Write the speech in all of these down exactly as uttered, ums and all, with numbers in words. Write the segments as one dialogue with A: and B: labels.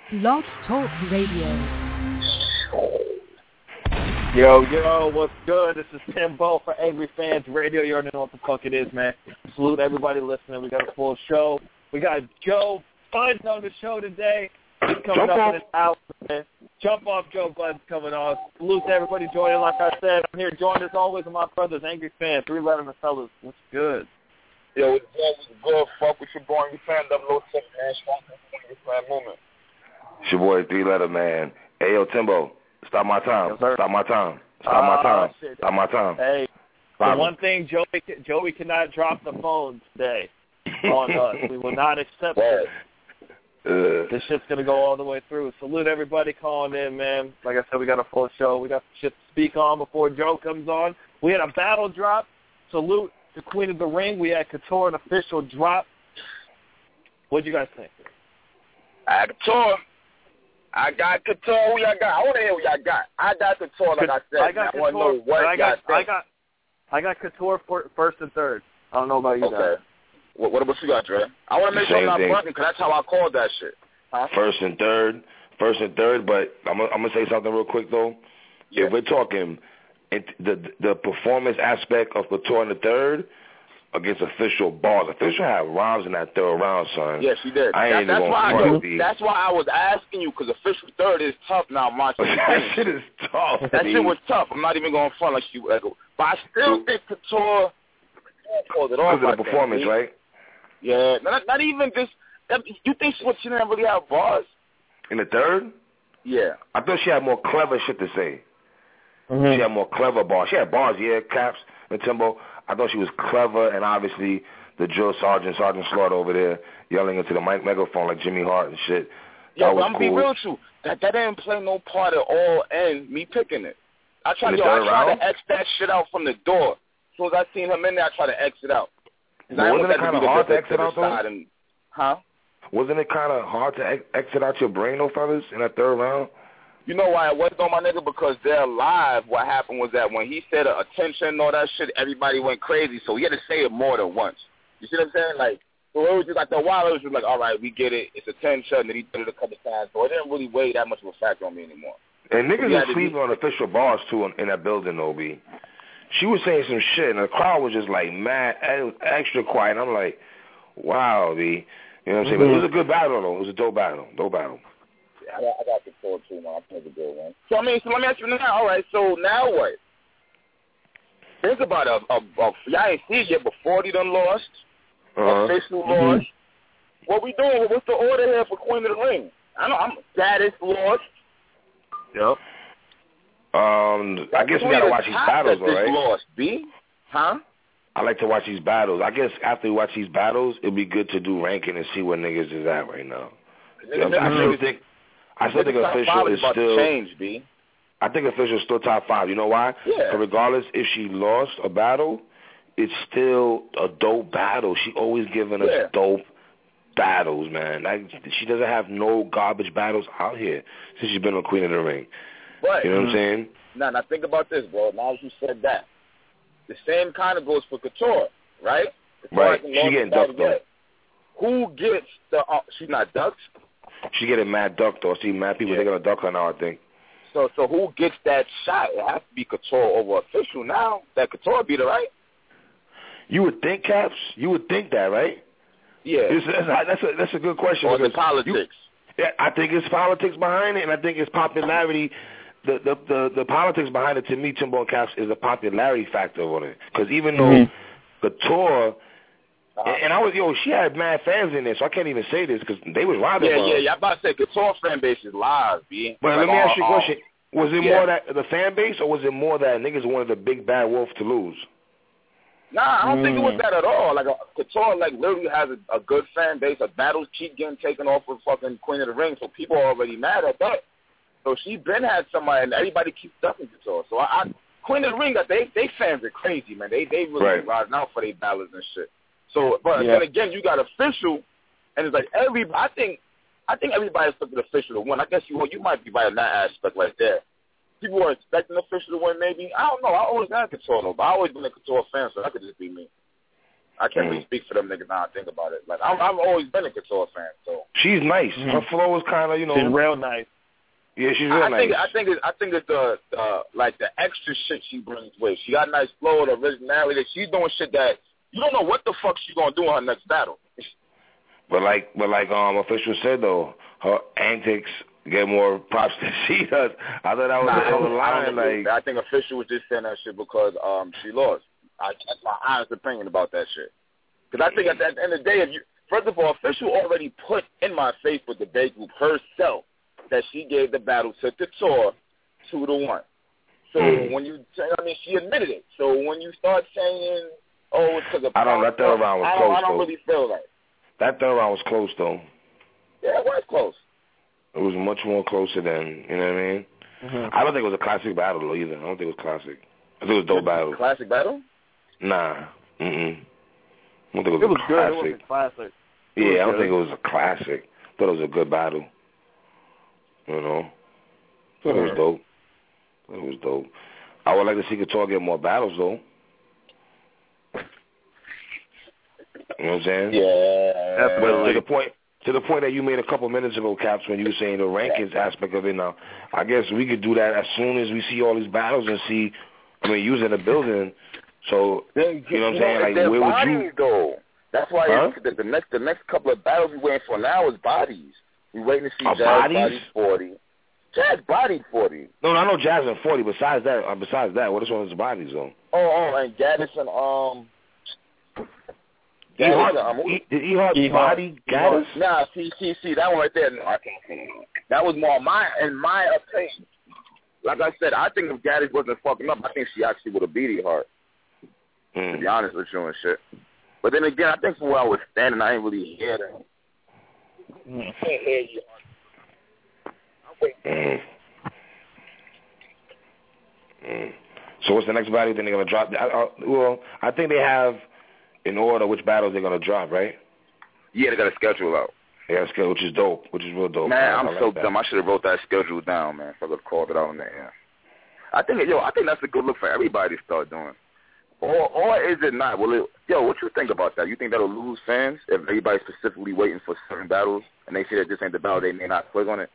A: Blog Talk Radio.
B: Yo, yo, what's good? This is Timbo for Angry Fans Radio. You already know what the fuck it is, man. Salute everybody listening. We got a full show. We got Joe Budden on the show today. He's coming
C: Jump
B: up
C: off.
B: in his house, man. Jump off Joe Budden's coming on. Salute to everybody joining. Like I said, I'm here joined as always with my brothers, Angry Fan, three eleven fellas. What's good?
C: Yo, it's good, it's good. Fuck with your boy, Angry Fan, double oh six, man. Strong Angry Fan movement.
D: It's your boy, Three Letter Man. Hey, yo, Timbo, stop my time.
B: Yes, sir.
D: Stop my time. Stop my
B: Ah,
D: time.
B: shit.
D: Stop my time.
B: Hey,
D: Stop
B: the
D: it.
B: one thing, Joey, Joey cannot drop the phone today on us. We will not accept it.
D: Uh,
B: This shit's going to go all the way through. Salute everybody calling in, man. Like I said, we got a full show. We got some shit to speak on before Joe comes on. We had a battle drop. Salute to Queen of the Ring. We had Couture, an official drop. What'd you guys think?
C: I got Couture. I got Couture. Who y'all got? I want to hear what y'all got. I got Couture, like I said.
B: I got
C: I want to
B: Couture.
C: know what
B: I
C: y'all
B: got,
C: think.
B: I got, I got Couture for, first and third. I don't know about you
C: Okay.
B: guys.
C: What, what about you got, Dre? I want to make sure I'm
D: Same
C: not
D: thing.
C: bunting, because that's how I called that shit. Huh?
D: first and third. First and third, but I'm going to say something real quick, though.
C: Yeah.
D: If we're talking it, the the performance aspect of Couture in the third against official bars, official had rhymes in that third round, son.
C: Yeah, she did.
D: I ain't
C: that,
D: even
C: that's, why
D: gonna
C: I,
D: front, B.
C: that's why I was asking you, because official third is tough now, Monty.
D: That shit is tough.
C: That
D: B.
C: shit was tough. I'm not even going to front like you. Like, but I still think Couture called it off.
D: Because of
C: I
D: the
C: think,
D: performance,
C: B.
D: right?
C: Yeah, not, not even this. That, you think she, she didn't really have bars?
D: In the third?
C: Yeah.
D: I thought she had more clever shit to say.
B: Mm-hmm.
D: She had more clever bars. She had bars, yeah, Caps and Timbo. I thought she was clever, and obviously the drill sergeant, Sergeant Slaughter over there, yelling into the mic megaphone like Jimmy Hart and shit.
C: Yeah,
D: That
C: but
D: was
C: I'm
D: cool.
C: be real with you. That that didn't play no part at all in me picking it. I tried,
D: In the
C: yo, I
D: third
C: tried
D: round?
C: to X that shit out from the door. As soon as I seen him in there, I tried to exit out. 'Cause
D: But
C: I
D: wasn't
C: wanted
D: it
C: that to
D: kinda
C: be the
D: hard to
C: bit
D: exit
C: the
D: out, though?
C: side and, huh?
D: Wasn't it kind of hard to ex- exit out your brain, though, fellas, in that third round?
C: You know why it was though, my nigga? Because they're live. What happened was that when he said uh, attention and all that shit, everybody went crazy. So he had to say it more than once. You see what I'm saying? Like, so it was just like, the while it was just like, all right, we get it. It's attention. And then he did it a couple times. So it didn't really weigh that much of a factor on me anymore.
D: And niggas
C: Yeah,
D: are
C: they-
D: sleeping on official bars, too, in, in that building, though, B. She was saying some shit, and the crowd was just, like, mad, it was extra quiet. And I'm like, wow, B. You know what I'm saying? But it was a good battle, though. It was a dope battle. Dope battle.
C: I got, I got the sword too, man. I think it's a good one. So I mean, so let me ask you now. All right, so now what? Think about a, a, a y'all ain't see it yet, but forty done lost.
D: Uh-huh.
C: Official lost. What we doing? What's the order here for Queen of the Ring? I know I'm status lost.
B: Yep.
D: Um, I guess we
C: Queen
D: gotta
C: of
D: watch these
C: top
D: battles,
C: that
D: though,
C: this
D: right?
C: lost, B? Huh?
D: I like to watch these battles. I guess after we watch these battles, it'd be good to do ranking and see where niggas is at right now. You know what I'm saying? I still think, I still think
C: Niggas top
D: official
C: five
D: is
C: about to
D: still.
C: change, B.
D: I think official is still top five. You know why?
C: Yeah.
D: So regardless if she lost a battle, it's still a dope battle. She always giving us
C: Yeah.
D: dope battles, man. Like, she doesn't have no garbage battles out here since she's been on Queen of the Ring.
C: Right.
D: You know what I'm saying?
C: Now, now think about this, bro. Now that you said that, the same kind of goes for Couture, right? Couture
D: Right.
C: hasn't
D: She
C: lost
D: getting
C: a battle
D: ducked, though.
C: yet. Who gets the? Uh, she's not ducked.
D: She getting mad ducked, though. I see mad people,
C: Yeah.
D: they're going to duck her now, I think.
C: So, so who gets that shot? It has to be Couture over official now. That Couture beat her, right?
D: You would think, Caps? You would think that, right?
C: Yeah.
D: It's, that's, that's, a, that's a good question.
C: Or the
D: because
C: politics.
D: You, yeah, I think it's politics behind it, and I think it's popularity. The the, the, the politics behind it, to me, Timbo and Caps, is a popularity factor on it. Because even
B: Mm-hmm.
D: though Couture,
C: Uh-huh.
D: and, and I was, yo, she had mad fans in there, so I can't even say this because they was riding
C: Yeah,
D: her.
C: yeah, yeah. I'm about to say Couture fan base is live, B.
D: But
C: Like,
D: let me ask you a
C: uh, uh,
D: question. Was it
C: yeah.
D: more that the fan base, or was it more that niggas wanted the big bad wolf to lose?
C: Nah, I don't
B: Mm.
C: think it was that at all. Like, uh, Couture, like, literally has a, a good fan base. Her battles keep getting taken off with fucking Queen of the Ring, so people are already mad at that. So she been had somebody, and everybody keeps ducking Couture. So I, I Queen of the Ring, they they fans are crazy, man. They they really
D: Right.
C: riding out for their battles and shit. So, but
B: Yeah.
C: then again, you got official, and it's like every. I think I think everybody's looking official to win. I guess you you might be right in that aspect right there. People were expecting official to win, maybe. I don't know. I always had Couture, though, but I always been a Couture fan, so that could just be me. I can't really speak for them niggas now I think about it. Like, I'm, I've always been a Couture fan, so.
D: She's nice.
B: Mm-hmm.
D: Her flow is kind of, you know.
B: She's real nice.
D: Yeah, she's real
C: I
D: nice.
C: Think, I think it's, I think it's the, uh, like, the extra shit she brings with. She got nice flow, the originality. She's doing shit that you don't know what the fuck she's going to do in her next battle.
D: But like, but like, um, official said though, her antics get more props than she does. I thought that was
C: nah,
D: a hell of a line. Like,
C: I think official was just saying that shit because um she lost. I, that's my honest opinion about that shit. Because I think at the end of the day, if you first of all, official already put in my face with the Bay Group herself that she gave the battle to Couture two to one. So mm. when you, I mean, she admitted it. So when you start saying, oh, it's because of
D: I don't. That third round was
C: I
D: close.
C: I don't
D: though.
C: really feel like.
D: That third round was close though.
C: Yeah, it was close.
D: It was much more closer than, you know what I mean? Mm-hmm. I don't think it was a classic battle though either. I don't think it was classic. I think it was a dope battle.
C: Classic battle?
D: Nah. Mm-mm. I don't think it was,
B: it was
D: a
B: good.
D: classic.
B: It was a classic.
D: Yeah, I don't
B: good.
D: think it was a classic. I thought it was a good battle. You know? I thought mm-hmm. it was dope. I thought it was dope. I would like to see Couture get more battles though. You know what I'm saying?
C: Yeah.
D: But to the point to the point that you made a couple minutes ago, Caps, when you were saying the rankings aspect of it now, I guess we could do that as soon as we see all these battles and see, I mean, using the building. So, you know what I'm saying? Like, where would you?
C: Though. That's why
D: huh?
C: the, the next the next couple of battles we're waiting for now is bodies. We're waiting to see
D: Are
C: Jazz
D: bodies?
C: bodied forty. Jazz bodied forty.
D: No, no, I know Jazz and forty. Besides that, uh, besides that, what is one of his bodies though?
C: Oh, oh, and Gaddis and um.
D: Gaddis, um, e, did E-Hart body Gaddis?
C: Nah, see, see, see, that one right there. No, I can't say that. That was more my, in my opinion. Like I said, I think if Gaddis wasn't fucking up, I think she actually would have beat E-Hart. Mm. To be honest with you and shit. But then again, I think from where I was standing, I ain't really hear that. Mm. I can't hear you.
D: Mm. Mm. So what's the next battle? Then they're gonna drop? I, I, well, I think they have in order which battles they're gonna drop, right?
C: Yeah, they got a schedule out.
D: They got a schedule, which is dope, which is real dope.
C: Man,
D: I,
C: I'm
D: I like
C: so
D: that.
C: dumb. I should have wrote that schedule down, man. If I could have called it out in there. I think, yo, I think that's a good look for everybody to start doing. Or, or is it not? Well, it, yo, what you think about that? You think that'll lose fans if everybody's specifically waiting for certain battles and they say that this ain't the battle, they may not click on it?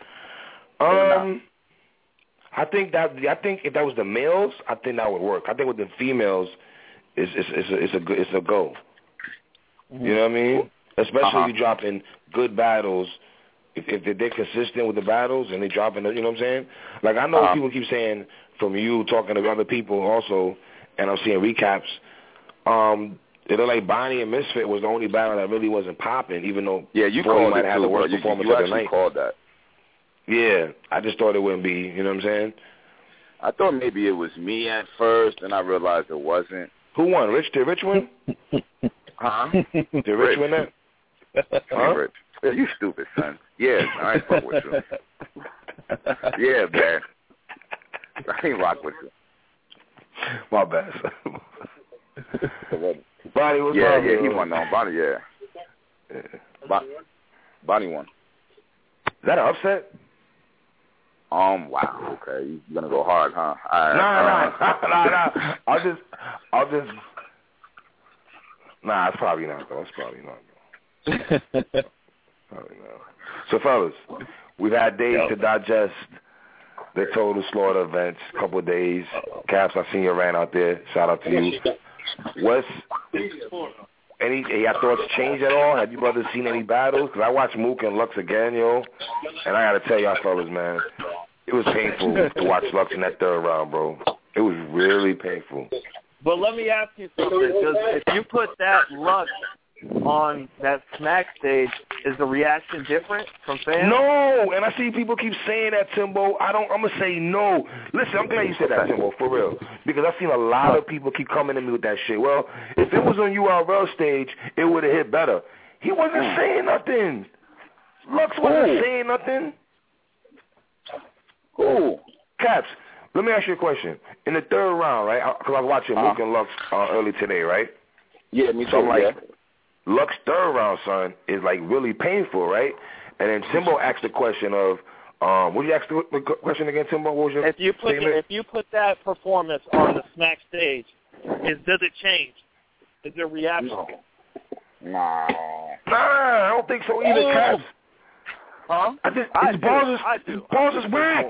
D: Um, I think that I think if that was the males, I think that would work. I think with the females, it's it's it's a it's a, good, it's a go. Mm-hmm. You know what I mean? Especially uh-huh. if you drop in good battles. If, if they're consistent with the battles and they drop in, the, you know what I'm saying? Like I know uh-huh. people keep saying from you talking to other people also, and I'm seeing recaps. Um, it looked like Bonnie and Misfit was the only battle that really wasn't popping, even though
C: yeah, you called
D: might
C: it
D: have
C: too,
D: the worst
C: bro.
D: performance
C: you, you
D: of the
C: actually
D: night.
C: Called that.
D: Yeah, I just thought it wouldn't be. You know what I'm saying?
C: I thought maybe it was me at first, and I realized it wasn't.
D: Who won? Rich? Did Rich win?
C: Huh?
D: Did Rich, Rich win that?
C: Huh? Rich. Yeah, you stupid, son. Yeah, I ain't fuck with you. Yeah, man. I ain't rock with you.
D: My bad, son. Bonnie was
C: Yeah,
D: wrong,
C: yeah,
D: yo.
C: he won, no. Bonnie, yeah.
D: yeah.
C: Bon- Bonnie won.
D: Is that an upset?
C: Um, wow, okay. You're going to go hard, huh? All
D: right,
C: nah,
D: nah, nah, nah. I'll just, I'll just, nah, it's probably not, though. It's probably not, though. Probably not. So, fellas, we've had days Yo. to digest the Total Slaughter events, a couple of days. Caps, I seen your rant out there. Shout out to you. What's, any, your thoughts change at all? Have you brothers seen any battles? Because I watched Mook and Lux again, yo, and I got to tell y'all fellas, man, it was painful to watch Lux in that third round, bro. It was really painful.
B: But let me ask you something, because if you put that Lux on that smack stage, is the reaction different from fans?
D: No, and I see people keep saying that, Timbo. I don't. I'm gonna say no. Listen, I'm glad you said that, Timbo, for real, because I've seen a lot of people keep coming to me with that shit. Well, if it was on U R L stage, it would have hit better. He wasn't saying nothing. Lux wasn't Ooh. saying nothing.
C: Ooh.
D: Caps, let me ask you a question. In the third round, right? Because I was watching uh, Mook and Lux uh, early today, right?
C: Yeah, me too.
D: So I'm like,
C: yeah.
D: Lux third round, son, is like really painful, right? And then Timbo asked the question of, um, what did you ask the question again, Timbo? What was your
B: if you put
D: statement?
B: if you put that performance on the smack stage, is does it change? Is there reaction?
C: No. Nah.
D: Nah, I don't think so either,
C: Oh.
D: Cass.
B: Huh?
D: I just,
B: I
D: his
B: do.
D: balls is,
B: I do.
D: his balls is whack.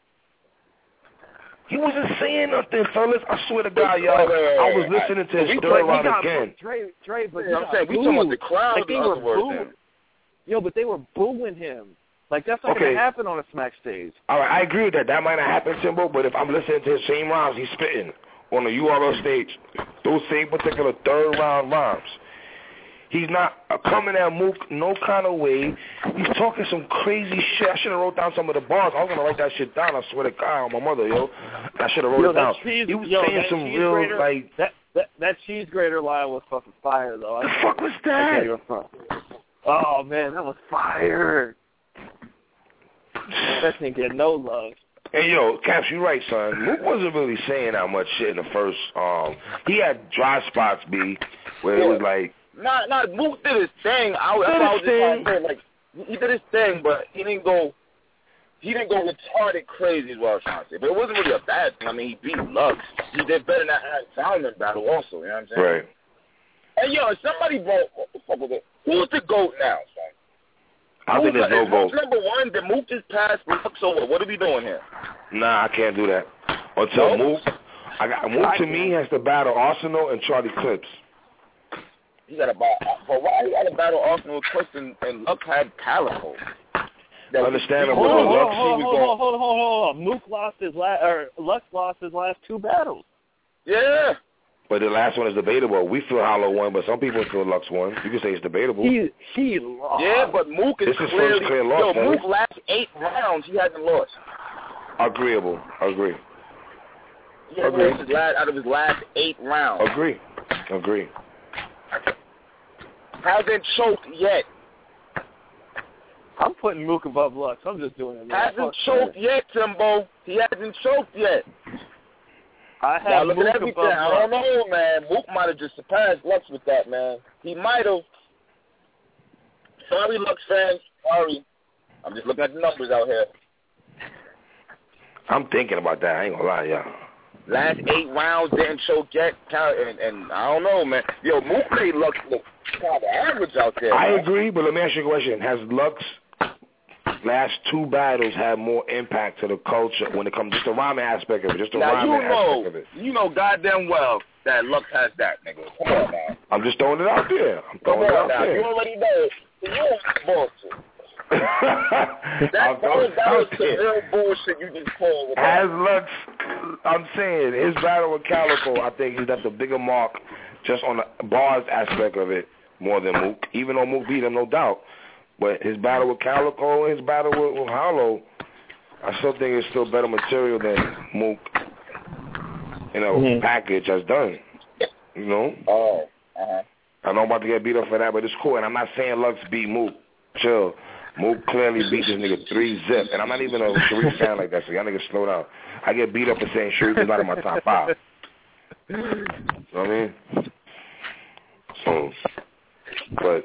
D: He wasn't saying nothing, fellas. I swear to God, y'all.
C: Wait, wait, wait,
D: I was
C: wait.
D: listening to
C: But
D: his
C: we-
D: third
B: But he
D: round
B: got
D: again.
B: Dre, Dre, but
C: Yeah,
B: he
C: I'm
B: got
C: saying, we talking about the
B: booed.
C: crowd
B: Like, they
C: or
B: were
C: afterwards
B: booing.
C: then?
B: Yo, but they were booing him. Like, that's not
D: Okay.
B: going to happen on a Smack stage.
D: All right, I agree with that. That might not happen, Timbo, but if I'm listening to his same rhymes he's spitting on the U R L stage, those same particular third round rhymes, he's not uh, coming at Mook no kind of way. He's talking some crazy shit. I should have wrote down some of the bars. I was going to write that shit down. I swear to God on my mother, yo. I should have wrote
B: Yo,
D: it down.
B: that cheese,
D: He was
B: yo,
D: saying
B: that
D: some
B: cheese
D: real,
B: grater,
D: like...
B: That, that, that cheese grater line was fucking fire, though.
D: The
B: I,
D: fuck was
B: I
D: that?
B: can't even front. Oh, man, that was fire. That didn't get no love.
D: Hey, yo, Caps, you right, son. Mook wasn't really saying that much shit in the first. Um, he had dry spots, B, where it was like...
C: Nah, nah, Mook did his thing. I, that's what I was just trying to say. Like, he did his thing, but he didn't go... He didn't go retarded crazy is what I was trying to say. But it wasn't really a bad thing. I mean, he beat Lux. He did better than that Simon battle also, you know what I'm saying?
D: Right.
C: Hey, yo, if somebody brought... What the fuck was it? Who's the GOAT now, son?
D: I think there's no goal.
C: Number one, the Mook just passed Lux over. What are we doing here?
D: Nah, I can't do that. Until
C: No?
D: Mook... I got, Mook, to me, has to battle Arsenal and Charlie Clips.
C: He got to battle... But why he got to battle Arsenal with Clips and, and Lux had Calico? That
D: Understandable.
B: Hold on, hold
D: Lux,
B: on, hold on, hold on, hold on, hold on. Mook lost his last... Or Lux lost his last two battles.
C: Yeah.
D: But the last one is debatable. We feel Hollow won, but some people feel Lux won. You can say it's debatable.
B: He, he lost.
C: Yeah, but Mook is
D: This is
C: clearly...
D: first clear loss,
C: yo,
D: man.
C: Mook last eight rounds, he hasn't lost.
D: Agreeable. Agree.
C: He hasn't
D: Agree.
C: lost his last, out of his last eight rounds.
D: Agree. Agree.
C: Hasn't choked yet.
B: I'm putting Mook above Lux. I'm just doing it. Man.
C: Hasn't
B: Fuck
C: choked
B: that.
C: yet, Timbo. He hasn't choked yet.
B: I
C: Now
B: have
C: look
B: Mook
C: at everything.
B: above
C: I don't
B: Lux.
C: know, man. Mook might have just surpassed Lux with that, man. He might have. Sorry, Lux fans. Sorry. I'm just looking at the numbers out here.
D: I'm thinking about that. I ain't gonna lie, y'all.
C: Last eight rounds didn't choke yet, and, and I don't know, man. Yo, Mook made Lux look kind of average out there.
D: I
C: man.
D: agree, but let me ask you a question. Has Lux last two battles had more impact to the culture when it comes just the rhyming aspect of it, just the
C: Now
D: rhyming
C: you know,
D: aspect of it?
C: you know goddamn well that Lux has that, nigga. Come on now.
D: I'm just throwing it out there. I'm
C: Come
D: throwing it
C: on
D: out
C: now. You
D: there.
C: already know it. You know bullshit.
D: I'm
C: That,
D: throwing
C: that,
D: it
C: that
D: out
C: was the
D: there.
C: real bullshit you just called. with
D: Has
C: that.
D: Lux, I'm saying, his battle with Calico, I think he's got the bigger mark just on the bars aspect of it more than Mook, even though Mook beat him, no doubt. But his battle with Calico and his battle with, with Hollow, I still think it's still better material than Mook, you know,
B: Mhm.
D: package has done. You know?
C: Oh, uh-huh.
D: I know I'm about to get beat up for that, but it's cool. And I'm not saying Lux beat Mook. Chill. Mook clearly beat this nigga three zip. And I'm not even a Sharif fan like that, so y'all niggas slow down. I get beat up for saying Sharif is not in my top five. You know what I mean? So, but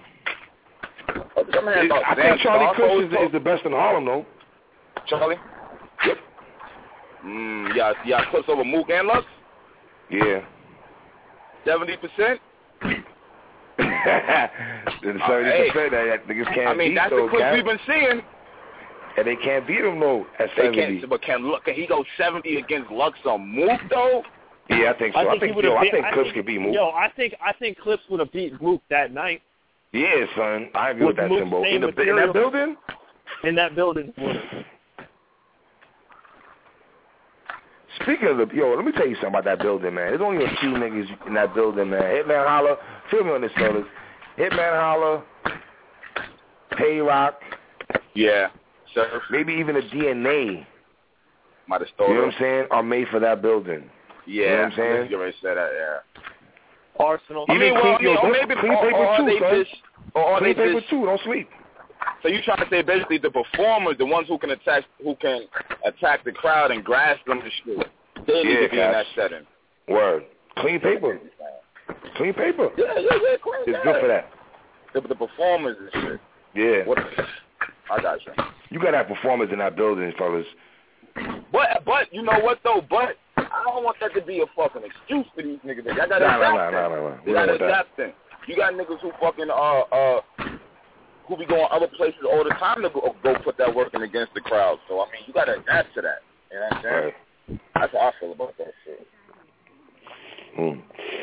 C: I'm hearing
D: it,
C: about
D: I
C: Zan
D: think Charlie
C: Starco
D: Clips is,
C: talk.
D: is the best in Harlem, though.
C: Charlie?
D: Yep.
C: Mm, y'all, y'all Clips over Mook and Lux?
D: Yeah.
C: seventy percent?
D: The seventy percent that niggas can't
C: I mean,
D: beat,
C: that's
D: though,
C: the clips
D: Cap.
C: we've been seeing.
D: And they can't beat him, though, at
C: They
D: seventy.
C: can't, but can, look, can he go seventy against Lux on Mook, though?
D: Yeah, I think so. I think,
B: he
D: yo,
B: would've
D: I
B: beat-
D: think
B: I
D: Clips
B: think-
D: could beat Mook.
B: Yo, I think I think Clips would have beat Mook that night
D: Yeah, son. I agree with,
B: With
D: that,
B: Mook's
D: Timbo.
B: same
D: In, the, in
B: material.
D: that building?
B: in that building.
D: Speaking of the, yo, let me tell you something about that building, man. There's only a few niggas in that building, man. Hitman Holla, feel me on this, fellas. Hitman Holla, Payrock,
C: Yeah. Sure.
D: maybe even a D N A,
C: Might have
D: you
C: stolen.
D: know what I'm saying, are made for that building.
C: Yeah.
D: You know what I'm saying?
C: You already said that, yeah.
B: Arsenal.
C: I mean,
D: Even
C: well, I
D: clean-
C: mean,
D: yo,
C: or
D: don't-
C: maybe,
D: clean
C: or,
D: paper
C: or are
D: too,
C: they
D: son.
C: just, or are
D: Clean
C: they
D: paper
C: just,
D: too, don't sleep.
C: so you trying to say basically the performers, the ones who can attack, who can attack the crowd and grasp them and shit, they need
D: Yeah,
C: to be in that
D: Cash.
C: setting.
D: Word. Clean paper. Clean paper.
C: Yeah, yeah, yeah, clean.
D: It's
C: yeah.
D: good for that.
C: The, the performers and shit.
D: Yeah.
C: What? I got you.
D: You got to have performers in that building, fellas.
C: But but you know what though? But I don't want that to be a fucking excuse for these niggas. I gotta
D: nah,
C: adapt.
D: Nah, nah, nah, nah, nah.
C: They gotta adapt things. You got niggas who fucking uh uh who be going other places all the time to go, go put that work in against the crowd. So I mean, you gotta adapt to that. You know what I'm saying? Right. That's how I feel about that shit.
D: Hmm.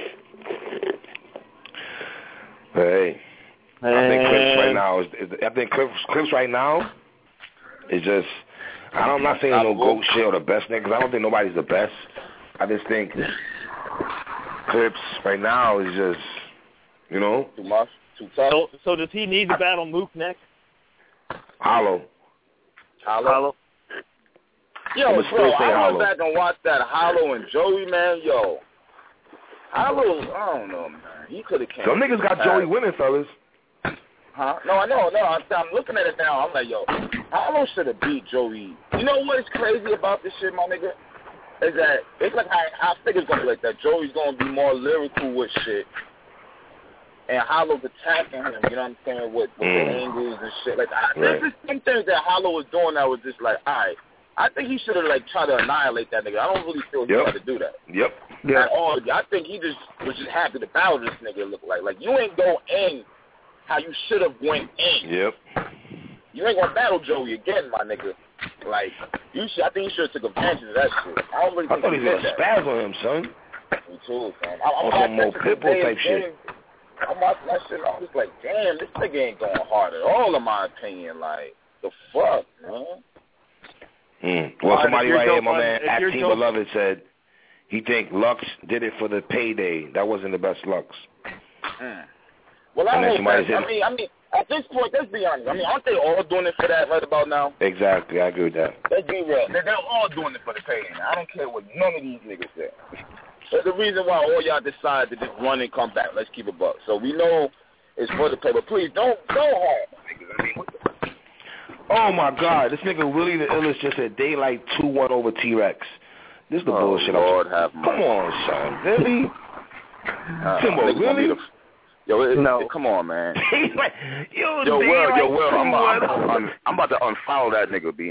D: Hey. Hey. I think Clips right now is, is I think Clips, Clips right now is just. I'm not saying no GOAT shit or the best nigga, because I don't think nobody's the best. I just think Clips right now is just, you know,
C: too much, too tough.
B: So, so does he need to I, battle Mook next?
D: Hollow.
C: Hollow.
B: Hollow.
C: Yo, bro, I went back and watched that Hollow and Joey, man. Yo, Hollow, I don't know, man. He could have came.
D: Some niggas got Joey winning, fellas.
C: Huh? No, I know, no. I'm, I'm looking at it now. I'm like, yo, Hollow should have beat Joey. You know what is crazy about this shit, my nigga? Is that it's like I, I figured it's gonna be like that. Joey's gonna be more lyrical with shit, and Hollow's attacking him. You know what I'm saying? With, with mm. the angles and shit. Like I, right. There's some things that Hollow was doing that was just like, all right. I think he should have like tried to annihilate that nigga. I don't really feel he yep. had to do that.
D: Yep.
C: Yeah. At all. I think he just was just happy to battle this nigga. Look like like you ain't go in how you should have went in.
D: Yep.
C: You ain't gonna battle Joey again, my nigga. Like you should. I think you should have took advantage of that shit. I don't really
D: I
C: think
D: thought
C: he
D: he was
C: did
D: gonna spaz on him, son.
C: Me too, son. I, I'm
D: on some more pitbull type shit.
C: I'm watching that shit. I'm just like, damn, this nigga ain't going hard at all, in my opinion. Like the fuck, man.
D: Mm. Well, somebody right here, my man, at Team Beloved said he think Lux did it for the payday. That wasn't the best Lux.
C: Mm. Well, I hope that. I mean, I mean, at this point, let's be honest. I mean, aren't they all doing it for that right about now?
D: Exactly, I agree with that.
C: Let's be real. They're, they're all doing it for the payday. I don't care what none of these niggas say. There's the reason why all y'all decide to just run and come back. Let's keep it buck. So we know it's for the pay, but please don't go hard, niggas. I mean, what the
D: Oh, my God. This nigga Willie the Illest just said daylight two one over T-Rex. This is the
C: oh,
D: bullshit.
C: Lord have
D: Come on, son. Really?
C: Uh,
D: Timbo, really?
C: The, yo, it,
B: no.
C: It, come on, man.
D: yo,
C: yo, Will, yo, Will, I'm,
D: I'm,
C: I'm, I'm about to unfollow that nigga, B.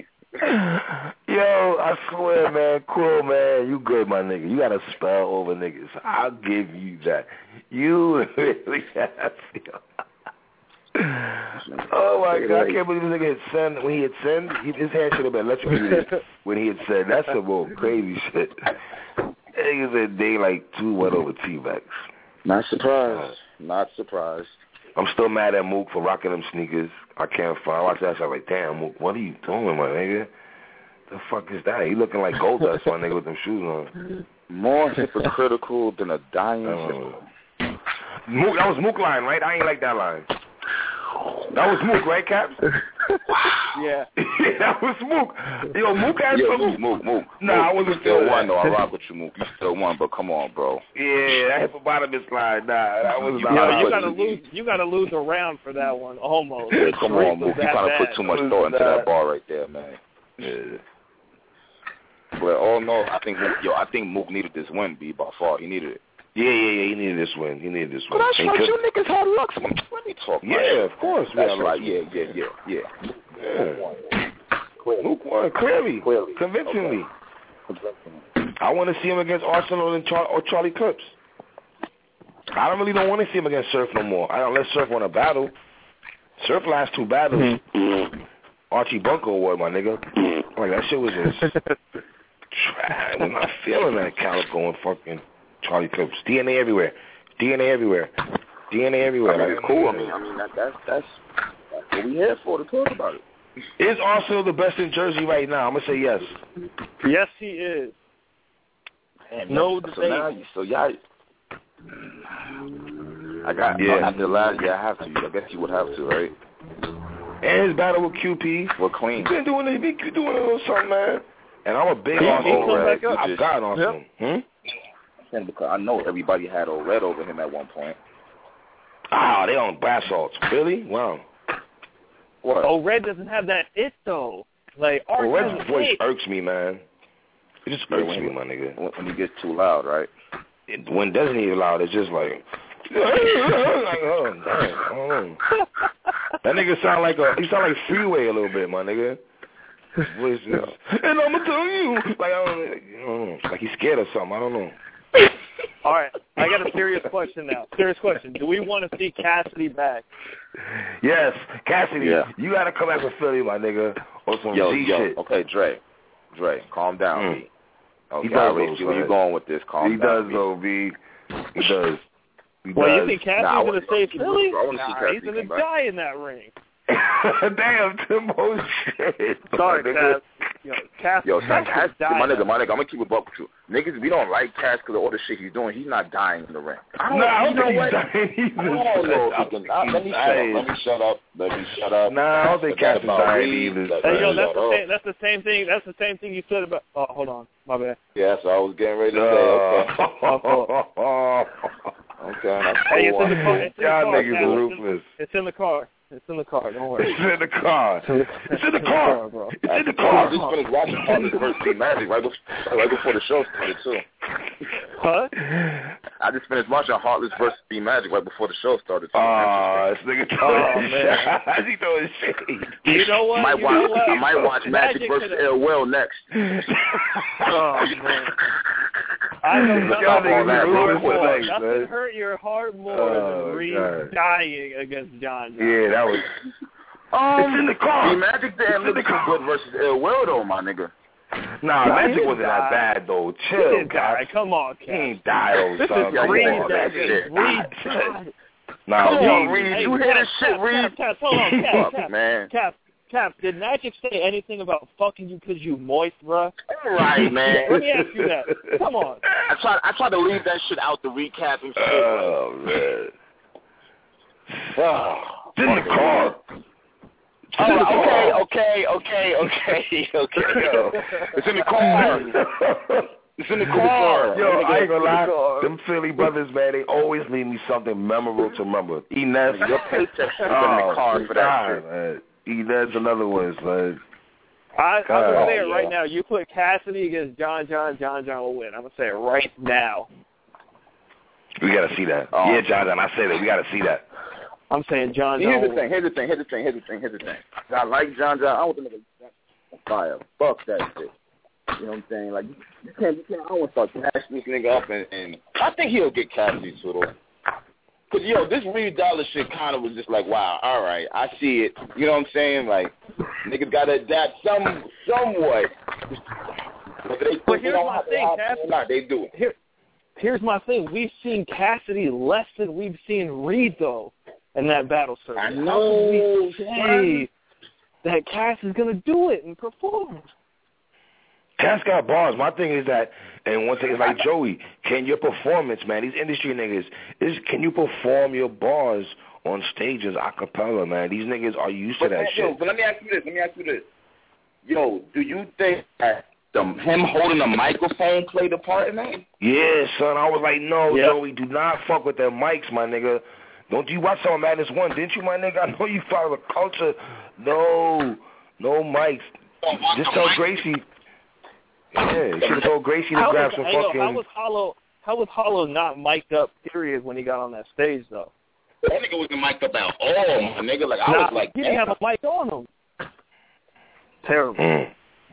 D: Yo, I swear, man, cool, man. You good, my nigga. You got to spell over niggas. I'll give you that. You really have to. Oh my God! I can't believe this nigga had send when he had send. He, his hand should have been electrocuted when he had said. That's some more crazy shit. Niggas said they like two one over T-Rex.
C: Not surprised. Not surprised.
D: I'm still mad at Mook for rocking them sneakers. I can't find. I watch that shit. I'm like, damn, Mook, what are you doing, my nigga? The fuck is that? He looking like gold dust, my nigga, with them shoes on.
C: More hypocritical than a dying hippo.
D: Mook, that was Mook line, right? I ain't like that line. That was Mook, right, Caps?
B: Yeah.
D: That was Mook. Yo, Mook had
C: yeah,
D: some...
C: Mook, Mook, Mook.
D: Nah,
C: Mook,
D: I wasn't
C: you still
D: feeling
C: won,
D: that.
C: though. I rock with you, Mook. You still won, but come on, bro.
D: Yeah, that hippopotamus line, nah, that was
B: not...
D: Yo,
B: you gotta lose, you gotta lose a round for that one, almost.
C: Yeah, come on, Mook. You kind of put too much thought into that bar right there, man.
D: Yeah.
C: But all in all, I think, Mook, yo, I think Mook needed this win, B, by far. He needed it.
D: Yeah, yeah, yeah. He needed this win. He needed this win.
C: But I thought you niggas had Lux. Let me talk.
D: Yeah, of course.
C: That's right. Yeah, yeah, yeah, yeah.
D: yeah. Mook won clearly,
C: clearly,
D: convincingly.
C: Okay.
D: I want to see him against Arsenal and Char- or Charlie Clips. I don't really don't want to see him against Surf no more. I don't let Surf win a battle. Surf last two battles. Mm-hmm. Archie Bunker Award, my nigga. Like that shit was just trash. I'm not feeling that Calico and fucking Charlie Clips. D N A everywhere. D N A everywhere. D N A everywhere.
C: I mean, it's cool. I mean, I mean that, that's that's that's what we here for, to talk about it.
D: Is Arsenal the best in Jersey right now? I'm gonna say yes.
B: Yes, he is.
C: Damn,
B: no
C: so
B: debate.
C: Now, so y'all, I got
D: yeah.
C: After last, yeah, I have to. I guess you would have to, right?
D: And his battle with Q P.
C: We're clean.
D: He's been doing it. He been doing a little something, man. And I'm a big
B: yeah,
D: Arsenal.
B: Red.
D: I've got Arsenal.
B: Yep.
D: Hmm?
C: Because I know everybody had old Red over him at one point.
D: Ah, they on bath salts. Really? Wow.
C: What?
B: Oh, Red doesn't have that it though. Like,
D: well, Red's voice it. irks me, man. It just irks
C: when,
D: me, my nigga.
C: When he gets too loud, right?
D: It, when it doesn't get loud, it's just like, like oh, damn, I don't know. That nigga sound like a, he sound like Freeway a little bit, my nigga. voice is, and I'm gonna tell you, like I don't, I don't know, like he's scared of something. I don't know.
B: All right, I got a serious question now. Serious question. Do we want to see Cassidy back?
D: Yes, Cassidy,
C: Yeah.
D: you gotta come back to Philly, my nigga, or some
C: Yo,
D: G
C: yo,
D: shit.
C: okay, Dre, Dre, calm down,
D: Mm.
C: B. Okay,
D: He
C: I
D: does
C: already
D: those,
C: see where
D: man.
C: you're going with this. Calm
D: He
C: down,
D: does
C: B.
D: though, B. He does. He
B: Well,
D: does.
B: you think Cassidy's
C: Nah, I
B: going to
C: wanna-
B: save Philly?
C: I wanna see
B: Nah,
C: Cassidy
B: he's going to
C: come back.
B: die in that ring.
D: Damn, Timbo shit.
B: Sorry,
D: nigga.
B: Cass. Yo, Cass,
C: Yo,
B: Cass
C: Cass,
B: is dying.
C: my nigga, my nigga, I'm gonna keep it buck with you. Niggas, we don't like Cass because of all the shit he's doing. He's not dying in the ring. I don't,
D: Nah, I
C: you
D: don't
C: know
D: think
C: what?
D: he's dying. He's
C: I don't know if he can. Uh, let me shut up. Let me shut up. Let me shut up.
D: Nah, I don't think Cass is dying either.
B: Hey, yo,
D: son.
B: that's the, same, that's the same thing. That's the same thing you said about. Oh, hold on, my bad.
C: Yeah, so I was getting ready to say. Okay. Okay. That's
B: Hey, it's
C: cool.
B: in the car. It's in the
D: Y'all
B: car.
D: niggas
B: Cass.
D: are
B: It's in-
D: ruthless.
B: It's in the car. It's in the car. Don't worry.
D: It's in the car.
B: It's in the,
D: It's in the car.
B: bro.
D: It's in the
C: I
D: car.
C: just finished watching Heartless versus Team Magic right before, right before the show started too.
B: Huh?
C: I just finished watching Heartless versus Team Magic right before the show started too.
D: Oh, this nigga
B: Oh,
D: throwing
B: man.
D: shots. He throwing shade.
B: You know what?
C: Might
B: you
C: watch,
B: know what?
C: I might watch Magic,
B: Magic
C: versus
B: could've-
C: Ill Will next.
B: Oh, man. I know nothing,
C: Y'all niggas
B: hurt
C: are
B: your
C: ruthless
B: heart more.
D: tonight,
B: Nothing
D: man.
B: hurt your heart more
D: Oh,
B: than Reed
D: God.
B: dying against John John.
D: Yeah, that was.
C: Um,
D: It's in the car.
C: See, Magic didn't look too good versus Ill Will though, my nigga.
D: Nah,
B: He
D: Magic
B: didn't
D: wasn't
B: die.
D: that bad though.
B: He
D: Chill,
B: didn't die.
D: Cap.
B: Come on,
D: He
B: Cap.
D: ain't die though,
B: This
D: son.
B: is
C: Come
B: Reed
C: on,
B: that
C: man.
B: Reed died.
D: Nah,
C: Come
D: Reed-
C: on, Reed.
B: Hey,
C: You hear
B: Cap,
C: this shit,
B: Cap,
C: Reed?
B: Cap, Cap, hold on, Cap,
C: Fuck,
B: Cap,
C: man.
B: Cap, Cap, did Magic say anything about fucking you because you moist, bruh?
C: All right, man.
B: Let me ask you that. Come on.
C: I tried, I tried to leave that shit out the recap and shit.
D: Oh man.
C: Oh,
D: It's in the car. It's in the
C: okay,
D: car.
C: okay, okay, okay, okay, yo. It's in the car. It's in the car.
D: Yo, I ain't gonna lie.
C: car.
D: Them Philly brothers, man, they always leave me something memorable to remember. Inez,
C: Your paycheck should have been in the car for that
D: God,
C: shit.
D: man. Inez, another one, man.
B: I, I'm
D: God.
B: gonna say it
C: Oh,
B: right
C: yeah.
B: now. You put Cassidy against John John, John John will win. I'm gonna say it right now.
D: We gotta see that.
C: Oh.
D: Yeah, John, I said it. We gotta see that.
B: I'm saying John
C: See,
B: John
C: here's the
B: will
C: thing,
B: win.
C: here's the thing, here's the thing, here's the thing, here's the thing. I like John John. I want the nigga fire. Fuck that shit. You know what I'm saying? Like, you can't, you can't, I want to start cashing this nigga up, and, and I think he'll get Cassidy too, though. Because, yo, this Reed Dollar shit kind of was just like, wow, all right, I see it. You know what I'm saying? Like, niggas got to adapt some, somewhat. But, they,
B: But
C: they
B: here's
C: don't
B: my
C: have to
B: thing,
C: have
B: Cass.
C: to or not, they do it.
B: Here, here's my thing. We've seen Cassidy less than we've seen Reed, though, in that battle circuit.
C: I
B: How can
C: know,
B: we
C: son.
B: say that Cass is gonna do it and perform?
D: Cass got bars. My thing is that, and one thing is like Joey, can your performance, man, these industry niggas, is can you perform your bars on stages a cappella, man? These niggas are used to
C: But,
D: that
C: yo,
D: shit.
C: but let me ask you this. Let me ask you this. Yo, do you think that the, him holding the microphone played a part in that?
D: Yeah, son, I was like, no,
B: Yep.
D: Joey, do not fuck with them mics, my nigga. Don't you watch Summer Madness one, didn't you, my nigga? I know you follow the culture. No, no mics. Just tell Gracie. Yeah, you should have told Gracie to
B: How
D: grab
B: was,
D: some
B: hey, yo,
D: fucking...
B: how was Hollow? How was Hollow not mic'd up? Period. When he got on that stage, though.
C: That nigga wasn't mic'd up at all, my nigga. Like, I
B: Nah,
C: was like,
B: he didn't have a mic on him. Terrible.
D: Mm.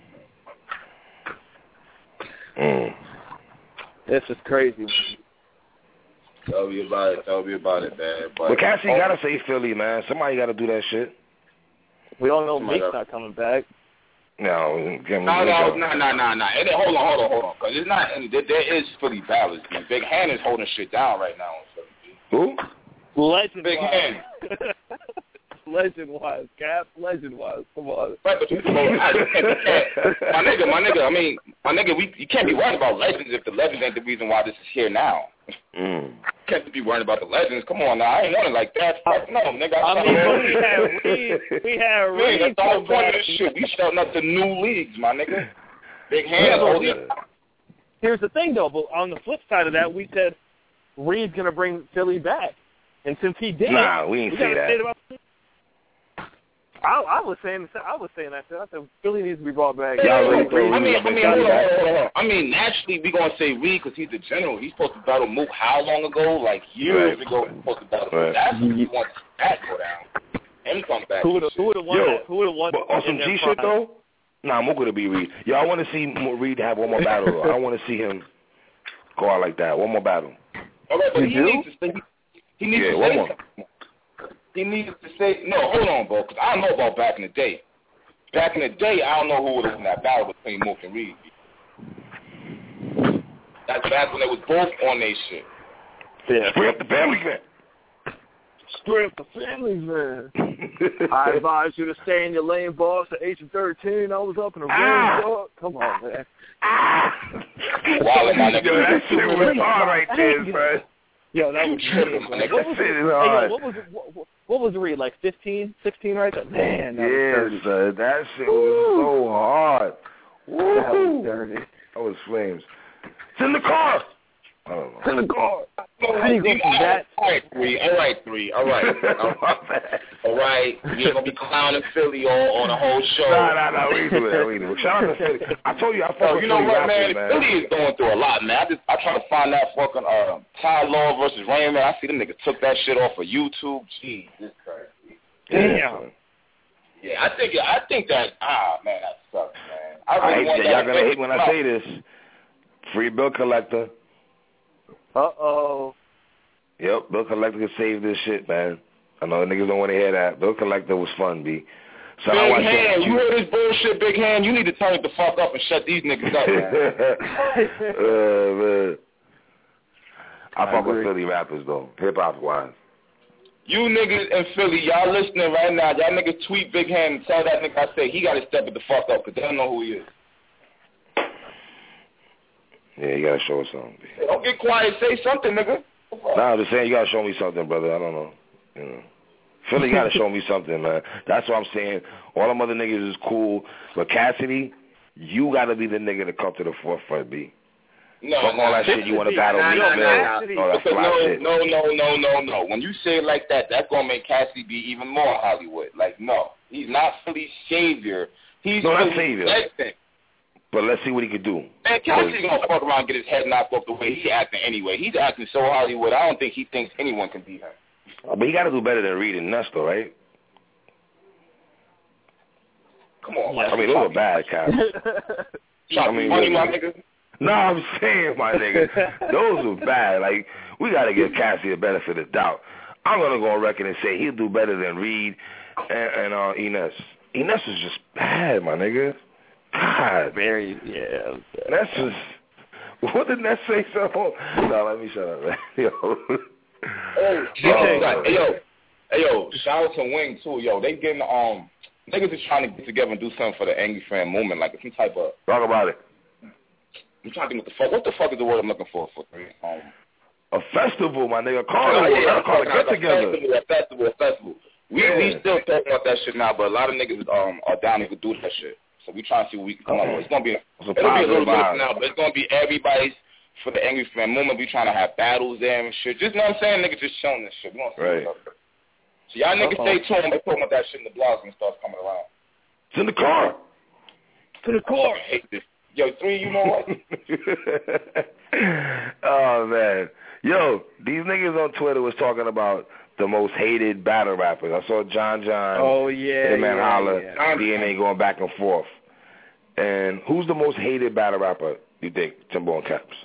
D: Mm.
B: This is crazy.
C: tell me about it, tell me about it, man. But,
D: But Cassidy
C: oh,
D: gotta say Philly, man. Somebody gotta do that shit.
B: We all know
C: Somebody
B: Meek's
C: else.
B: not coming back.
D: No, give me
C: No, no,
D: go.
C: no, no, no, no. And then, hold on, hold on, hold on. Because it's not, there, there is Philly ballads, man. Big Hand is holding shit down right now on Philly.
D: Who?
B: Legend
C: Big
B: wise.
C: Hand.
B: Legend wise, Cap. Legend wise. Come on.
C: Right, but you, I, you can't, you can't, my nigga, my nigga, I mean, my nigga, we, you can't be worried about legends if the legends ain't the reason why this is here now.
D: Mm.
C: You can't be worried about the legends. Come on now, I ain't want it like that. Fuck no, nigga.
B: I
C: I
B: mean, but we
C: Reed.
B: had Reed. We had
C: Man,
B: Reed.
C: that's the whole
B: come
C: point of
B: back.
C: this shit. We starting up the new leagues, my nigga. Big Hand
B: Yeah, but
C: holding
B: we- Here's the thing, though. But on the flip side of that, we said Reed's gonna bring Philly back, and since he did,
D: Nah, we ain't
B: we
D: say
B: gotta
D: that.
B: say it about. I, I was saying, I was saying that. I said Philly needs to be brought back.
D: Y'all really
C: I
D: throw
C: mean, I mean,
D: Reed
C: I mean,
D: up
C: hold
D: in
C: on,
D: back.
C: hold on, hold on. I mean, naturally, we gonna say Reed because he's the general. He's supposed to battle Mook how long ago? Like years
D: Right.
C: ago. He's supposed to battle.
D: Right.
C: That's what we want that go down. Him come back.
B: Who would have? Who would have won
D: Yo,
B: that? Who would have won?
D: But on
B: in
D: some
B: their
D: G shit
B: prime?
D: though, Nah, Mook to be Reed. Yo, I want to see Reed have one more battle. I want to see him go out like that. One more battle.
C: All right, but
B: you
C: he
B: do?
C: needs to say. He needs
D: yeah,
C: to
D: one
C: say
D: more.
C: something. He needs to say, no, hold on, bro, because I don't know about back in the day. Back in the day, I don't know who would have won that battle between Mook and Reed. That's back when they was both on their shit.
B: Yeah.
D: Spray up the family, man.
B: Spray up the family, man. I advise you to stay in your lane, boss. At age of thirteen, I was up in a
D: Ah.
B: room, dog. Come on, man.
D: Ah!
C: Wow, my nigga.
D: Yo, that shit was hard right there, bro.
B: Yo, that was
C: tripping,
B: crazy.
C: my
B: Like,
C: nigga.
B: what was
D: That
B: it?
D: shit is
B: Hey,
D: hard.
B: yo, what was it? What, what, what was the read? Like fifteen, sixteen, right there? Man, that was
D: Yeah,
B: dirty.
D: sir. That shit was so hard.
B: That was
D: Woo!
B: dirty.
D: That was flames. It's in the car. I don't know.
B: It's in the car.
C: No,
B: How do you go from that?
C: All right, three. All right, three. All right. All right. We ain't gonna be clowning Philly all on the whole show.
D: Nah, nah, nah. We ain't do that. We ain't do it. Shout out to Philly. I told you I fuck
C: Yo,
D: with
C: you know
D: Philly
C: what,
D: rappers,
C: man?
D: man.
C: Philly is going through a lot, man. I just I try to find that fucking uh, Ty Law versus Rain, man. I see them niggas took that shit off of YouTube. Jesus Christ.
B: Damn.
C: Yeah, I think I think that ah man, that sucks, man. I
D: I
C: really
D: hate
C: want
D: that. Y'all
C: that
D: gonna hate when I say this. Free Bill Collector.
B: Uh-oh.
D: Yep, Bill Collector can save this shit, man. I know niggas don't want to hear that. Bill Collector was fun, B. So I
C: Big
D: watched
C: Hand,
D: that.
C: you hear this bullshit, Big Hand? You need to turn it the fuck up and shut these niggas up, man.
D: uh, man. I,
B: I
D: fuck with
B: agree.
D: Philly rappers, though, hip-hop wise.
C: You niggas in Philly, y'all listening right now, y'all niggas tweet Big Hand and tell that nigga I say he got to step it the fuck up because they don't know who he is.
D: Yeah, you got to show us something, B.
C: Hey, don't get quiet, say something, nigga.
D: Nah, I'm just saying you got to show me something, brother. I don't know. You know. Philly got to show me something, man. That's what I'm saying. All them other niggas is cool. But Cassidy, you got to be the nigga to come to the forefront, B.
C: No,
D: Fuck
C: no,
D: all that
C: this
D: shit you
C: is
D: want to
C: the-
D: battle
C: nah,
D: Meek
C: nah,
D: Mill.
C: nah,
B: Cassidy.
D: All that
C: Because
D: fly
C: no,
D: shit.
C: no, no, no, no, no. When you say it like that, that's gonna make Cassidy be even more Hollywood. Like, no, he's not Philly's savior. He's
D: No, not
C: Philly's
D: savior.
C: legend.
D: But let's see what he could do.
C: Man, Cassidy's gonna fuck around and get his head knocked off the way he's acting anyway. He's acting so Hollywood. I don't think he thinks anyone can beat him.
D: But he got to do better than Reed and Nestor, right?
C: Come on,
B: Yeah.
C: man.
D: I mean, those are bad cats.
C: Trying
D: I
C: to
D: mean,
C: be funny, my
D: really.
C: nigga.
D: No, I'm saying, my nigga, those are bad. Like, we got to give Cassie the benefit of the doubt. I'm going to go on record and say he'll do better than Reed and, and uh, Ines. Ines is just bad, my nigga. God.
B: Very, yeah.
D: That's just, what did Ness say? So, no, let me shut up, man. Yo.
C: Oh,
D: Oh.
C: yo, hey, yo, hey, yo, shout out to Wing, too. Yo, they getting, um, niggas is trying to get together and do something for the Angry Fan movement, like some type of,
D: Talk about it.
C: I'm trying to think what the fuck, what the fuck is the word I'm looking for for three? Um,
D: A festival, my nigga. Carnival.
C: yeah,
D: Gotta call it
C: a
D: get together.
C: festival, a festival, a festival. We
D: Yeah.
C: we still talking about that shit now, but a lot of niggas um are down to do that shit. So we trying to see what we can come up with. It's gonna be
D: It's a
C: it'll be a
D: positive
C: little bit
D: vibe.
C: now, but it's gonna be everybody's for the Angry Fan movement. We trying to have battles there and shit. Just know what I'm saying, niggas just showing this shit. We gonna see
D: Right.
C: what's up. So y'all niggas
B: Uh-oh.
C: stay tuned. They talking about that shit in the blogs and stuff coming around.
D: It's in the car.
B: To the core.
C: I hate this. Yo, three, you know what?
D: Oh, man. Yo, these niggas on Twitter was talking about the most hated battle rappers. I saw John John,
B: Oh, yeah,
D: Hit Man
B: yeah,
D: Holler,
B: yeah.
D: D N A going back and forth. And who's the most hated battle rapper, you think, Timbo and Caps?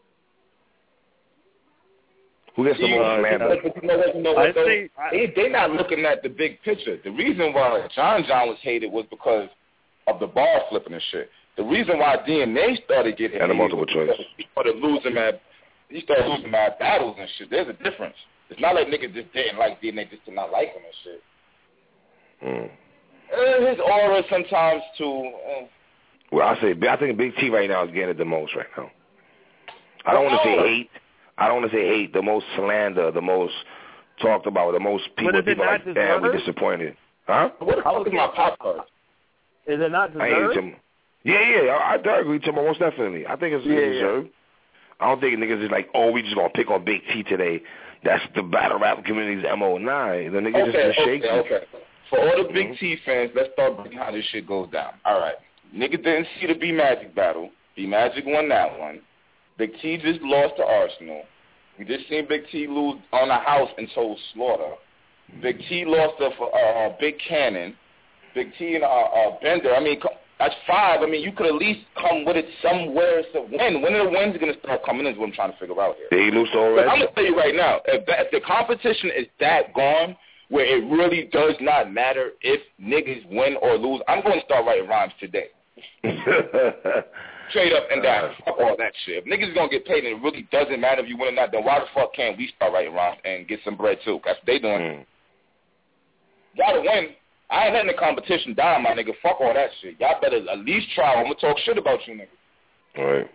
D: Who gets the
C: See,
D: most
B: uh,
D: slander?
C: But you know what? You know what?
B: I
C: though?
B: think I-
C: They they not looking at the big picture. The reason why John John was hated was because of the bar flipping and shit. The reason why D N A started getting
D: And the
C: hated
D: multiple
C: was
D: choice.
C: because he started losing mad. He started losing mad battles and shit. There's a difference. It's not like niggas just didn't like D N A, just did not like him and shit.
D: Mm.
C: Uh, his aura sometimes too. Uh,
D: Well, I say, I think Big T right now is getting it the most right now. I don't want to say hate. I don't want to say hate. The most slander, the most talked about, the most people.
B: But is it
D: people
B: not
D: like, damn, we
B: deserved?
D: disappointed. Huh?
C: what the fuck is my pop card?
B: Is it not
D: I ain't
B: deserved?
D: Tim. Yeah, yeah, I, I do agree with Timbo most definitely. I think it's
B: Yeah, yeah.
D: deserved. I don't think niggas is like, oh, we just gonna pick on Big T today. That's the battle rap community's M O. Nah, the niggas
C: Okay,
D: just shaky.
C: okay, okay. For all the Big
D: Mhm.
C: T fans, let's start breaking how this shit goes down. All right. Nigga didn't see the B Magic battle. B Magic won that one. Big T just lost to Arsenal. We just seen Big T lose on a house until Slaughter. Big T lost to uh, uh, Big Cannon. Big T and uh, uh, Bender. I mean, co- That's five. I mean, you could at least come with it somewhere to win. When are the wins going to start coming in is what I'm trying to figure out here.
D: Did he lose already?
C: I'm going to tell you right now, if, that, if the competition is that gone, where it really does not matter if niggas win or lose, I'm going to start writing rhymes today. Straight up and down. Fuck all that shit. If niggas is going to get paid and it really doesn't matter if you win or not, then why the fuck can't we start writing rhymes and get some bread too? That's what they doing. Mm. Gotta win. I ain't letting the competition down, my nigga. Fuck all that shit. Y'all better at least try. I'm going to talk shit about you, nigga.
D: All right.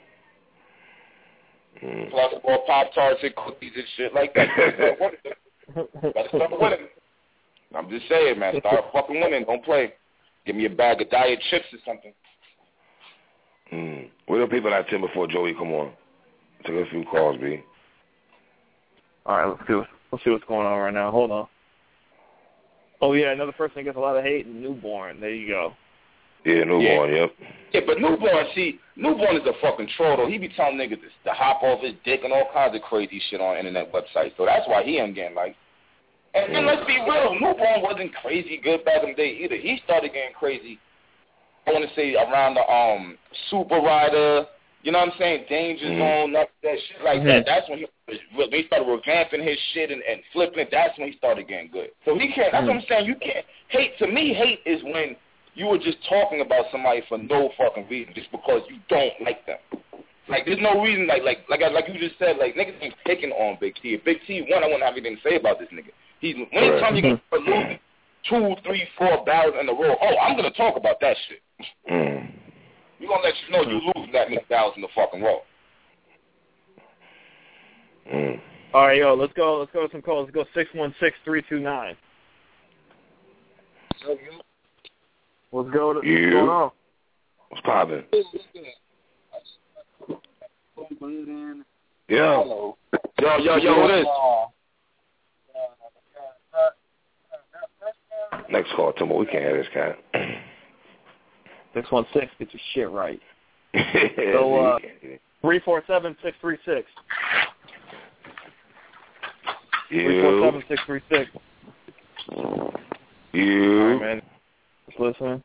D: Mm.
C: Plus more Pop-Tarts and cookies and shit like that. Gotta start winning. I'm just saying, man. Start fucking winning. Don't play. Give me a bag of diet chips or something.
D: Mm. Where the people at ten before Joey come on? Take a few calls, B.
B: All right, let's see, what, let's see what's going on right now. Hold on. Oh, yeah, another person that gets a lot of hate, Newborn. There you go.
D: Yeah, Newborn,
C: yeah.
D: yep.
C: Yeah, but Newborn, see, Newborn is a fucking troll, though. He be telling niggas to, to hop off his dick and all kinds of crazy shit on internet websites. So that's why he ain't getting liked. And then let's be real, Newborn wasn't crazy good back in the day either. He started getting crazy, I want to say, around the um Super Rider, you know what I'm saying, Danger Zone, that, that shit like mm-hmm. that. That's when he was, they started revamping his shit and, and flipping it. That's when he started getting good. So he can't, that's mm-hmm. what I'm saying, you can't, hate, to me, hate is when you were just talking about somebody for no fucking reason, just because you don't like them. Like, there's no reason, like, like, like, like you just said, like, niggas ain't picking on Big T. If Big T won, I wouldn't have anything to say about this nigga. He's anytime you get losing two, three, four battles in a row, oh, I'm gonna talk about that shit.
D: Mm.
C: We're gonna let you know you lose that many battles in the fucking row.
D: Mm.
B: All right, yo, let's go. Let's go with some calls. Let's go six one six three two nine. Let's go. To,
D: you.
B: What's going on?
D: What's poppin'? Yo.
C: Yo, yo, yo, what is?
D: Next call, Timo. We can't have this cat.
B: six one six, get your shit right. So, uh, three four seven six three six. three four seven six three six.
D: You.
B: All right, man. Just listening.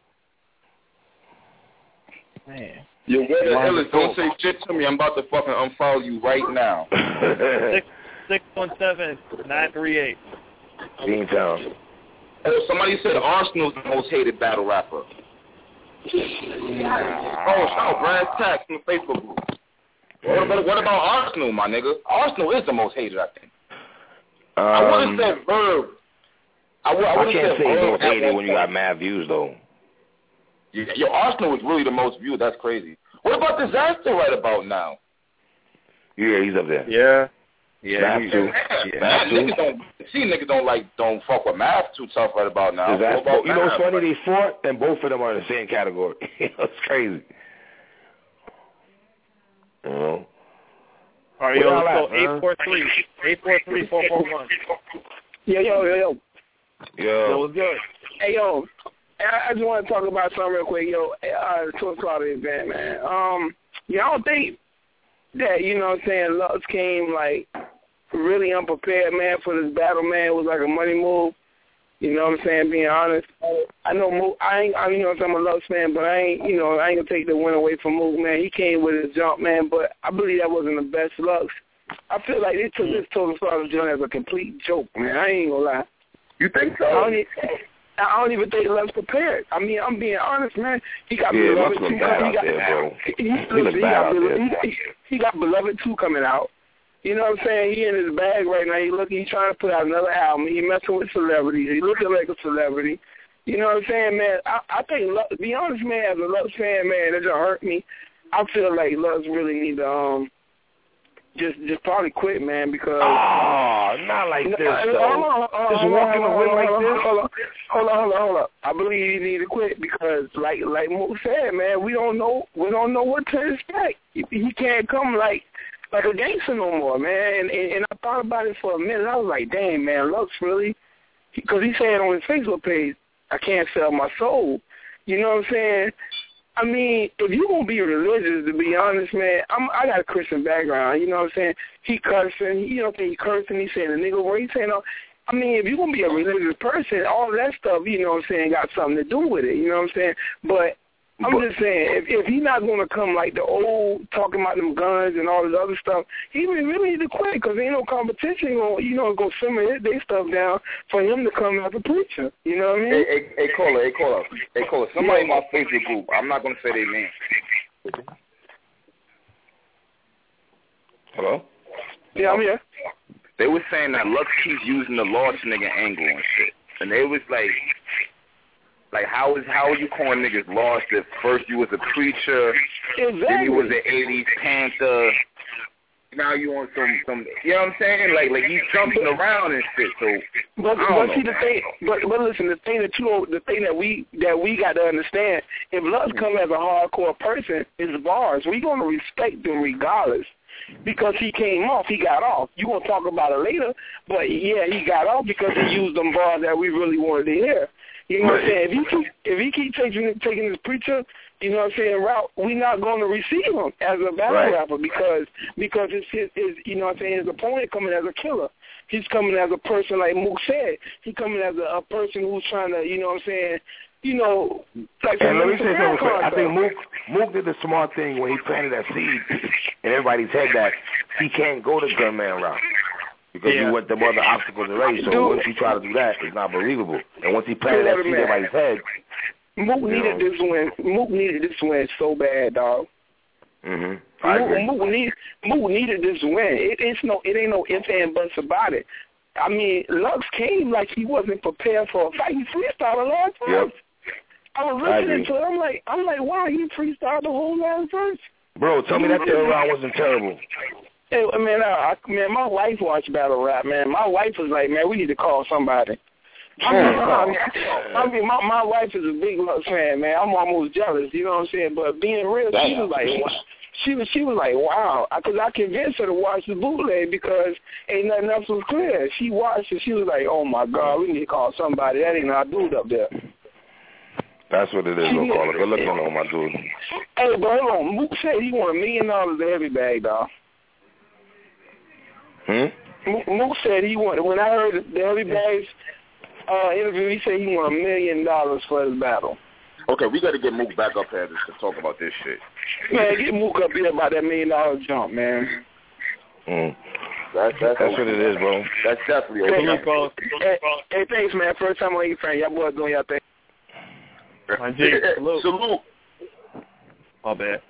B: Man.
C: Yo, where the hell is? Don't say shit to me. I'm about to fucking unfollow you right now.
B: six six one seven nine three eight.
D: Beantown.
C: Oh, somebody said Arsenal's the most hated battle rapper. Oh, shout out Brad Tax in the Facebook group. What about, what about Arsenal, my nigga? Arsenal is the most hated, I think.
D: Um,
C: I would have said Verb. I, would, I,
D: I can't say the most hated when you got mad views, though.
C: Yeah, yo, Arsenal is really the most viewed. That's crazy. What about Disaster right about now?
D: Yeah, he's up there.
B: Yeah.
D: Yeah,
C: Math too. Yeah, Math too. Niggas don't see niggas don't like don't fuck with Math too tough right about now.
D: About
C: you
D: know what's funny? They fought, and both of them are in the same category. It's crazy. You know.
B: All right, yo, let's go eight four three eight four three four four one.
E: Yo, yo, yo, yo.
D: Yo.
B: Yo, what's good?
E: Hey, yo. I, I just want to talk about something real quick, yo. Uh, the Tour Slaughter event, man. Um, yeah, I don't think that, you know what I'm saying, Lux came, like, really unprepared, man, for this battle, man. It was like a money move. You know what I'm saying, being honest. I know Mook, I ain't, I, you know, I'm a Lux fan, but I ain't, you know, I ain't going to take the win away from Mook, man. He came with his jump, man, but I believe that wasn't the best Lux. I feel like they took this Total Slaughter joint as a complete joke, man. I ain't going to lie.
C: You think so?
E: I don't, even, I don't even think Lux prepared. I mean, I'm being honest, man. He got
D: yeah,
E: Beloved
D: two
E: two
D: coming
E: out. He got,
D: there, bro.
E: he,
D: he,
E: he, he, got, he, he, he got Beloved two coming out. You know what I'm saying? He in his bag right now. He looking. He trying to put out another album. He messing with celebrities. He looking like a celebrity. You know what I'm saying, man? I, I think, Lux, to be honest, man, as a Lux fan, man, that just hurt me. I feel like Lux really need to um just just probably quit, man, because
D: oh, not like this.
E: No,
D: though.
E: hold on, hold
D: just
E: on,
D: walking
E: hold on,
D: away
E: hold
D: like
E: on,
D: this.
E: Hold on, hold on, hold on, hold on. I believe he need to quit because, like like Mook said, man, we don't know we don't know what to expect. He, he can't come like. like a gangster no more, man. And, and, and I thought about it for a minute. I was like, dang, man, Lux really? Because he, he said on his Facebook page, I can't sell my soul. You know what I'm saying? I mean, if you're going to be religious, to be honest, man, I'm, I got a Christian background. You know what I'm saying? He cursing. He, you know, he cursing. He saying the nigga word. He saying, oh, I mean, if you're going to be a religious person, all that stuff, you know what I'm saying, got something to do with it. You know what I'm saying? But I'm just saying, if, if he's not going to come like the old, talking about them guns and all this other stuff, he really need to quit because ain't no competition going, you know, go simmer their stuff down for him to come as a preacher. You know what I mean?
C: Hey, hey, hey caller, hey, caller. Hey, caller, somebody in my Facebook group, I'm not going to say their name.
D: Hello?
E: Yeah, I'm here.
C: They were saying that Lux keeps using the lost nigga angle and shit. And they was like, like how is how are you calling niggas lost if first you was a preacher,
E: exactly.
C: then you was an eighties Panther, now you on some some you know what I'm saying? Like like he's jumping around and shit. So
E: but,
C: I
E: but
C: don't
E: see
C: know,
E: the thing, but but listen, the thing that you the thing that we that we got to understand, if Lux come as a hardcore person, it's bars. We gonna respect them regardless. Because he came off, he got off. You gonna talk about it later, but yeah, he got off because he used them bars that we really wanted to hear. You know what I'm saying? If he keep if he keep taking taking his preacher, you know what I'm saying, route, we not going to receive him as a battle
D: right.
E: rapper because because it's his, his you know what I'm saying, his opponent coming as a killer. He's coming as a person like Mook said. He coming as a, a person who's trying to, you know what I'm saying, you know, like
D: and let me say something quick. I
E: stuff.
D: think Mook Mook did the smart thing when he planted that seed in everybody's head that he can't go the gunman route. Because
B: yeah.
D: you went the other obstacles already, so
E: Dude.
D: once you try to do that, it's not believable. And once he planted that seed in everybody's head,
E: Mook needed
D: know.
E: this win. Mook needed this win so bad, dog.
D: Mhm. I agree.
E: Mook, Mook, need, Mook needed this win. It, it's no, it ain't no ifs and buts about it. I mean, Lux came like he wasn't prepared for a fight. He freestyled a lot of times.
D: Yep.
E: I was
D: I
E: listening
D: agree.
E: to it. I'm like, I'm like, wow, he freestyled the whole last verse.
D: Bro, tell me that third round wasn't terrible.
E: Hey, man, I, I, man, my wife watched battle rap, man. My wife was like, man, we need to call somebody. I mean, I mean, I mean my, my wife is a big Lux fan, man. I'm almost jealous, you know what I'm saying? But being real, Damn. she was like, wow. She was, she was like, wow, because I convinced her to watch the bootleg because ain't nothing else was clear. She watched it. She was like, oh, my God, we need to call somebody. That ain't our dude up there.
D: That's what it is, no caller. Good looking on my dude.
E: Hey, but hold on. Mook said he won a million dollars a heavy bag, dog.
D: Hmm?
E: Mook, Mook said he won. When I heard the heavy bags uh, interview, he said he won a million dollars for his battle.
C: Okay, we got to get Mook back up here to, to talk about this shit.
E: Man, get Mook up here about that million dollar jump, man.
D: Mm.
C: That's, that's,
D: that's what it is, bro.
C: That's definitely
E: okay.
B: Okay.
E: Hey, hey, thanks, man. First time on your friend. Y'all boys doing y'all thing.
B: My G, salute.
C: Salute.
B: My bad.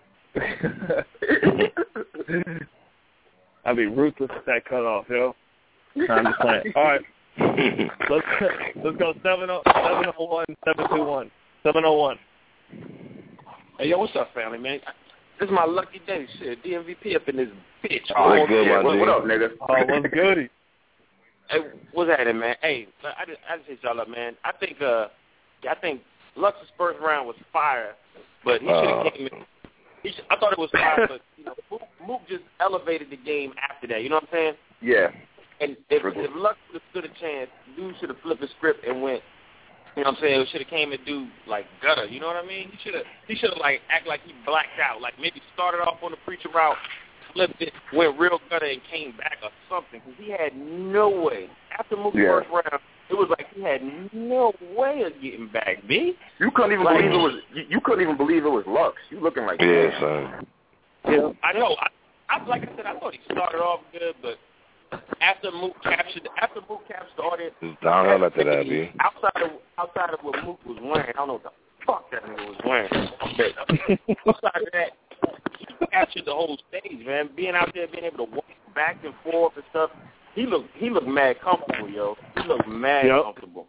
B: I'll be ruthless if that cut off, yo. I'm just playing. All right. Let's let's go seven oh one, seven two one. seven oh one.
F: Hey, yo, what's up, family, man? This is my lucky day. Shit, D M V P up in this bitch.
D: Oh, what's good,
C: yeah,
D: my
C: what,
D: G?
C: what up, nigga?
B: Oh, what's goody?
F: Hey, what's happening, man? Hey, I just, I just hit y'all up, man. I think, uh, I think Lux's first round was fire, but he should have
D: uh.
F: came in. He should, I thought it was fire, but you know, Mook, Mook just elevated the game after that. You know what I'm saying?
C: Yeah.
F: And if, if Lux would have stood a chance, dude should have flipped the script and went. You know what I'm saying? It should have came and do like gutter. You know what I mean? He should have. He should have like act like he blacked out. Like maybe started off on the preacher route, flipped it, went real gutter, and came back or something. Because he had no way after Mook's
C: yeah.
F: first round. It was like he had no way of getting back, B.
C: You couldn't even
F: like,
C: believe it was. You, you couldn't even believe it was Lux. You looking like
D: yeah, son.
F: Yeah, I know. I, I like I said, I thought he started off good, but after Mook captured, after Mook captured the audience,
D: It's downhill after that, B.
F: Outside of outside of what Mook was wearing, I don't know what the fuck that nigga was wearing. But outside of that, he captured the whole stage, man. Being out there, being able to walk back and forth and stuff. He looked he looked mad comfortable, yo. He looked mad yep. comfortable.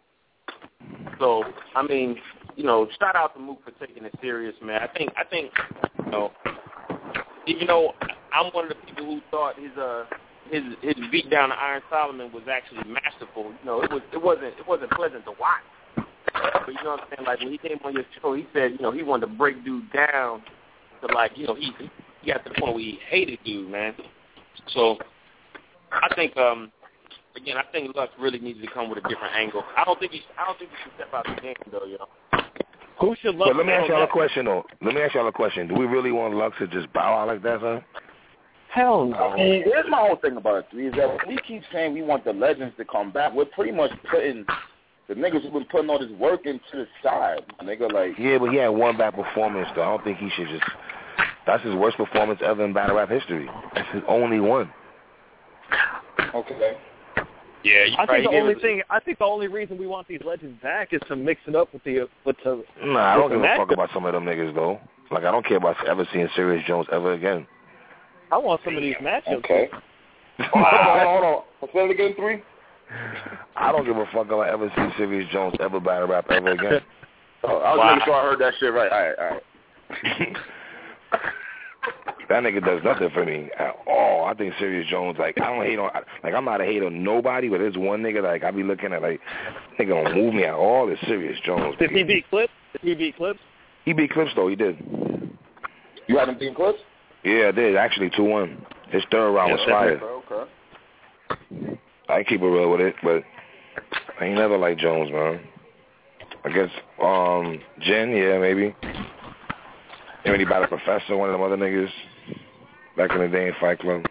F: So I mean, you know, shout out to Mook for taking it serious, man. I think I think you know, even though I'm one of the people who thought his uh his his beat down to Iron Solomon was actually masterful. You know, it was it wasn't it wasn't pleasant to watch. But you know what I'm saying? Like when he came on your show, he said, you know, he wanted to break dude down to like, you know, he he got to the point where he hated dude, man. So I think um again, I think Lux really needs to come with a different angle. I don't think he I don't think he should step out the game though, you know.
B: Who should Lux?
D: But let me ask y'all a question though. Let me ask y'all a question. Do we really want Lux to just bow out like that, son?
B: Hell no.
C: See, here's my whole thing about it, is that when we keep saying we want the legends to come back, we're pretty much putting The niggas who been putting all this work into the side, nigga, like.
D: Yeah, but he had one bad performance, though. I don't think he should just. That's his worst performance ever in battle rap history. That's his only one.
C: Okay.
F: Yeah, you
B: I
F: right.
B: think the only
F: was,
B: thing, I think the only reason we want these legends back is to mix it up with the with the.
D: Nah, I don't
B: with
D: give
B: the
D: a fuck
B: matchup.
D: about some of them niggas though. Like I don't care about ever seeing Serious Jones ever again.
B: I want some of these matchups.
C: Okay. Hold on, hold on. Let's say it again, three.
D: I don't give a fuck about ever seeing Serious Jones ever battle rap ever again.
C: Oh, I was
F: Wow.
C: making sure I heard that shit right. All right, all right.
D: That nigga does nothing for me at all. I think Serious Jones, like, I don't hate on, like, I'm not a hater on nobody, but there's one nigga, like, I be looking at, like, nigga don't move me at all. It's Serious Jones.
B: Did he beat Clips? Did he beat Clips?
D: He beat Clips, though. He did.
C: You haven't beaten Clips?
D: Yeah, I did. Actually, two one. His third round was fire.
C: Okay, okay.
D: I keep it real with it, but I ain't never liked Jones, man. I guess, um, Jen, yeah, maybe. Maybe he battled Professor, one of them other niggas. Back in the day in Fight Club.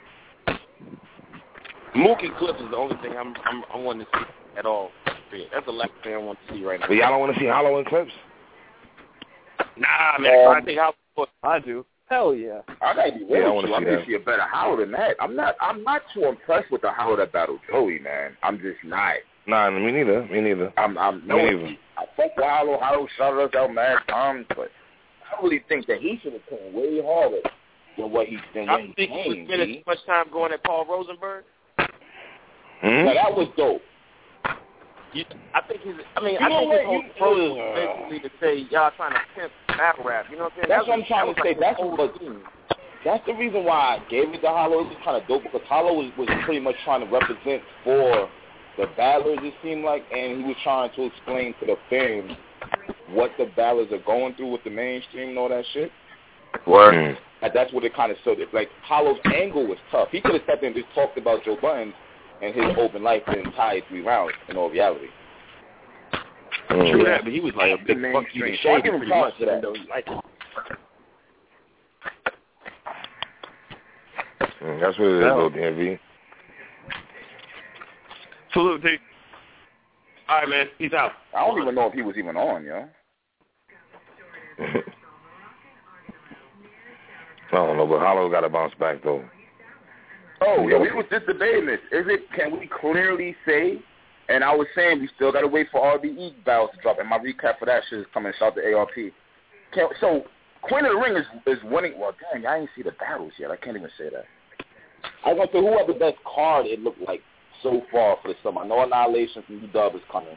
F: Mookie Clips is the only thing I'm, I'm I want to see at all. That's the last thing I want to see right now.
D: But y'all don't want to see Hollow and Clips?
F: Nah, man.
C: Um,
F: I think how.
B: I do. Hell yeah.
C: I gotta be real
D: Yeah, I
C: with
D: wanna
C: you. I
D: see
C: need
D: that.
C: to see a better Howard than that. I'm not. I'm not too impressed with the Howard that battled Joey, man. I'm just not.
D: Nah, me neither. Me neither.
C: I'm. I'm.
D: Me
C: No,
D: neither.
C: I think Wallow, Howard shouted us out mad times, but I really think that he should have come way harder than what he than
F: I
C: what he
F: think he was
C: came.
F: spending
C: B.
F: too much time going at Paul Rosenberg.
D: Hmm?
C: Now that was dope.
F: You, I think he's. I mean,
C: You
F: I
C: know
F: think
C: what?
F: his whole
C: You-
F: approach
C: uh,
F: was basically to say y'all trying to pimp battle rap. You know what I'm saying?
C: That's
F: That
C: what I'm
F: was-
C: trying
F: that
C: to
F: was
C: say.
F: like
C: That's
F: the whole
C: what.
F: thing.
C: That's the reason why I gave it to Hollow. It was kind of dope because Hollow was, was pretty much trying to represent for the battlers, it seemed like, and he was trying to explain to the fans what the battlers are going through with the mainstream and all that shit.
D: Word.
C: And that's what it kind of showed. Like, Hollow's angle was tough. He could have stepped in and just talked about Joe Budden and his open life the entire three rounds, in all reality.
D: Mm.
F: True that, but he was like a big
C: The
F: fuck you to
C: mainstream.
F: shade
C: So I give him
F: pretty much,
C: props for that.
F: even though he liked it.
D: Mm, that's what it is, though, D M V.
F: Salute, T. All right, man. Peace out.
C: I don't even know if he was even on, yo.
D: I don't know, but Hollow got to bounce back, though.
C: Oh, yeah, we was just debating this. Is it, can we clearly say, and I was saying we still got to wait for R B E battles to drop, and my recap for that shit is coming. Shout out to A R P. Can, so, Queen of the Ring is, is winning. Well, dang, I didn't see the battles yet. I can't even say that. I was going to say, who had the best card it looked like so far for the summer? I know Annihilation from U-Dub is coming.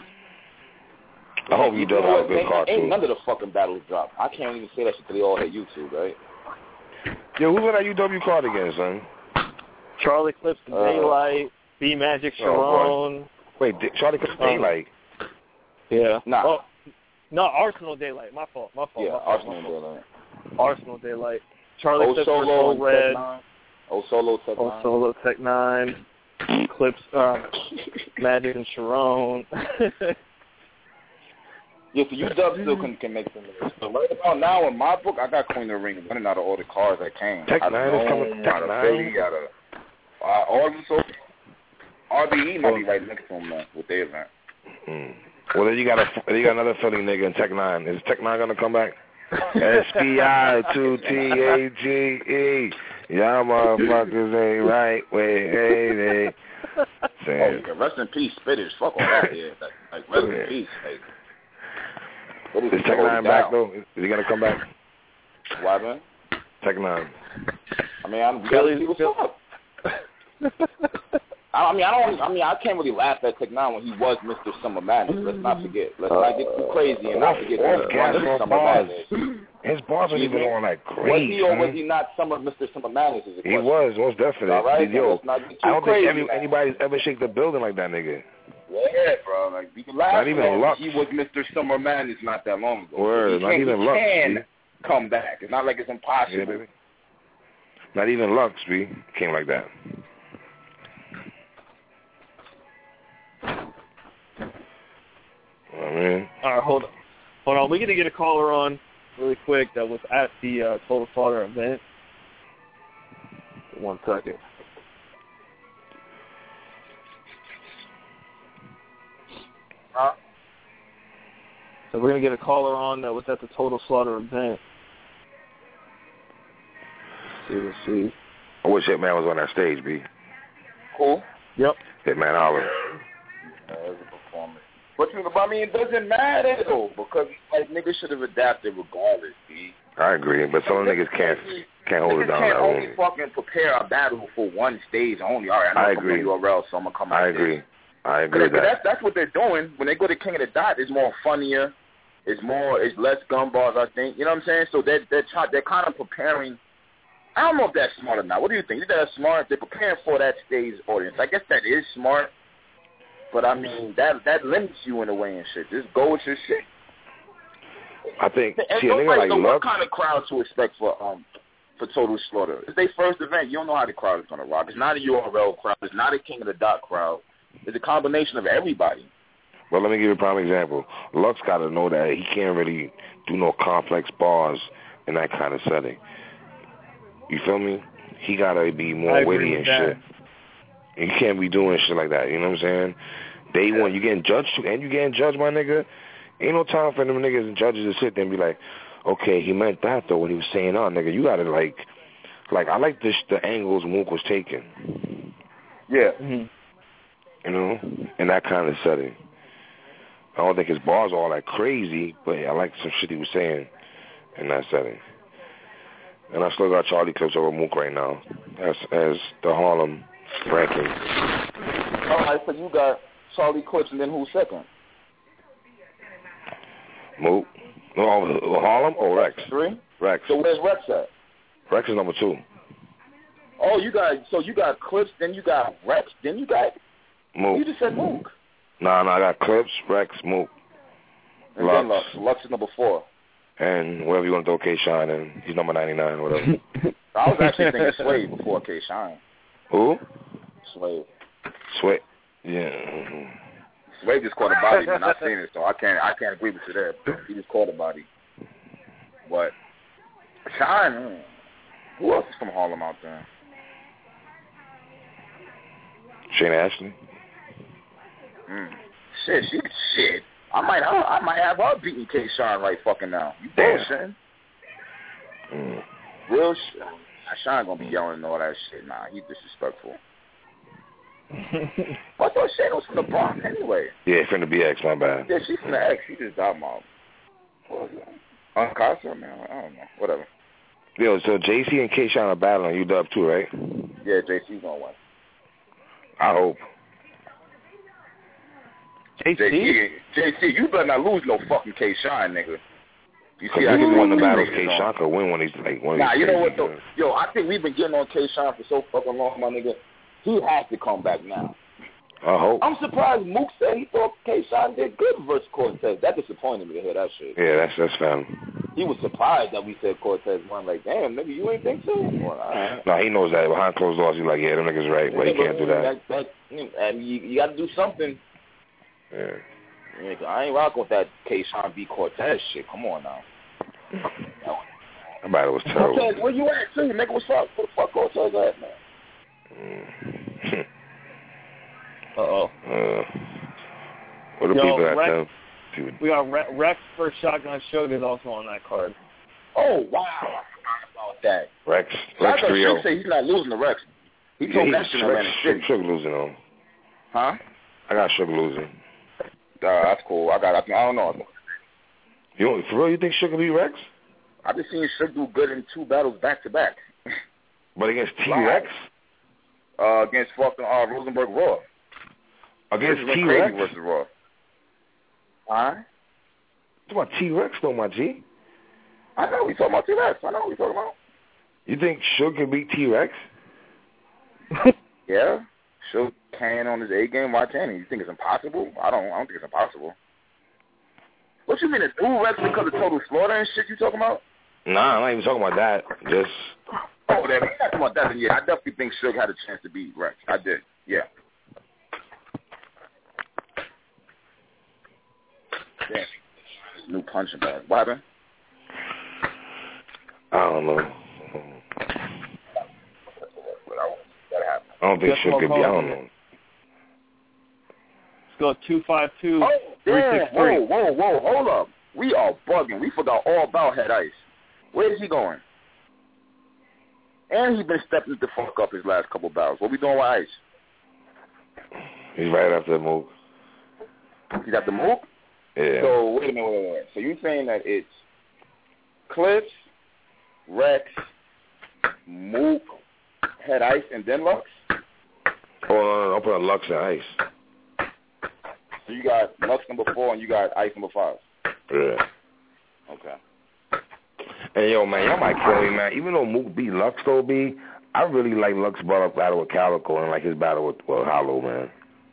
D: I hope you done have a good
C: ain't,
D: card,
C: ain't
D: too.
C: none of the fucking battles dropped. I can't even say that shit till they all hit YouTube, right?
D: Yo, who's on that U W card again, son?
B: Charlie Clips and
C: Uh,
B: Daylight, B Magic
D: oh,
B: Sharon.
D: Wait, Di- Charlie Clips
B: Um,
D: Daylight.
B: Yeah.
C: Nah.
B: Oh, no, Arsenal Daylight. My fault. My fault.
C: Yeah,
B: my fault,
C: Arsenal
B: my
C: and
B: fault.
C: Daylight.
B: Arsenal Daylight. Charlie
C: O
B: Clips
C: Solo
B: versus
C: and
B: Red.
C: Tech Nine. O Solo, Tech
B: O
C: Nine.
B: Solo Tech Nine. Clips. Uh, Magic and Sharon.
C: Yeah, so U-Dub still can, can make some of this. But right about now, in my book, I got Queen of the Ring winning out of all the cards that came.
D: Tech
C: out of
D: Nine is coming-
C: Rome,
D: Tech
C: out of
D: Nine?
C: Philly, out of uh, all of them. So R B E might be right next to him now with their event.
D: Mm. Well, then you got a you got another Philly nigga in Tech Nine. Is Tech Nine gonna come back? S P I two T A G E. Y'all motherfuckers ain't right. Wait, hey, they.
C: Oh,
D: Saying,
C: yeah, rest in peace, Spitters. Fuck all that here. Like, like rest in peace. Like, what
D: is Tech Nine back though? Is he gonna come back?
C: Why, man?
D: Tech Nine.
C: I mean, I'm gotta see what's up. I I mean, I don't. I mean, I can't really laugh at Tech Nine when he was Mister Summer Madness. Let's not forget. Let's not get too crazy and not forget
D: Off
C: that he
D: gas
C: was
D: on
C: Summer
D: bars.
C: Madness.
D: His bars weren't even on like
C: Was
D: great.
C: he or was
D: man.
C: he not Summer Mister Summer Madness? Is the
D: He
C: question.
D: was, most definitely.
C: All right,
D: Yo,
C: let's not get too
D: I don't
C: crazy
D: think every,
C: now.
D: anybody's ever shake the building like that nigga.
C: Yeah, bro. Like you can laugh
D: Not even
C: at
D: Lux.
C: he was Mister Summer Madness not that long ago.
D: Word,
C: he
D: not
C: can,
D: even
C: he
D: Lux,
C: can
D: B.
C: come back. It's not like it's impossible.
D: Yeah, baby. Not even Lux, B, came like that. I mean,
B: All right, hold on. Hold on. We got to get a caller on really quick that was at the uh, Total Slaughter event. One second.
C: Huh?
B: So we're going to get a caller on that was at the Total Slaughter event. Let's see, let's see.
D: I wish Hitman was on that stage, B.
C: Cool.
B: Yep.
D: Hitman Holler.
C: Yeah, it was a performance. But, I mean, it doesn't matter, though, because, like, niggas should have adapted regardless, B.
D: I agree, but some niggas can't can't hold
C: niggas
D: it down
C: can't
D: that
C: only
D: long.
C: fucking prepare a battle for one stage only. All right, I know
D: I
C: I'm coming
D: agree.
C: to U R L, so I'm going to come out
D: I agree.
C: there.
D: I agree with
C: Cause
D: that.
C: that's, that's what they're doing. When they go to King of the Dot, it's more funnier. It's more, it's less gun bars, I think. You know what I'm saying? So they're, they're, try, they're kind of preparing. I don't know if that's smart or not. What do you think? You think that's smart? They're preparing for that stage audience. I guess that is smart. But, I mean, that that limits you in a way and shit. Just go with your shit.
D: I think,
C: And
D: see, a nigga like
C: so what
D: Lux,
C: kind of crowd to expect for um for Total Slaughter? It's their first event. You don't know how the crowd is going to rock. It's not a U R L crowd. It's not a King of the Dot crowd. It's a combination of everybody.
D: well, let me give you a prime example. Lux got to know that he can't really do no complex bars in that kind of setting. You feel me? He got to be more witty and shit. And you can't be doing shit like that, you know what I'm saying? Day one, you getting judged too, and you getting judged, my nigga. Ain't no time for them niggas and judges to sit there and be like, okay, he meant that, though, when he was saying, oh, nigga, you got to, like, like, I like this, the angles Mook was taking.
C: Yeah.
B: Mm-hmm.
D: You know, in that kind of setting. I don't think his bars are all that crazy, but I like some shit he was saying in that setting. And I still got Charlie clips over Mook right now as as the Harlem ranking.
C: All right, so you got Charlie Clips, and then who's second?
D: Mook? No, Harlem or Rex?
C: Three.
D: Rex.
C: So where's Rex at?
D: Rex is number two.
C: Oh, you got so you got Clips, then you got Rex, then you got
D: Mook.
C: you just said Mook.
D: Nah, nah, I got Clips, Rex, Mook.
C: And
D: Lux.
C: then Lux. Lux is number four.
D: And wherever you want to throw K-Shine in, he's number ninety-nine or whatever.
C: I was actually thinking Sway before K-Shine.
D: Who?
C: Sway.
D: Sway. Yeah.
C: Sway just caught a body, man. I've seen it, so I can't I can't agree with you there. He just caught a body. But Shine, mm, who else is from Harlem out there?
D: Shayna Ashley.
C: Mm. Shit, she shit. I might I, I might have her beating K-Shine right fucking now. You
D: Damn.
C: bullshitting.
D: Mm.
C: Real shit. Shine gonna be yelling and all that shit. Nah, he's disrespectful. I thought Shayna was from the Bronx anyway.
D: Yeah, from the B X, my bad.
C: Yeah, she's from the X. She just died mob. What was that? Uncasa, man. I don't know. Whatever.
D: Yo, so J C and K-Shine are battling U W too, right?
C: Yeah, J C's gonna win.
D: I hope.
B: J C?
C: J C, J C, you better not lose no fucking K-Shine, nigga. You
D: Because
C: how
D: he
C: he
D: won the
C: these
D: battles.
C: niggas
D: K-Shine
C: on.
D: could win when he's like one of
C: Nah,
D: these
C: you know what
D: crazy
C: though?
D: guys.
C: Yo, I think we've been getting on K-Shine for so fucking long, my nigga. He has to come back now.
D: I hope.
C: I'm surprised Mook said he thought K-Shine did good versus Cortez. That disappointed me to hear that shit.
D: Yeah, that's that's fine.
C: He was surprised that we said Cortez won. Like, damn, nigga, you ain't think so? Well, all right.
D: No, he knows that. Behind closed doors, he's like, yeah, them niggas right, but he can't do that.
C: that, that and you, you got to do something.
D: Yeah.
C: Yeah, I ain't rocking with that K-Shine v. Cortez shit. Come on now.
D: That battle was terrible.
C: Cortez, where you at, too? Nigga, what's up? Where the fuck Cortez at, man?
D: Mm.
B: Uh-oh.
D: Uh, what the
B: Yo,
D: people at
B: Rex,
D: them? Dude.
B: we got Re- Rex versus Shotgun Suge is also on that card.
C: Oh, wow. I forgot about that.
D: Rex. Rex
C: Shotgun
D: three oh.
C: Suge say he's not losing to Rex. He
D: Yeah,
C: told
D: he,
C: that shit in Atlantic City.
D: Suge losing on.
C: Huh?
D: I got Suge losing.
C: Uh, that's cool. I got. I, I don't know.
D: You know, for real, you think Suge will beat Rex?
C: I've been seeing Suge do good in two battles back to back.
D: But against T-Rex?
C: Uh, against fucking uh, Rosenberg Raw.
D: Against
C: This is
D: T-Rex?
C: Crazy versus Raw. Huh?
D: Talking about T-Rex though, my G.
C: I know we talking about T-Rex. I know what we talking about.
D: You think Suge can beat T-Rex?
C: Yeah. Suge can on his A game. Why can't he? You think it's impossible? I don't. I don't think it's impossible. What you mean? It's two Rex because of Total Slaughter and shit? You talking about?
D: Nah, I'm not even talking about that. Just
C: Oh, that. You're not talking about that. Then yeah, I definitely think Suge had a chance to beat Rex. I did. Yeah. Damn. New punching bag. What happened?
D: I don't know. I don't think
B: Guess
D: Suge
B: what
D: could be. I
B: call
D: don't
B: it?
D: know.
B: Let's go two five two.
C: Oh, Damn, whoa, whoa, whoa, hold up. We are bugging. We forgot all about Head Ice. Where is he going? And he been stepping the fuck up his last couple battles. What we doing with Ice?
D: He's right after the Mook.
C: He's at the Mook?
D: Yeah.
C: So, wait a minute, wait a minute. So you're saying that it's Clips, Rex, Mook, Head Ice, and then Lux?
D: Oh, no, no, I'll put Lux and Ice.
C: So you got Lux number four and you got Ice number five?
D: Yeah.
C: Okay.
D: Hey, yo, man, y'all might kill me, man. Even though Mook beat Lux, though, B, I really like Lux battle with Calico and like his battle with, with Hollow, man.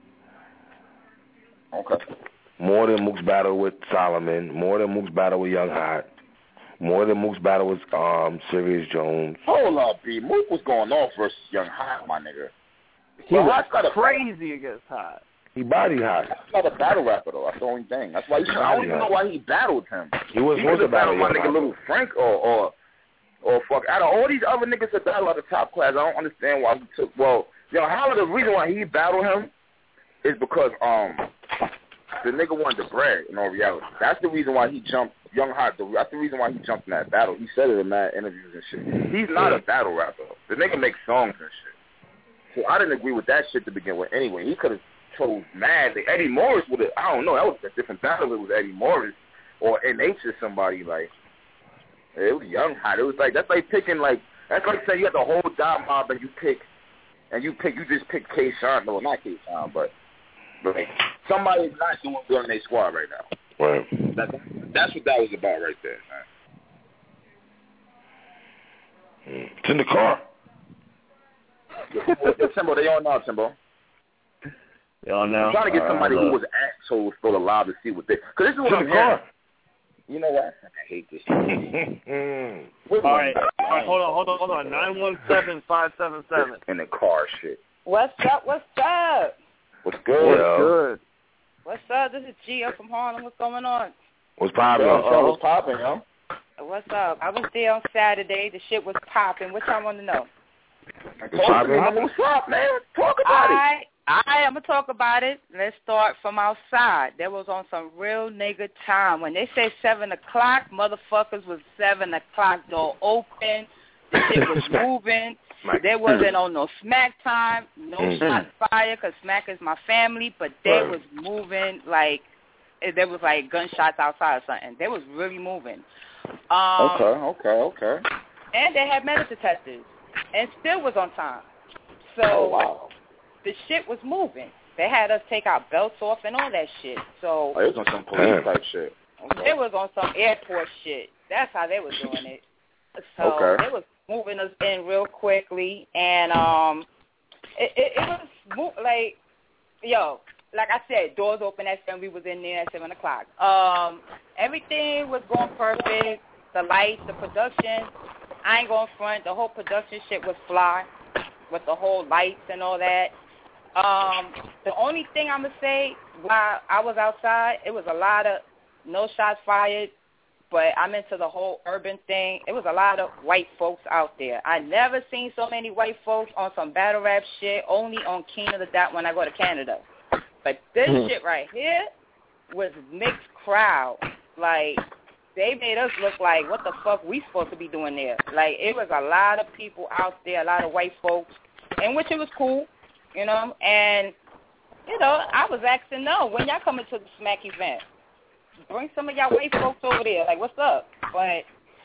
C: Okay.
D: More than Mook's battle with Solomon, more than Mook's battle with Young Hot, more than Mook's battle with um Sirius Jones.
C: Hold up, B. Mook was going off versus Young Hot, my nigga.
B: He
C: well,
B: was
C: Hot's
B: crazy against Hot.
D: He body Hot.
C: That's not a battle rapper, though. That's the only thing. That's why you, I don't even know why he battled him.
D: He was
C: he
D: supposed to battle
C: my nigga Little Frank or, or, or fuck. Out of all these other niggas that battle at the top class, I don't understand why he took, well, you know, how the reason why he battled him is because, um, the nigga wanted to brag in all reality. That's the reason why he jumped Young Hot. That's the reason why he jumped in that battle. He said it in mad interviews and shit. He's not a battle rapper. The nigga makes songs and shit. So I didn't agree with that shit to begin with anyway. He could have chose mad. Eddie Morris would have, I don't know, that was a different battle. It was Eddie Morris or N H or somebody like, it was Young Hot. It was like, that's like picking like, that's like saying you got the whole dot mob and you pick, and you pick, you just pick K-Shine. No, not K-Shine, but, but like, somebody's not doing good in their squad right now.
D: Right.
C: That, that's what that was about right there,
D: man. It's in the car.
C: Yo, Timbo, they on now, Timbo.
B: They on now?
C: I'm trying to get somebody uh, who was actual still alive to see what they, because this is what I'm hearing. You know what? I hate this shit.
B: all right, all right, hold on, hold on, hold on. nine one seven, five seven seven.
C: In the car shit.
G: What's up, what's up?
C: What's good?
B: What's good?
G: What's up? This is Gia from Harlem. What's going on?
D: What's poppin'?
C: Yo, uh, what's poppin', yo?
G: What's up? I was there on Saturday. The shit was popping. What y'all want to know?
C: What's poppin'? What's up, man? Talk about
G: I,
C: it.
G: I am going to talk about it. Let's start from outside. That was on some real nigga time. When they say seven o'clock, motherfuckers was seven o'clock, door open. The shit was moving. There wasn't on no smack time, no mm-hmm. shot fire, because smack is my family, but they right. was moving like, there was like gunshots outside or something. They was really moving. Um,
C: okay, okay, okay.
G: And they had metal detectors, and still was on time. So
C: oh, wow.
G: the shit was moving. They had us take our belts off and all that shit. So
C: oh, it was on some police type shit. Okay.
G: It was on some airport shit. That's how they was doing it. So
C: okay.
G: they was moving us in real quickly, and um, it, it, it was mo- like, yo, like I said, doors open at seven. We was in there at seven o'clock. Um, everything was going perfect. The lights, the production. I ain't going front. The whole production shit was fly, with the whole lights and all that. Um, the only thing I'm gonna say while I was outside, it was a lot of no shots fired. But I'm into the whole urban thing. It was a lot of white folks out there. I never seen so many white folks on some battle rap shit, only on King of the Dot when I go to Canada. But this mm-hmm. shit right here was mixed crowd. Like, they made us look like, what the fuck we supposed to be doing there? Like, it was a lot of people out there, a lot of white folks, and which it was cool, you know. And, you know, I was asking, no, when y'all coming to the Smack event? Bring some of y'all white folks over there. Like, what's up? But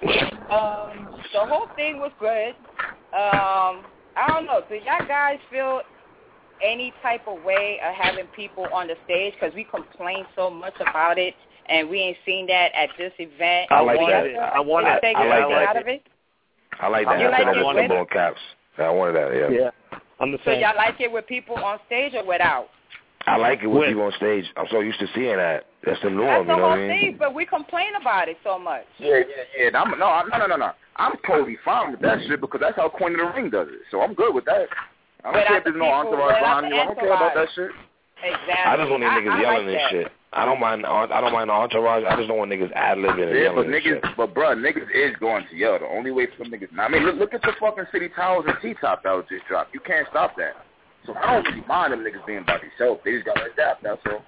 G: um, the whole thing was good. Um, I don't know. Do y'all guys feel any type of way of having people on the stage? Because we complain so much about it, and we ain't seen that at this event.
D: I like that. It.
B: I want it.
G: Take
D: I like that.
G: Out of it?
D: I like that.
G: You
D: I
G: like
D: it
G: with
D: with caps. I wanted that, yeah.
B: Yeah. I'm the
G: so
B: same.
G: y'all like it with people on stage or without?
D: I like it with,
B: with
D: people on stage. I'm so used to seeing that. That's the norm,
G: That's
D: you
G: the
D: know
G: whole
D: what I mean?
G: thing, but we complain about it so much.
C: Yeah, yeah, yeah. I'm, no, no, no, no, no. I'm totally fine with that shit because that's how Queen of the Ring does it. So I'm good with that. I don't
G: without
C: care if there's no entourage behind you. I don't care about that shit.
G: Exactly.
D: I just want these niggas
G: I, I
D: yelling
G: like
D: and shit. I don't mind. I don't mind the entourage. I just don't want niggas ad libbing and
C: yeah,
D: yelling
C: but
D: and
C: niggas,
D: shit.
C: but bruh, niggas is going to yell. The only way for niggas. Now, I mean, look, look at the fucking City Towers and T-Top that was just dropped. You can't stop that. So I don't really mind them niggas being by themselves. They just got to adapt. That's all.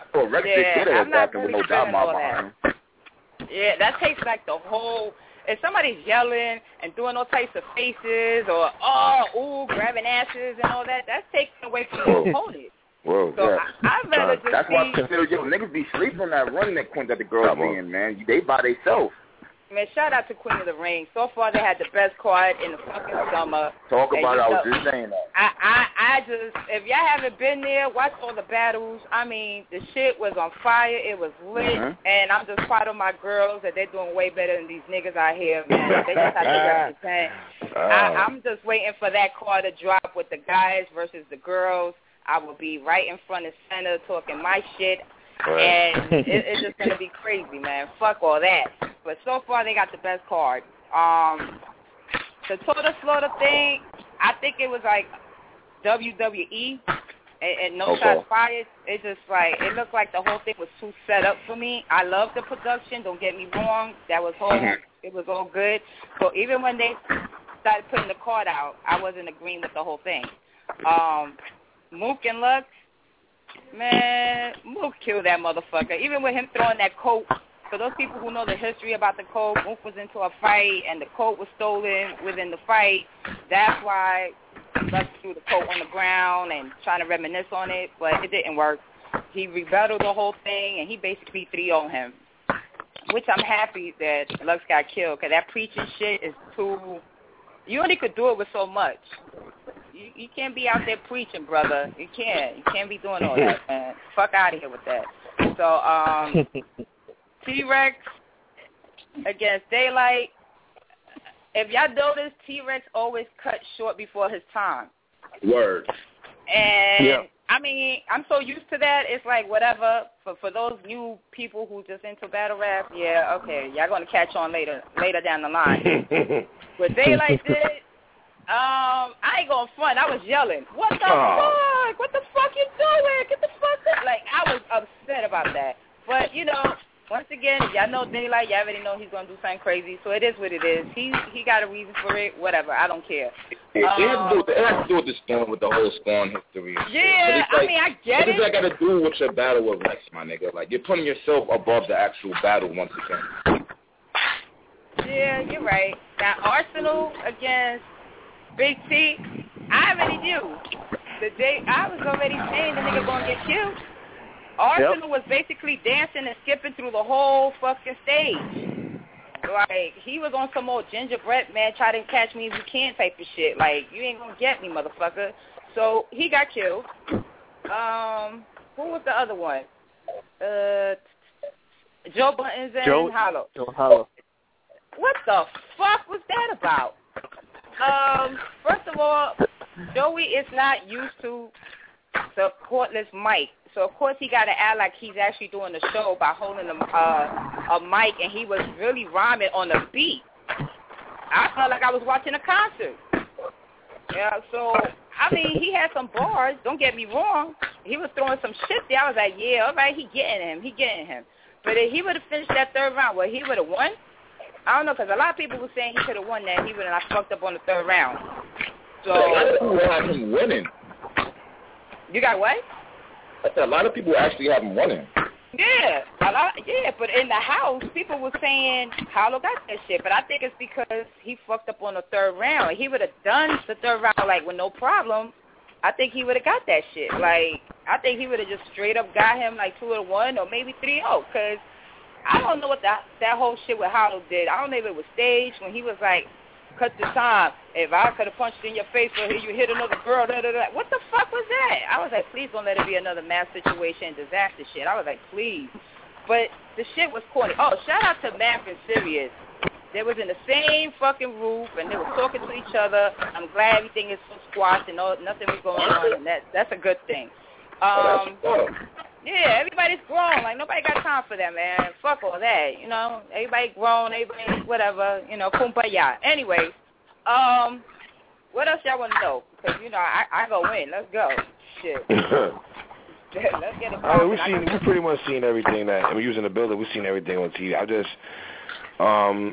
C: thought Rex
G: yeah,
C: did good at
G: I'm not
C: that with
G: really
C: no doubt
G: feeling all
C: behind him.
G: that. Yeah, that takes like the whole. If somebody's yelling and doing all types of faces or oh, ooh, grabbing asses and all that, that's taking away from your opponent.
D: Whoa,
G: so
C: yeah.
G: I, I'd rather just
C: That's
G: see,
C: why I consider yo niggas be sleeping on that run that Queen that the girls be in, man. They by themselves.
G: Man, shout out to Queen of the Ring. So far, they had the best card in the fucking summer.
C: Talk
G: and
C: about it. I was
G: know,
C: just saying that.
G: I, I, I just, if y'all haven't been there, watch all the battles. I mean, the shit was on fire. It was lit.
C: Mm-hmm.
G: And I'm just proud of my girls that they're doing way better than these niggas out here, man. They just have to represent.
D: Oh.
G: I, I'm just waiting for that card to drop with the guys versus the girls. I will be right in front of center talking my shit.
D: Right.
G: And it, it's just going to be crazy, man. Fuck all that. But so far, they got the best card. Um, the Total Slaughter thing, I think it was like W W E and, and no
C: okay.
G: shots fired. It just like, it looked like the whole thing was too set up for me. I love the production, don't get me wrong. That was whole, it was all good. So even when they started putting the card out, I wasn't agreeing with the whole thing. Um, Mook and Lux, man, Mook killed that motherfucker. Even with him throwing that coat, for those people who know the history about the coat, Mook was into a fight and the coat was stolen within the fight. That's why Lux threw the coat on the ground and trying to reminisce on it, but it didn't work. He rebutted the whole thing and he basically three oh him, which I'm happy that Lux got killed because that preaching shit is too, you only could do it with so much. You, you can't be out there preaching, brother. You can't. You can't be doing all that, man. Fuck out of here with that. So, um, T-Rex against Daylight. If y'all notice, T-Rex always cut short before his time.
C: Word.
G: And,
C: yeah.
G: I mean, I'm so used to that. It's like whatever. For for those new people who just into battle rap, yeah, okay. Y'all going to catch on later later down the line. What Daylight did, Um, I ain't gonna front. I was yelling, what the oh. fuck? What the fuck you doing? Get the fuck up. Like, I was upset about that. But, you know, once again, if y'all know Daylight, y'all already know he's gonna do something crazy. So it is what it is. He he got a reason for it. Whatever. I don't care.
C: It,
G: um,
C: it, has to do with, it has to do with the storm, with the whole Spawn history. And
G: yeah,
C: like,
G: I mean, I get
C: what
G: it.
C: What does that got to do with your battle with Rex, my nigga? Like, you're putting yourself above the actual battle once again.
G: Yeah, you're right. Now, Arsenal against Big T, I already knew. The day I was already saying the nigga gonna get killed. Arsenal yep. was basically dancing and skipping through the whole fucking stage. Like, he was on some old gingerbread, man, try to catch me if you can type of shit. Like, you ain't gonna get me, motherfucker. So, he got killed. Um, who was the other one? Uh, Joe Buttons and
B: Joe,
G: Hollow.
B: Joe Hollow.
G: What the fuck was that about? Um, first of all, Joey is not used to the cordless mic. So, of course, he got to act like he's actually doing the show by holding a, uh, a mic, and he was really rhyming on the beat. I felt like I was watching a concert. Yeah, so, I mean, he had some bars. Don't get me wrong. He was throwing some shit there. I was like, yeah, all right, he getting him. He getting him. But if he would have finished that third round, well, he would have won. I don't know, because a lot of people were saying he could have won that. He would have not fucked up on the third round. So,
C: a lot of people have him winning.
G: You got what?
C: I said a lot of people actually have him winning.
G: Yeah, a lot, yeah, but in the house, people were saying Hollow got that shit. But I think it's because he fucked up on the third round. He would have done the third round, like, with no problem. I think he would have got that shit. Like, I think he would have just straight up got him, like, two to one or maybe three oh, because I don't know what that that whole shit with Hollow did. I don't know if it was staged when he was like, cut the time. If I could have punched in your face or you hit another girl, da, da, da. What the fuck was that? I was like, please don't let it be another mass situation, disaster shit. I was like, please. But the shit was corny. Oh, shout out to Mac and Sirius. They was in the same fucking roof and they were talking to each other. I'm glad everything is so squashed and no, nothing was going on, and that that's a good thing. Um, yeah, everybody's grown. Like, nobody got time for that, man. Fuck all that, you know. Everybody grown, everybody, whatever, you know, kumbaya. Anyway, um, what else y'all want to know? Because, you know, I, I go in. Let's go. Shit. Let's get it
D: I mean, we've seen, we've pretty much seen everything that, I mean, we was in the building, we've seen everything on T V. I just, um,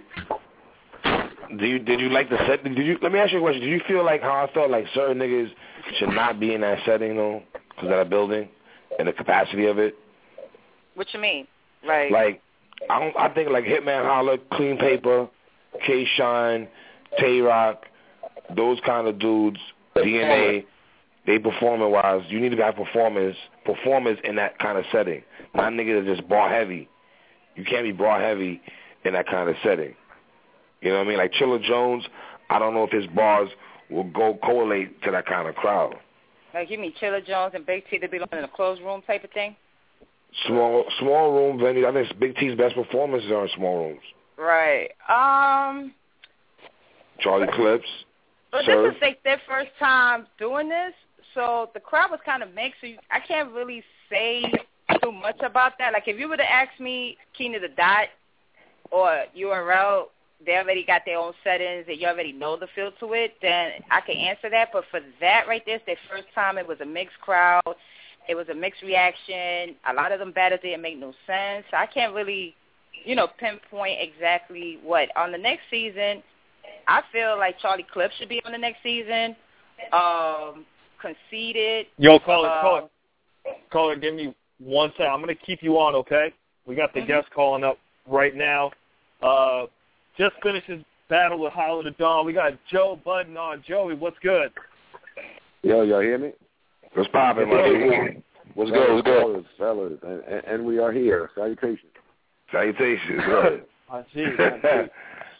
D: do you, did you like the set? Did you, let me ask you a question. Did you feel like how I felt like certain niggas should not be in that setting, though, because of that building and the capacity of it?
G: What you mean? Like,
D: like I don't. I think like Hitman Holla, Clean Paper, K Shine, Tay Rock, those kind of dudes, D N A, they performing wise. You need to have performers, performers in that kind of setting. Not niggas that just bar heavy. You can't be bar heavy in that kind of setting. You know what I mean? Like Chilla Jones, I don't know if his bars will go correlate to that kind of crowd.
G: Like you mean Chilla Jones and Big T to be in a closed room type of thing?
D: Small small room venues. I think Big T's best performances are in small rooms.
G: Right. Um.
D: Charlie Clips.
G: But
D: Surf.
G: this is like their first time doing this, so the crowd was kind of mixed. So you, I can't really say too much about that. Like if you were to ask me, Keena the Dot or U R L, they already got their own settings and you already know the feel to it, then I can answer that. But for that right there, it's their first time. It was a mixed crowd. It was a mixed reaction. A lot of them battles didn't make no sense. So I can't really, you know, pinpoint exactly what. On the next season, I feel like Charlie Clips should be on the next season. Um, Conceited.
B: Yo, caller,
G: uh,
B: caller. Caller, give me one second. I'm going to keep you on, okay? We got the mm-hmm. guest calling up right now. Uh, just finished his battle with Hollow the Dawn. We got Joe Budden on. Joey, what's good?
H: Yo, y'all hear me?
D: What's poppin', man?
H: What's good? What's good? Fellas, and, and, and we are here. Salutations.
D: Salutations. Right.
B: I see. I see.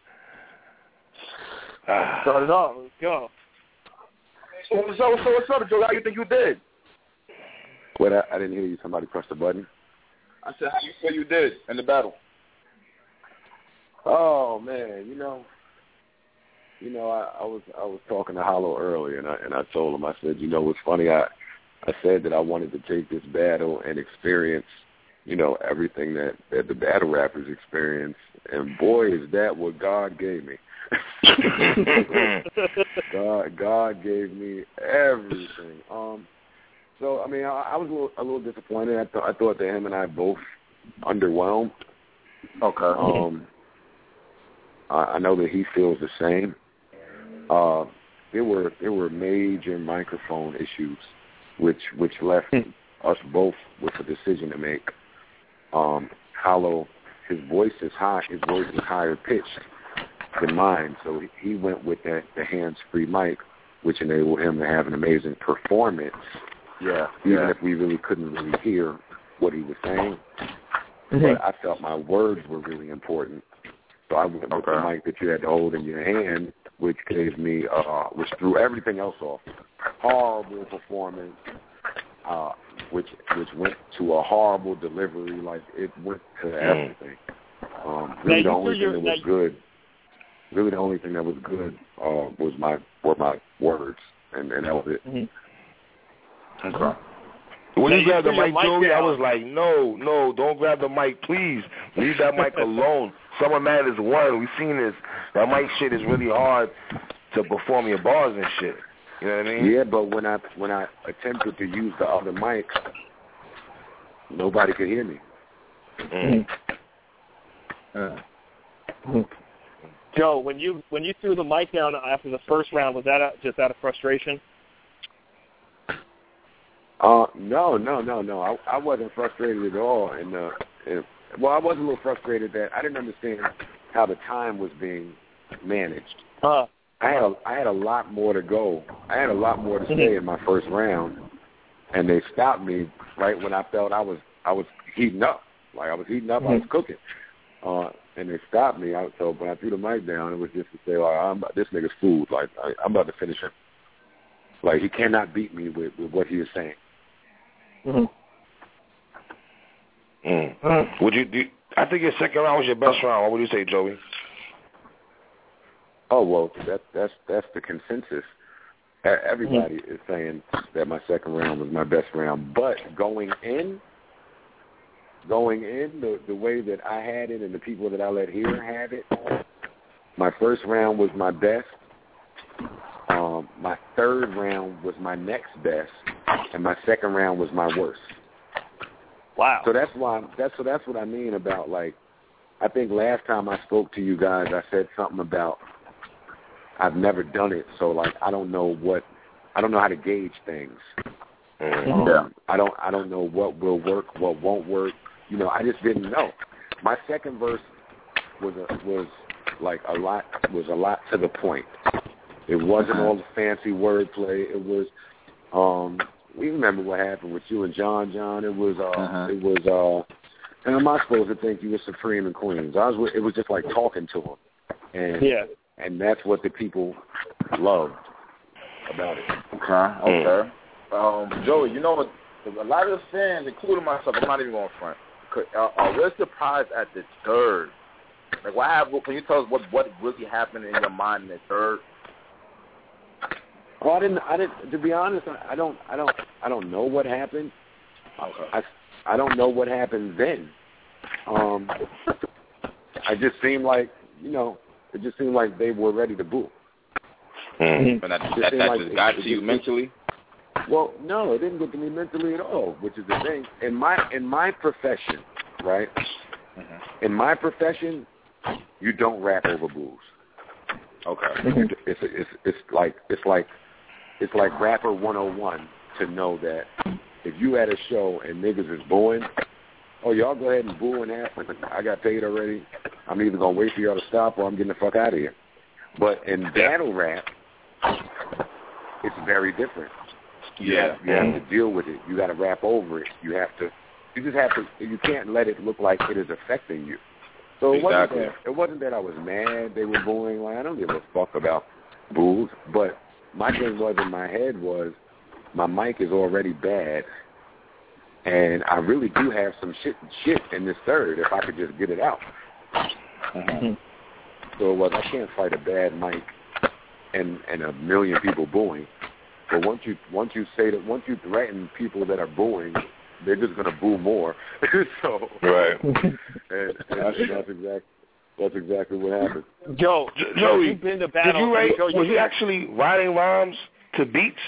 B: Start it off. Let's go.
H: So, so, so what's up, Joe? How you think you did? Wait, I, I didn't hear you. Somebody pressed the button.
C: I said, how you feel you did in the battle?
H: Oh man, you know, you know, I, I was I was talking to Hollow earlier, and I and I told him, I said, you know, what's funny, I I said that I wanted to take this battle and experience, you know, everything that, that the battle rappers experience, and boy, is that what God gave me. God, God gave me everything. Um, so I mean, I, I was a little, a little disappointed. I thought I thought that him and I both underwhelmed.
C: Okay.
H: Um, I, I know that he feels the same. Uh, there were there were major microphone issues, which which left us both with a decision to make. Um, Hollow, his voice is high. His voice is higher pitched than mine, so he went with that the hands-free mic, which enabled him to have an amazing performance.
C: Yeah,
H: even
C: yeah.
H: if we really couldn't really hear what he was saying.
B: Mm-hmm.
H: But I felt my words were really important, so I went with
C: okay.
H: the mic that you had to hold in your hand, which gave me, uh, which threw everything else off. Horrible performance, uh, which which went to a horrible delivery. Like it went to everything. Um, really, the only thing that was good. Really, the only thing that was good uh, was my were my words, and, and that was it.
B: Mm-hmm.
C: Okay.
D: When
B: now
D: you grabbed the mic,
B: mic
D: Joey,
B: down.
D: I was like, no, no, don't grab the mic, please. Leave that mic alone. Someone mad as one. We've seen this. That mic shit is really hard to perform your bars and shit. You know what I mean?
H: Yeah, but when I when I attempted to use the other mic, nobody could hear me.
D: Mm.
B: Uh. Joe, when you when you threw the mic down after the first round, was that just out of frustration?
H: Uh, no, no, no, no. I, I wasn't frustrated at all. And, uh, and well, I was a little frustrated that I didn't understand how the time was being managed.
B: Uh,
H: I had a, I had a lot more to go. I had a lot more to say in my first round, and they stopped me right when I felt I was I was heating up. Like I was heating up, I was cooking. Uh, and they stopped me. I, so when I threw the mic down, it was just to say, like, I'm, this nigga's food. Like I, I'm about to finish him. Like he cannot beat me with, with what he is saying.
B: Mm-hmm.
D: Mm. Mm. Would you do? I think your second round was your best round. What would you say, Joey?
H: Oh well, that that's that's the consensus. Everybody mm-hmm. is saying that my second round was my best round. But going in, going in the the way that I had it and the people that I let hear had it, my first round was my best. Um, my third round was my next best, and my second round was my worst.
B: Wow.
H: So that's why that's so that's what I mean about, like, I think last time I spoke to you guys, I said something about I've never done it, so like I don't know what I don't know how to gauge things.
D: Mm-hmm.
H: Um, I don't I don't know what will work, what won't work. you know, I just didn't know. My second verse was a, was like a lot was a lot to the point. It wasn't all the fancy wordplay. It was um we remember what happened with you and John John. It was uh uh-huh. it was uh and am I supposed to think you were supreme in Queens? I was it was just like talking to him. And
B: yeah.
H: and that's what the people loved about it.
C: Okay, okay. Um, Joey, you know what? A lot of the fans, including myself, I'm not even going front. Uh, uh, we're surprised at the third. Like, what happened? Can you tell us what what really happened in your mind in the third?
H: Oh, I didn't. I didn't. To be honest, I, I don't. I don't. I don't know what happened.
C: Okay.
H: I I don't know what happened then. Um, I just seemed like you know. It just seemed like they were ready to boo.
C: Mm-hmm. And that, that, that
H: like
C: just got it, to you
H: it,
C: mentally?
H: Well, no, it didn't get to me mentally at all, which is the thing. In my in my profession, right? Mm-hmm. In my profession, you don't rap over boos.
C: Okay.
H: Mm-hmm. It's, it's it's like it's like it's like rapper one oh one to know that if you at a show and niggas is booing, oh, y'all go ahead and boo and ask. I got paid already. I'm either going to wait for y'all to stop or I'm getting the fuck out of here. But in battle rap, it's very different. You
C: yeah.
H: Have, you have to deal with it. You got to rap over it. You have to, you just have to, you can't let it look like it is affecting you. So it,
C: exactly.
H: wasn't that, it wasn't that I was mad they were booing. Like, I don't give a fuck about boos. But my thing was in my head was my mic is already bad. And I really do have some shit shit in this third if I could just get it out. Mm-hmm. So it was, I can't fight a bad mic and and a million people booing. But once you once you say that once you threaten people that are booing, they're just gonna boo more. so
D: right.
H: And, and that's, that's exactly that's exactly what happened.
B: Joe,
D: Joey,
B: you've been to battle.
D: Did you write?
B: Joe,
D: was you actually writing rhymes to beats?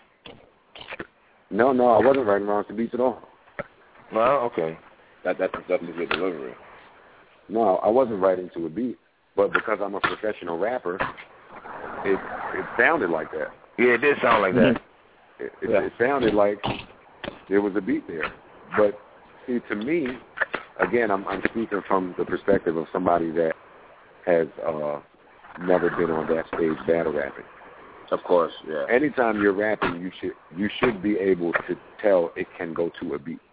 H: No, no, I wasn't writing rhymes to beats at all.
D: No, okay.
C: That that's that's a good delivery.
H: No, I wasn't writing to a beat, but because I'm a professional rapper, it it sounded like that.
D: Yeah, it did sound like that.
H: It, it,
B: yeah.
H: it sounded like there was a beat there. But see, to me, again, I'm I'm speaking from the perspective of somebody that has uh, never been on that stage battle rapping.
C: Of course, yeah.
H: Anytime you're rapping, you should you should be able to tell it can go to a beat.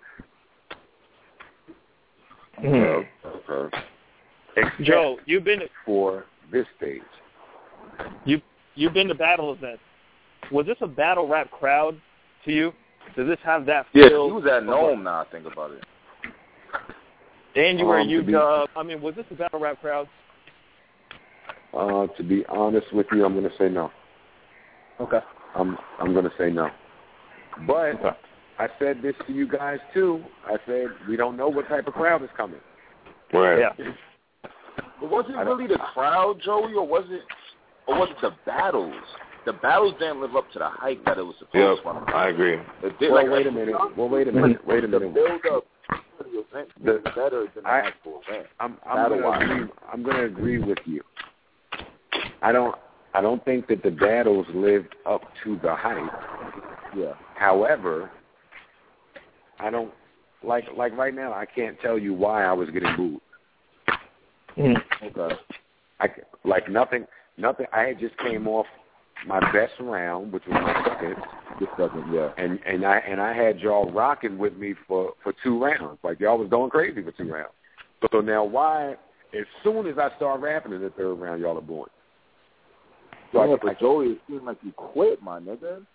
B: Mm-hmm.
H: Okay.
B: Joe, you've been to,
H: for this stage.
B: You you've been to battle events. Was this a battle rap crowd to you? Does this have that feel?
C: Yeah, he was at Nome now. I think about it.
B: And you were
H: um,
B: you.
H: Be,
B: uh, I mean, was this a battle rap crowd?
H: Uh, to be honest with you, I'm going to say no.
B: Okay.
H: I'm I'm going to say no. But
B: okay.
H: I said this to you guys too. I said we don't know what type of crowd is coming.
D: Right.
B: Yeah.
C: But was it really the crowd, Joey, or was it, or was it the battles? The battles didn't live up to the hype that it was supposed
D: yep,
C: to.
D: I agree.
C: It did,
H: well,
C: like,
H: wait a minute. Well, wait a minute. Wait a minute.
C: The build up to the event was better than the
H: I,
C: actual event.
H: I'm, I'm going to agree. I'm going to agree with you. I don't. I don't think that the battles lived up to the hype.
C: Yeah.
H: However, I don't like like right now. I can't tell you why I was getting booed.
B: Mm-hmm.
H: Okay. I like nothing. Nothing. I had just came off my best round, which was my second.
C: This doesn't. Yeah.
H: And and I and I had y'all rocking with me for for two rounds. Like y'all was going crazy for two rounds. So now why? As soon as I start rapping in the third round, y'all are booing.
C: So yeah, but Joey, it seems like you quit, my nigga.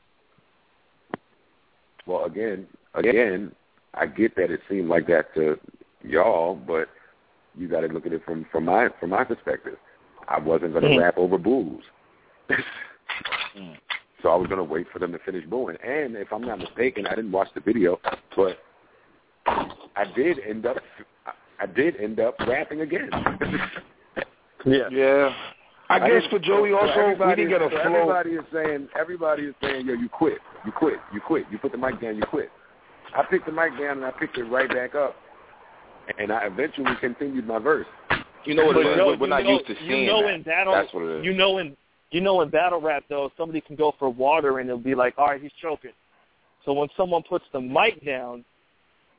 H: Well, again, again, I get that it seemed like that to y'all, but you got to look at it from, from my from my perspective. I wasn't going to
B: mm-hmm.
H: rap over boos, mm. so I was going to wait for them to finish booing. And if I'm not mistaken, I didn't watch the video, but I did end up I did end up rapping again.
B: yeah,
D: yeah. I, I guess for Joey also,
H: so
D: we didn't get a
H: so
D: flow.
H: Everybody is saying, everybody is saying, yo, you quit, you quit, you quit. You put the mic down, you quit. I picked the mic down and I picked it right back up, and I eventually continued my verse.
C: You know what it is?
B: Joe,
C: We're not
B: know,
C: used to seeing
B: you know
C: that.
B: In battle,
C: That's what it is.
B: You know in you know in battle rap though, somebody can go for water and it'll be like, all right, he's choking. So when someone puts the mic down,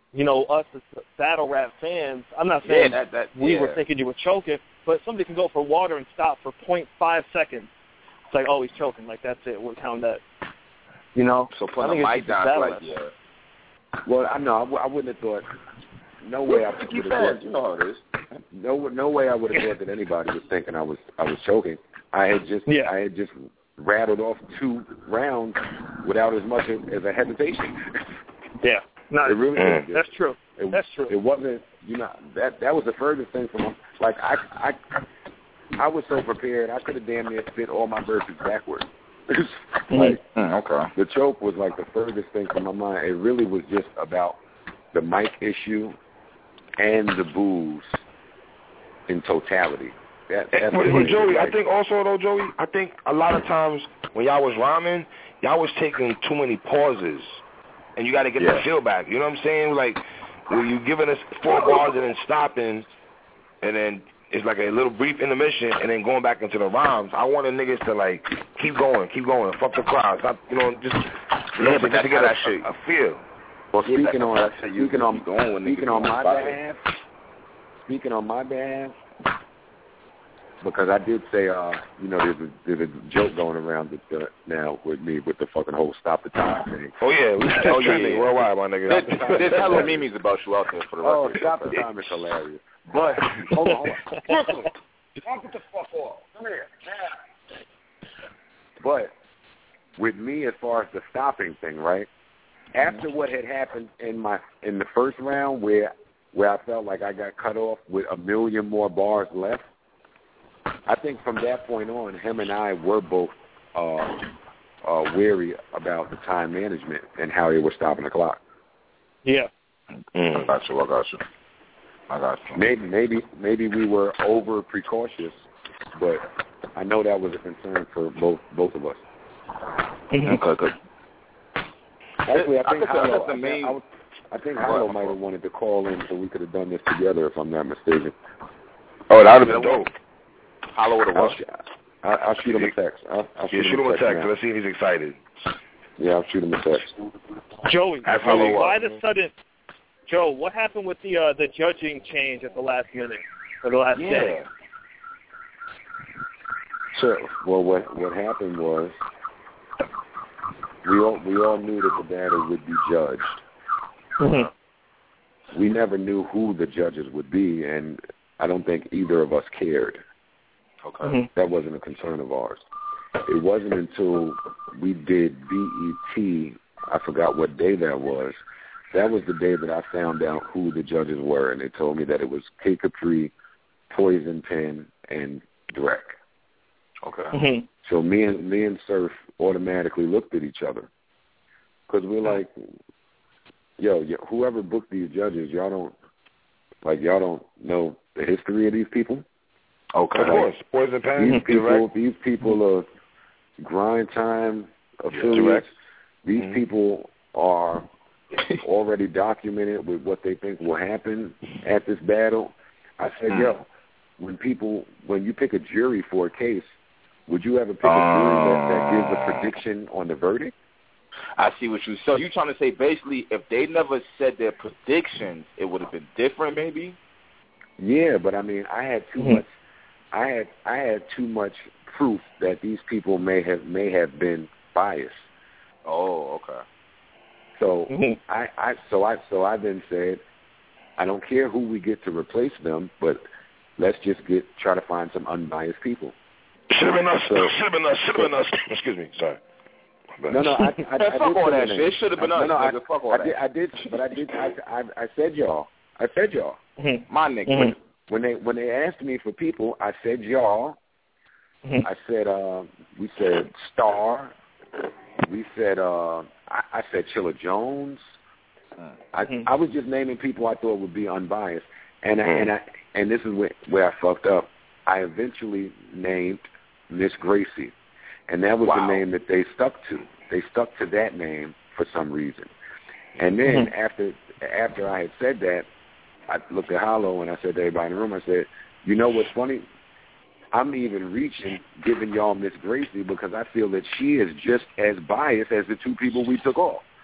B: you know, us as battle rap fans, I'm not saying
C: yeah, that, that,
B: we
C: yeah.
B: were thinking you were choking, but somebody can go for water and stop for point five seconds. It's like, oh, he's choking. Like, that's it. We'll count that. You know?
C: So
B: I
C: putting
B: think
C: the
B: it's
C: mic
B: just
C: down,
B: battle
C: like,
B: rap.
C: yeah.
H: Well, I know I, w- I wouldn't have thought. No way I would have thought.
C: You know how it is.
H: No, no way I would have thought that anybody was thinking I was I was choking. I had just
B: Yeah.
H: I had just rattled off two rounds without as much as, as a hesitation.
B: Yeah. No,
H: It really
D: Mm.
H: it,
B: that's true.
H: It,
B: That's true.
H: It wasn't, you know, that that was the furthest thing from, like, I I I was so prepared, I could have damn near spit all my verses backwards. Like,
C: Mm, okay.
H: the choke was like the furthest thing from my mind. It really was just about the mic issue and the booze in totality. That, that's
D: But,
H: what
D: but
H: it
D: Joey,
H: was
D: I
H: like.
D: think also though, Joey, I think a lot of times when y'all was rhyming, y'all was taking too many pauses, and you got to get
C: Yeah.
D: the feel back. You know what I'm saying? Like when you giving us four bars and then stopping, and then it's like a little brief intermission, and then going back into the rhymes. I wanted niggas to like keep going, keep going, fuck the crowd, stop, you know, just you know,
C: Yeah,
D: to,
C: but
D: just to
C: that's
D: get
C: how
D: a,
C: that shit-
D: a, a feel.
H: Well,
C: Yeah,
H: speaking
C: that's
H: on
C: how you-
H: speaking
C: you
H: on
C: going when
H: speaking
C: niggas
H: on my
C: spot it.
H: behalf, speaking on my behalf, because I did say, uh, you know, there's a, there's a joke going around that, uh, now with me with the fucking whole stop the time thing.
D: Oh yeah, we
C: Oh,
D: oh,
C: yeah,
D: trending
C: yeah.
D: worldwide, my nigga.
C: There's, there's hella memes about you out there for the
H: Oh,
C: record.
H: stop the time is hilarious. But hold on, hold on. Brooklyn, knock it the fuck off. Come here. Yeah. But with me, as far as the stopping thing, right? After what had happened in my in the first round, where where I felt like I got cut off with a million more bars left, I think from that point on, him and I were both uh, uh, wary about the time management and how they were stopping the clock.
B: Yeah.
C: I got you. I got you. I got you.
H: Maybe maybe maybe we were over precautious, but I know that was a concern for both both of us.
B: Mm-hmm.
C: Okay, good.
H: Actually, I
C: I
H: think
C: think that's
H: Hollow,
C: the
H: I,
C: main-
H: think, I, was, I think Hollow might have wanted to call in so we could have done this together, if I'm not mistaken.
C: Oh, that would have been dope. Hollow would have
H: I'll,
C: watched.
H: sh- I'll, I'll shoot him a text. I'll, I'll
D: Yeah, shoot him a text.
H: now.
D: Let's see if he's excited.
H: Yeah, I'll shoot him a text.
B: Joey,
D: Have
B: Joey,
D: follow-up.
B: why the sudden? Joe, what happened with the uh, the judging change at the last minute or the last day?
H: So, well, what what happened was we all we all knew that the battle would be judged.
B: Mm-hmm.
H: We never knew who the judges would be, and I don't think either of us cared.
C: Okay.
B: Mm-hmm.
H: That wasn't a concern of ours. It wasn't until we did B E T, I forgot what day that was. That was the day that I found out who the judges were, and they told me that it was K Capri, Poison Pen, and Drek.
C: Okay.
B: Mm-hmm.
H: So me and me and Surf automatically looked at each other because we're like, yo, yo, whoever booked these judges, y'all don't like y'all don't know the history of these people.
C: Okay.
D: Of course, Poison Pen,
H: These people,
D: direct.
H: these people are grind time affiliates.
D: Direct.
H: These
D: Mhm.
H: people are already documented with what they think will happen at this battle. I said, yo, when people, when you pick a jury for a case, would you ever pick a jury that, that gives a prediction on the verdict?
C: I see what you. So you trying to say basically, if they never said their predictions, it would have been different, maybe?
H: Yeah, but I mean, I had too
B: Mhm.
H: much. I had I had too much proof that these people may have may have been biased.
C: Oh, okay.
H: So
B: Mhm.
H: I, I so I so I then said, I don't care who we get to replace them, but let's just get try to find some unbiased people.
D: Should have been us.
H: So-
D: Should have been us. Should have been us. Excuse me. Sorry. My bad.
H: No, no, I, I, I
C: Man,
H: did
C: fuck all
H: say
C: that
H: the
C: shit.
H: name.
C: It should have been
H: I,
C: us,
H: no, no, I,
C: nigga. Fuck all
H: I
C: that.
H: did, I did, but I did. I, I, I said y'all. I said y'all.
B: Mm-hmm.
C: My nigga.
B: Mhm.
H: When they when they asked me for people, I said y'all.
B: Mhm.
H: I said uh, we said Star. We said uh, I, I said Chilla Jones. I,
B: Mhm.
H: I was just naming people I thought would be unbiased, and I,
D: Mhm.
H: and I and this is where, where I fucked up. I eventually named Miss Gracie, and that was
C: Wow.
H: the name that they stuck to. They stuck to that name for some reason. And then
B: Mhm.
H: after after I had said that, I looked at Hollow and I said to everybody in the room, I said, you know what's funny? I'm even reaching giving y'all Miss Gracie because I feel that she is just as biased as the two people we took off.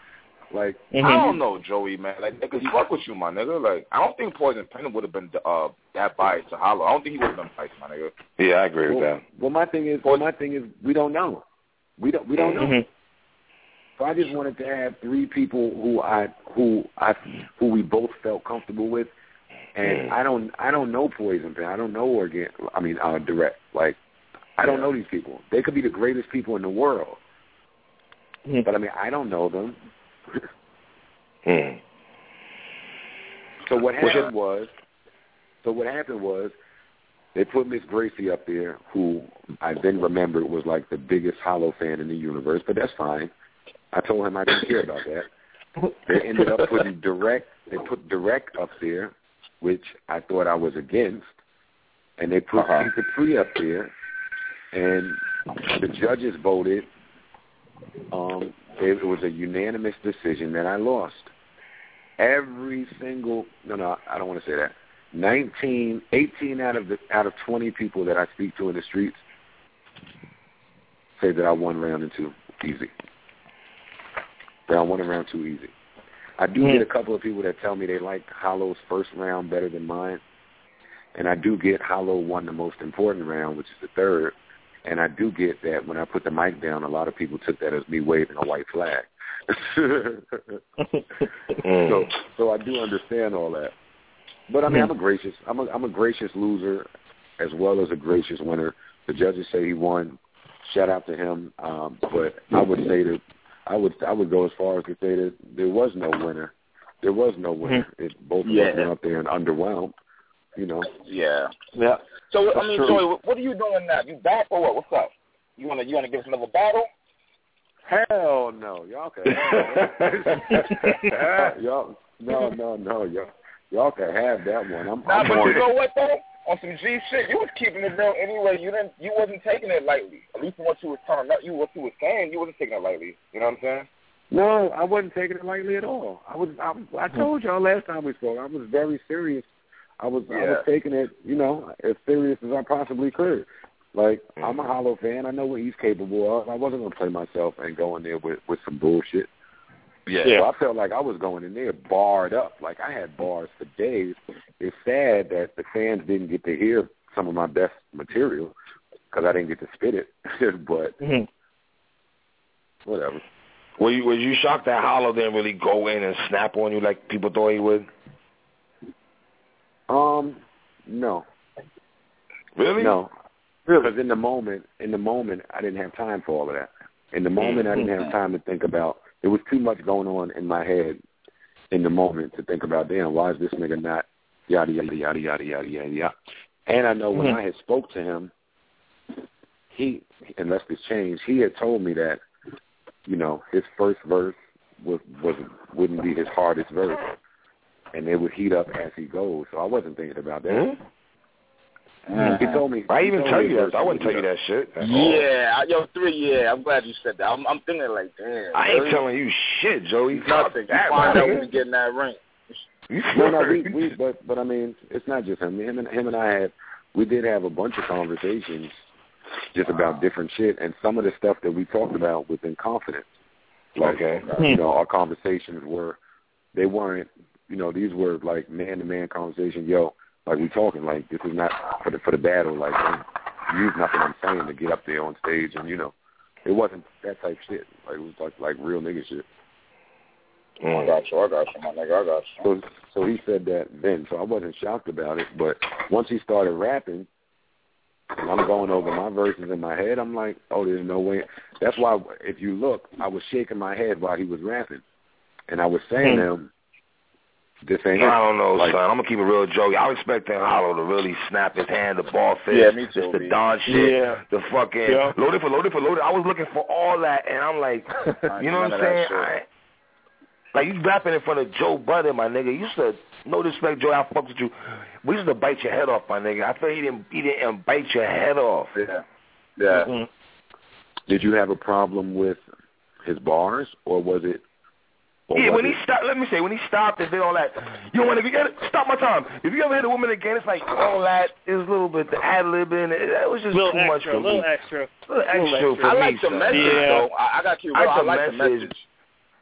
H: Like
C: mm-hmm. I don't know, Joey, man. Like niggas fuck with you, my nigga. Like I don't think Poison Pen would have been uh, that biased to Hollow. I don't think he would have been biased, my nigga.
D: Yeah, I agree
H: well,
D: with that.
H: Well, my thing is, well, my thing is, we don't know. We don't. We don't know.
F: Mm-hmm.
H: So I just wanted to have three people who I who I who we both felt comfortable with, and I don't I don't know Poison Pen. I don't know Organ. I mean, uh, Direct. Like I don't know these people. They could be the greatest people in the world, mm-hmm. but I mean, I don't know them.
D: mm.
H: So what happened was, so what happened was, they put Miss Gracie up there, who I then remembered was like the biggest Hollow fan in the universe, but that's fine. I told him I didn't care about that. They ended up putting Direct. They put Direct up there, which I thought I was against, and they put uh-huh. Pete Dupree up there, and the judges voted. Um, it, it was a unanimous decision that I lost. Every single no, no, I don't want to say that. Nineteen, eighteen out of the out of twenty people that I speak to in the streets say that I won round and two easy. Round one and round two easy. I do mm-hmm. get a couple of people that tell me they like Hollow's first round better than mine. And I do get Hollow won the most important round, which is the third. And I do get that when I put the mic down, a lot of people took that as me waving a white flag. so, so I do understand all that. But I mean, I'm a gracious, I'm a, I'm a gracious loser as well as a gracious winner. The judges say he won. Shout out to him. Um, but I would say that. I would I would go as far as to say that there was no winner. There was no winner. It, both
C: yeah.
H: of us went up there and underwhelmed, you know.
C: Yeah.
F: Yeah.
C: So
H: That's
C: I mean,
H: true.
C: Joey, what are you doing now? You back or what? What's up? You wanna you wanna give us another battle?
H: Hell no, y'all can. y'all no no no y'all y'all can have that one. I'm.
C: Nah,
H: I'm
C: but
H: on
C: you know what though? On some G shit, you was keeping it real anyway. You didn't, you wasn't taking it lightly. At least what you was telling, you what you was saying, you wasn't taking it lightly. You know what I'm saying?
H: No, I wasn't taking it lightly at all. I was, I, was, I told y'all last time we spoke, I was very serious. I was,
C: yeah.
H: I was taking it, you know, as serious as I possibly could. Like mm-hmm. I'm a Hollow fan. I know what he's capable of. I wasn't gonna play myself and go in there with with some bullshit.
C: Yeah.
H: So I felt like I was going in there barred up. Like I had bars for days. It's sad that the fans didn't get to hear some of my best material because I didn't get to spit it. But
F: mm-hmm.
H: whatever.
D: Were you, were you shocked that Hollow didn't really go in and snap on you like people thought he would?
H: Um, no.
D: Really?
H: No. Because in the moment, in the moment, I didn't have time for all of that. In the moment, I didn't have time to think about. There was too much going on in my head in the moment to think about, damn, why is this nigga not yada, yada, yada, yada, yada, yada, yada. And I know when
F: mm-hmm.
H: I had spoke to him, he, unless this changed, he had told me that, you know, his first verse was, was, wouldn't be his hardest verse. And it would heat up as he goes. So I wasn't thinking about that.
D: Mm-hmm.
H: Uh, he told me.
D: I even
H: told
D: tell
H: me
D: you that. I wouldn't tell you that shit.
C: Yeah, yo, three. Yeah, I'm glad you said that. I'm, I'm thinking like, damn.
D: I ain't
C: really?
D: telling you shit, Joey.
C: Nothing.
D: That,
C: you find out when we get in that ring.
H: No, no, we, we, but, but I mean, it's not just him. Him and him and I had, we did have a bunch of conversations just about different shit, and some of the stuff that we talked about was in confidence. Like,
D: okay.
H: you know, our conversations were, they weren't, you know, these were like man-to-man conversations. Yo, like we talking, like this is not for the for the battle. Like use nothing I'm saying to get up there on stage, and you know, it wasn't that type shit. Like it was like like real nigga shit.
C: Mm. I got you. I got you, my nigga. I got you.
H: So so he said that then. So I wasn't shocked about it. But once he started rapping, and I'm going over my verses in my head, I'm like, oh, there's no way. That's why if you look, I was shaking my head while he was rapping, and I was saying to him, this ain't
D: I don't know,
H: like,
D: son. I'm gonna keep it real, Joey. I was expecting Hollow to really snap his hand, the ball fist,
C: yeah, me too,
D: just the
C: me.
D: Don shit,
F: yeah.
D: the fucking
F: yeah.
D: loaded for loaded for loaded. I was looking for all that, and I'm like, you know what I'm saying? I, like you rapping in front of Joe Budden, my nigga. You said no disrespect, Joe. I fuck with you. We used to bite your head off, my nigga. I feel he didn't he didn't bite your head off.
C: Yeah, yeah.
H: Mm-hmm. Did you have a problem with his bars, or was it? Or
D: yeah,
H: was
D: when
H: it?
D: he stopped, let me say, when he stopped and did all that, you know, when if you get it, stop my time. If you ever hit a woman again, it's like all that is a little bit, the ad lib in it. That was just
F: little
D: too
F: extra,
D: much for
F: little
D: me.
F: Extra,
D: A little extra.
F: little extra.
D: For
C: I
D: me,
C: like the
D: son.
C: message,
F: yeah.
C: though. I, I got you. Bro.
D: I,
C: I like
D: message.
C: the message.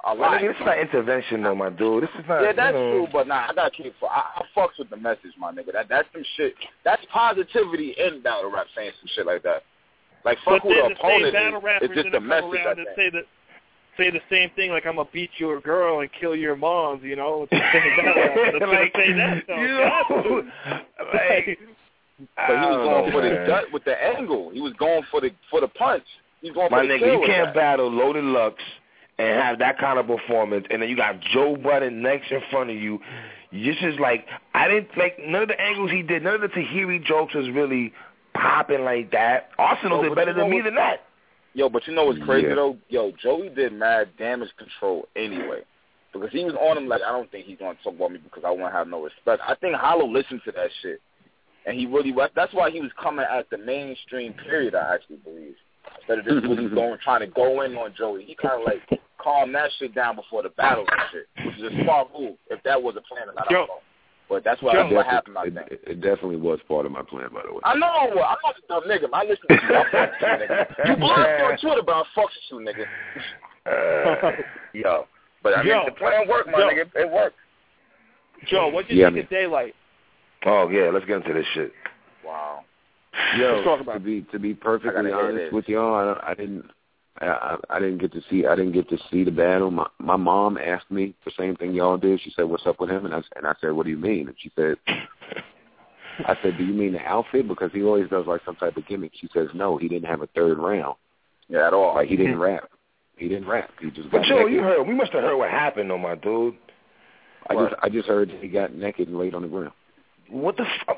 C: a lot.
D: Nigga, this is not intervention, though, my dude. This is not.
C: Yeah, that's
D: you know.
C: true, but nah, I gotta keep. I, I fucks with the message, my nigga. That that's some shit. That's positivity in battle rap, saying some shit like that. Like fuck
B: but
C: who
B: then
C: the
B: the same
C: opponent
B: battle
C: is.
B: rappers
C: It's just
B: gonna
C: the
B: come
C: message.
B: around and say that. Say the same thing, like I'm gonna beat your girl and kill your moms. You know, it's the same battle rapper that's
D: like,
B: gonna say that. So,
D: you know, like,
C: but he was going
D: know,
C: for
D: man.
C: the gut with the angle. He was going for the for the punch. He was going
D: My
C: for the
D: nigga,
C: kill
D: you
C: with
D: can't
C: that.
D: battle Loaded Lux and have that kind of performance, and then you got Joe Budden next in front of you. This is like, I didn't, like, none of the angles he did, none of the Tahiri jokes was really popping like that. Arsenal
C: Yo,
D: did better than me than that.
C: Yo, but you know what's crazy,
H: Yeah.
C: though? Yo, Joey did mad damage control anyway. Because he was on him like, I don't think he's going to talk about me because I won't have no respect. I think Hollow listened to that shit. And he really, that's why he was coming at the mainstream period, I actually believe. Instead of just really going, trying to go in on Joey. He kind of like calmed that shit down before the battle and shit, which is a smart move. If that was a plan or not, I don't know. But that's what, that's what happened, I think.
H: It, it definitely was part of my plan, by the way.
C: I know. I'm not a dumb nigga. I listen to you. I fuck with you, nigga. You blocked me on Twitter, but I fuck with you, nigga. Uh, Yo. But, I mean,
B: Joe,
C: the plan worked, my
B: Joe.
C: nigga. It worked.
B: Joe, what did
H: Yeah,
B: you think
H: man.
B: of Daylight?
D: Oh, yeah, let's get into this shit.
C: Wow.
H: Yo,
B: Let's talk about
H: to be to be
C: I
H: perfectly
C: gotta hear
H: honest
C: this.
H: with y'all, I, don't- I didn't. I, I I didn't get to see I didn't get to see the battle. My my mom asked me the same thing y'all did. She said, "What's up with him?" And I and I said, "What do you mean?" And she said, "I said, do you mean the outfit? Because he always does like some type of gimmick." She says, "No, he didn't have a third round.
C: Yeah, at all.
H: Like he didn't rap. He didn't rap. He just got
D: But, Joe,
H: naked."
D: you heard, we must have heard what happened, though, my dude.
H: I just I just heard he got naked and laid on the ground.
D: What the fuck?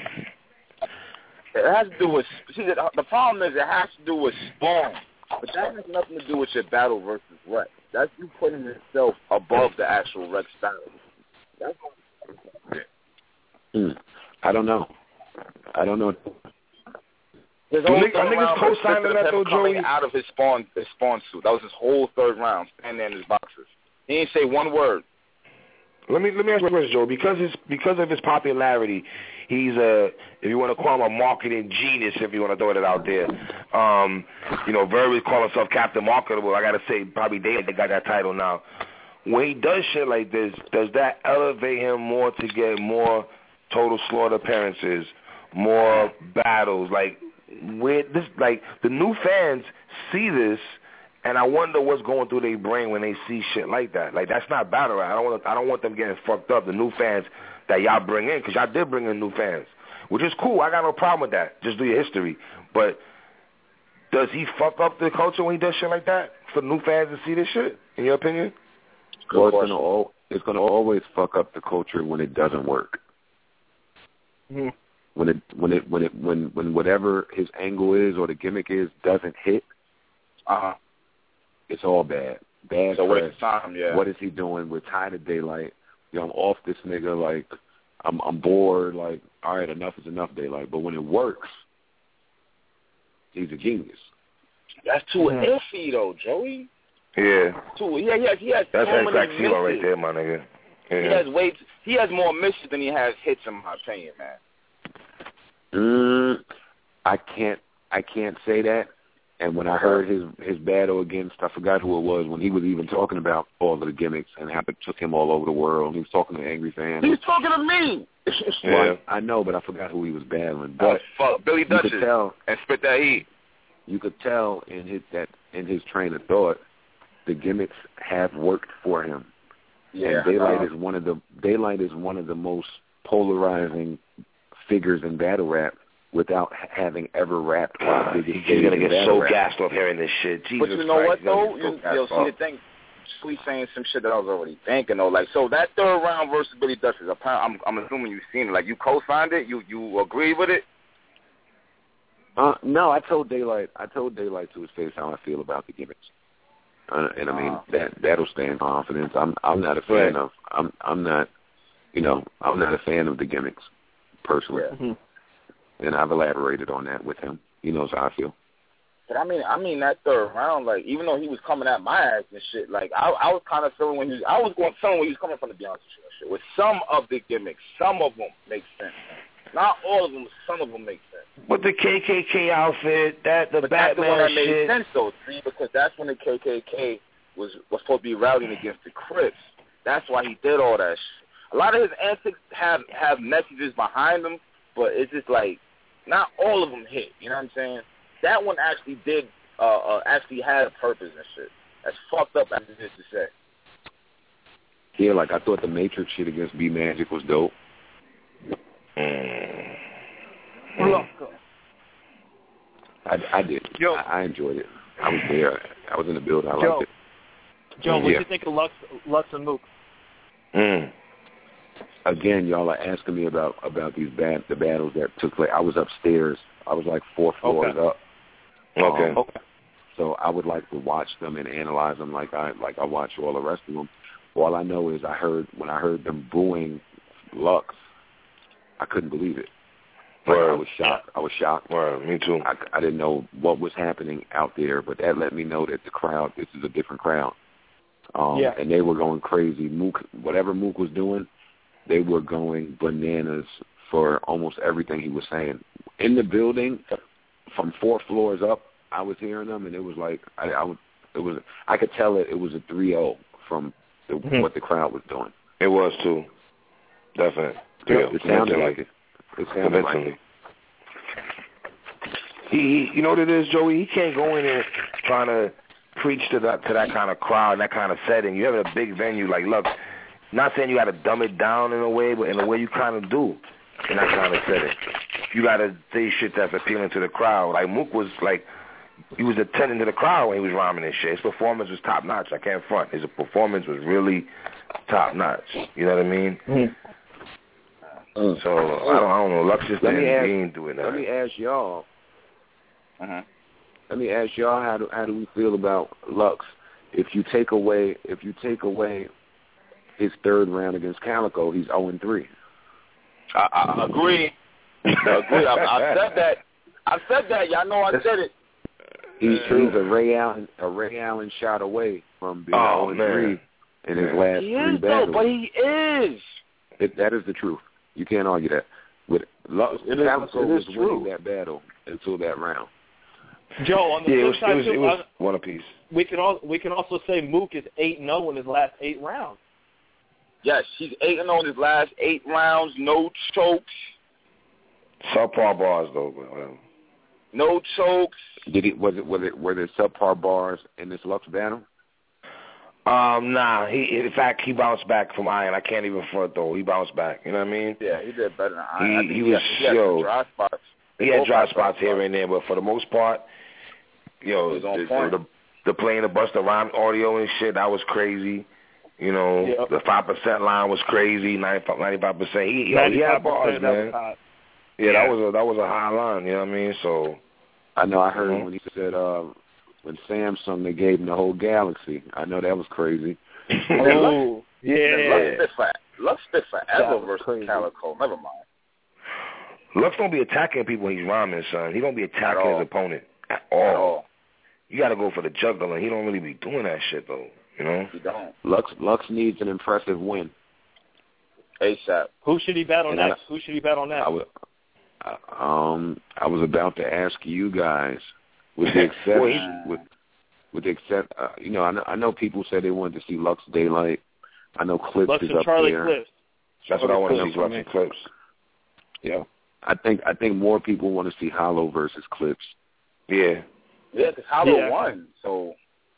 C: It has to do with, see, the, the problem is it has to do with Spawn. But that has nothing to do with your battle versus Rex. That's you putting yourself above the actual Rex style. That's what
H: Hmm. I don't know. I don't know.
C: His
D: Well,
C: whole
D: niggas-
C: third
D: niggas
C: round
D: co-signing
C: consisted of
D: that,
C: him
D: though,
C: coming
D: Joey?
C: out of his spawn, his spawn suit. That was his whole third round, standing there in his boxers. He didn't say one word.
D: Let me let me ask you a question, Joe. Because his because of his popularity, he's a, if you want to call him a marketing genius, if you want to throw it out there. Um, you know, Verb call himself Captain Marketable. I gotta say, probably they got that title now. When he does shit like this, does that elevate him more to get more Total Slaughter appearances, more battles? Like, where this, like the new fans see this. And I wonder what's going through their brain when they see shit like that. Like, that's not battle rap. I don't want I don't want them getting fucked up. The new fans that y'all bring in, because y'all did bring in new fans, which is cool. I got no problem with that. Just do your history. But does he fuck up the culture when he does shit like that for new fans to see this shit? In your opinion?
H: Well, it's gonna al- it's gonna always fuck up the culture when it doesn't work.
B: Mm-hmm.
H: When it when it when it when when whatever his angle is or the gimmick is doesn't hit.
C: Uh huh.
H: It's all bad. Bad
C: So
H: press.
C: waste of time, yeah.
H: What is he doing? We're tired of Daylight. You know, I'm off this nigga. Like, I'm I'm bored. Like, all right, enough is enough, Daylight. But when it works, he's a genius.
C: That's too mm-hmm. iffy though, Joey.
D: Yeah.
C: Too. Yeah, yeah. He has
D: That's
C: so
D: X
C: many
D: X
C: misses.
D: right there, my nigga. Yeah.
C: He has way. T- he has more misses than he has hits, in my opinion, man.
H: Mm, I can't. I can't say that. And when I heard his his battle against, I forgot who it was, when he was even talking about all of the gimmicks and how it took him all over the world. He was talking to angry fans.
C: He was talking to me.
H: Well, I, I know, but I forgot who he was battling. But
C: oh, fuck, Billy
H: you
C: Dutchess
H: could tell,
C: and spit that heat.
H: You could tell in his that in his train of thought, the gimmicks have worked for him.
C: Yeah,
H: and Daylight
C: uh,
H: is one of the Daylight is one of the most polarizing figures in battle rap. Without having ever rapped on the biggest
D: He's gonna get so
H: rap.
D: gassed off hearing this shit. Jesus
C: but you know
D: Christ,
C: what though? You, you'll see the thing. Sweet saying some shit that I was already thinking though. Like, so that third round versus Billy Dutchess, I'm I'm assuming you've seen it. Like, you co-signed it. You you agree with it?
H: Uh, no, I told Daylight. I told Daylight to his face how I feel about the gimmicks, uh, and I mean
C: uh,
H: that that'll stand confidence. I'm I'm not a fan
C: right.
H: of I'm I'm not you know I'm not a fan of the gimmicks personally.
C: Yeah.
B: Mm-hmm.
H: And I've elaborated on that with him. He knows how I feel.
C: But I mean, I mean that third round, like, even though he was coming at my ass and shit, like, I, I was kind of feeling when he was, I was going feeling when he was coming from the Beyonce show and shit. With some of the gimmicks, some of them make sense. Not all of them, some of them make sense.
D: But the K K K outfit, that the
C: but
D: Batman
C: that's the one that made
D: shit.
C: sense though, see, because that's when the K K K was was supposed to be rallying against the Crips. That's why he did all that shit. A lot of his antics have have messages behind them, but it's just like not all of them hit. You know what I'm saying? That one actually did uh, uh, actually had a purpose and shit. That's fucked up as it is to say.
H: Yeah, like I thought the Matrix shit against B Magic was dope.
B: Mm.
H: I, I did.
B: Yo.
H: I, I enjoyed it. I was there. I was in the building. I
B: Joe.
H: liked it.
B: Joe, what do
H: yeah.
B: you think of Lux, Lux and Mook?
D: Mm.
H: Again, y'all are asking me about about these bad the battles that took place. I was upstairs. I was like four floors
B: Okay.
H: up.
D: Okay.
H: Um, okay. So I would like to watch them and analyze them like I like I watch all the rest of them. All I know is I heard when I heard them booing Lux, I couldn't believe it. Like, I was shocked. I was shocked.
D: Word, me too.
H: I, I didn't know what was happening out there, but that let me know that the crowd, this is a different crowd. Um,
B: yeah.
H: And they were going crazy. Mook, whatever Mook was doing, they were going bananas for almost everything he was saying. In the building, from four floors up, I was hearing them, and it was like I, I was. It was. I could tell it. It was a three oh from the,
B: mm-hmm.
H: what the crowd was doing.
D: It was too. Definitely.
H: It, it sounded like it. It sounded like it.
D: He, he, you know what it is, Joey? He can't go in there trying to preach to that to that kind of crowd, that kind of setting. You have a big venue, like, look, not saying you got to dumb it down in a way, but in a way you kind of do in that kind of setting. You got to say shit that's appealing to the crowd. Like Mook was like, he was attending to the crowd when he was rhyming and shit. His performance was top notch. I can't front. His performance was really top notch. You know what I mean?
H: Mm-hmm.
D: Uh, so I don't, I don't know. Lux just didn't, ask, didn't do it.
H: Let me ask y'all.
C: Uh-huh.
H: Let me ask y'all how do how do we feel about Lux? If you take away if you take away his third round against Calico, he's zero and three.
C: I, I agree. I agree. I, I said that. I said that. Y'all know I said it.
H: He's, he's a Ray Allen a Ray Allen shot away from being
D: oh,
H: zero and three in his last
C: he
H: three
C: is,
H: battles.
C: Though, but he is.
H: It, that is the truth. You can't argue that. With Lux,
C: it
H: Calico
C: is,
H: was
C: true.
H: winning that battle until that round.
B: Joe, on the
D: yeah,
B: flip
D: it was,
B: side,
D: it was,
B: too,
D: it was
B: uh,
D: one apiece.
B: we can all we can also say Mook is eight and zero in his last eight rounds.
C: Yes, he's eight and zero in his last eight rounds. No chokes.
D: Subpar bars though, but whatever.
C: No chokes.
H: Did it was it was it were there subpar bars in this Lux battle?
D: Um, nah. He in fact he bounced back from Iron. I can't even front though. He bounced back. You know what I mean?
C: Yeah, he did better than Iron.
D: He,
C: I think
D: he,
C: he
D: was
C: had, he had
D: yo.
C: some dry spots.
D: He had dry spots here and there, but for the most part, yo, the, the, the playing the Busta Rhymes audio and shit, that was crazy. You know, yep. The five percent line was crazy. ninety-five percent. He, yo, he had bars, man. Yeah, yeah, that was a that was a high line. You know what I mean? So
H: I know I heard
D: mm-hmm.
H: when he said uh, when Samsung they gave him the whole galaxy. I know that was crazy.
B: Oh, yeah.
C: Lux spit for Lux spit forever versus crazy. Calico. Never mind.
D: Lux don't be attacking people when he's rhyming, son. He don't be attacking his opponent at all. At all. You got to go for the juggler. He don't really be doing that shit though. You know.
C: He don't.
H: Lux Lux needs an impressive win.
C: ASAP.
B: Who should he battle
H: and
B: next?
H: I,
B: Who should he battle next?
H: I would, um, I was about to ask you guys, with the exception, with with the except, uh, you know, I know, I know people said they wanted to see Lux Daylight. I know Clips
B: Lux
H: is
B: and
H: up
B: Charlie
H: there.
B: Clips.
D: That's what I want to see. Lux and Clips.
H: Yeah, I think I think more people want to see Hollow versus Clips.
D: Yeah,
C: yeah, because Hollow
B: yeah.
C: won, so.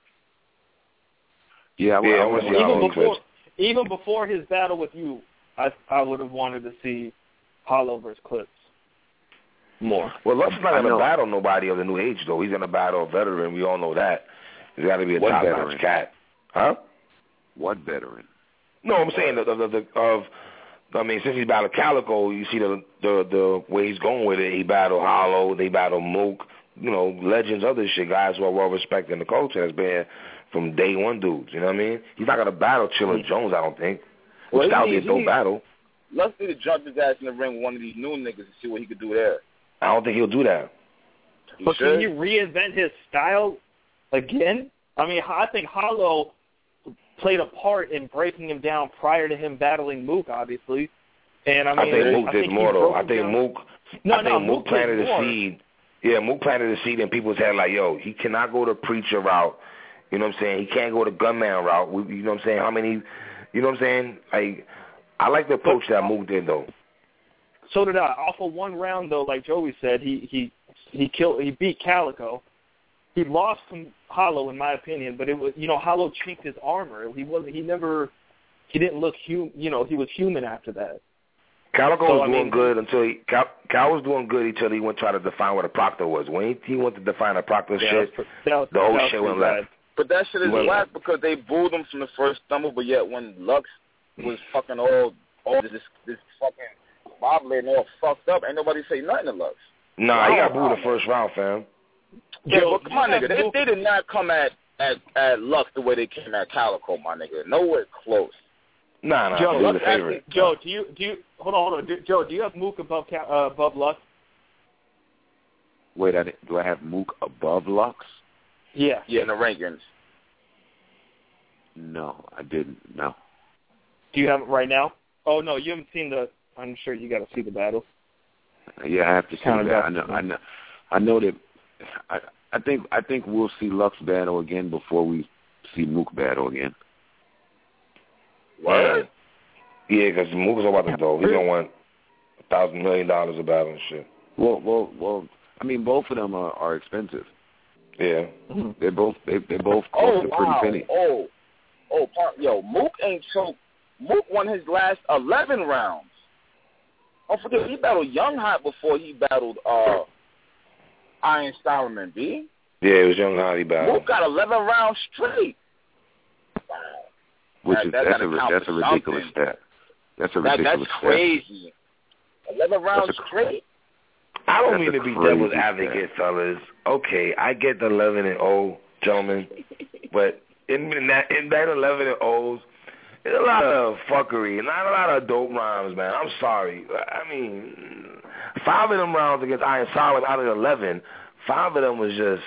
H: Yeah, I,
D: yeah,
H: I want to see
B: even
H: Hollow
B: before
H: Clips.
B: even before his battle with you, I I would have wanted to see Hollow versus Clips more.
D: Well, Lux is not going to battle nobody of the new age, though. He's going to battle a veteran. We all know that. He's got to be a top-notch cat. Huh?
H: What veteran?
D: No, I'm saying the, the, the, the, of, I mean, since he's battled Calico, you see the, the the way he's going with it. He battled Hollow. They battled Mook. You know, legends, other shit, guys who are well-respected in the culture has been from day one dudes. You know what I mean? He's not going to battle Chilla mm-hmm. Jones, I don't think. Which well, that would be a dope he, battle.
C: Let's see to jump his ass in the ring with one of these new niggas and see what he could do there.
D: I don't think he'll do that.
B: He but should. Can he reinvent his style again? I mean, I think Hollow played a part in breaking him down prior to him battling Mook, obviously. And I mean,
D: I think Mook
B: I
D: did
B: think
D: more though. I think
B: down.
D: Mook.
B: No,
D: I think
B: no,
D: Mook,
B: Mook
D: planted
B: the
D: seed. Yeah, Mook planted the seed in people's head like, yo, he cannot go the preacher route You know what I'm saying? He can't go the gunman route. We, you know what I'm saying? How many? You know what I'm saying? Like, I like the approach that Mook did though.
B: So did I. Off of one round though, like Joey said, he he he killed. He beat Calico. He lost from Hollow, in my opinion, but it was, you know, Hollow cheeked his armor. He wasn't. He never. He didn't look hum. You know, he was human after that.
D: Calico
B: so,
D: was
B: I
D: doing
B: mean,
D: good until he Cal, Cal was doing good until he went try to define what a proctor was. When he, he went to define a proctor
B: yeah,
D: shit,
B: was, that was,
D: the whole
B: that was
D: shit went
B: bad.
D: left.
C: But that shit is
D: Well,
C: whack because they booed him from the first stumble, but yet when Lux was fucking all, all this, this fucking bobbler and all fucked up, ain't nobody say nothing to Lux.
D: Nah, he got
C: Wow.
D: booed the first round, fam.
C: Yeah,
B: Joe,
C: but come on, nigga. They, they did not come at, at, at Lux the way they came at Calico, my nigga. Nowhere close.
D: Nah, nah,
B: Joe,
D: he was
B: Lux
D: the favorite.
B: actually, Joe, do you do you hold on, hold on, do, Joe? Do you have Mook above uh, above Lux?
H: Wait, I, do I have Mook above Lux?
B: Yeah.
C: Yeah, in the rankings.
H: No, I didn't. No.
B: Do you have it right now? Oh no, you haven't seen the. I'm sure you got to see the battle.
H: Yeah, I have to see
B: Kind of
H: that. I know. I know. I know that. I, I think. I think we'll see Lux battle again before we see Mook battle again.
C: What?
D: Yeah, because Mook is about to go. He's gonna want a thousand million dollars a battle and shit.
H: Well, well, well. I mean, both of them are, are expensive.
D: Yeah.
H: They're both. They they both
C: Oh,
H: cost a
C: wow.
H: pretty penny.
C: Oh, oh, yo, Mook ain't choked. Mook won his last eleven rounds. Don't forget, he battled Young Hot before he battled uh, Iron Solomon, B.
D: Yeah, it was Young Hot he battled.
C: Mook got eleven rounds straight. Wow.
H: Which
C: That-
H: is
C: that
H: that's
C: gotta
H: a
C: count
H: that's a
C: for
H: ridiculous
C: something.
H: stat. That's a
C: That,
H: ridiculous
C: that's
H: stat.
C: crazy. eleven rounds
H: That's a-
C: straight?
D: I don't
H: That's
D: mean
H: a
D: to be
H: crazy
D: devil's
H: stat.
D: advocate, fellas. Okay, I get the eleven and oh, gentlemen, but in, in that in that eleven and ohs, there's a lot of fuckery, not a lot of dope rhymes, man. I'm sorry. I mean, five of them rounds against Iron Solomon out of eleven, five of them was just.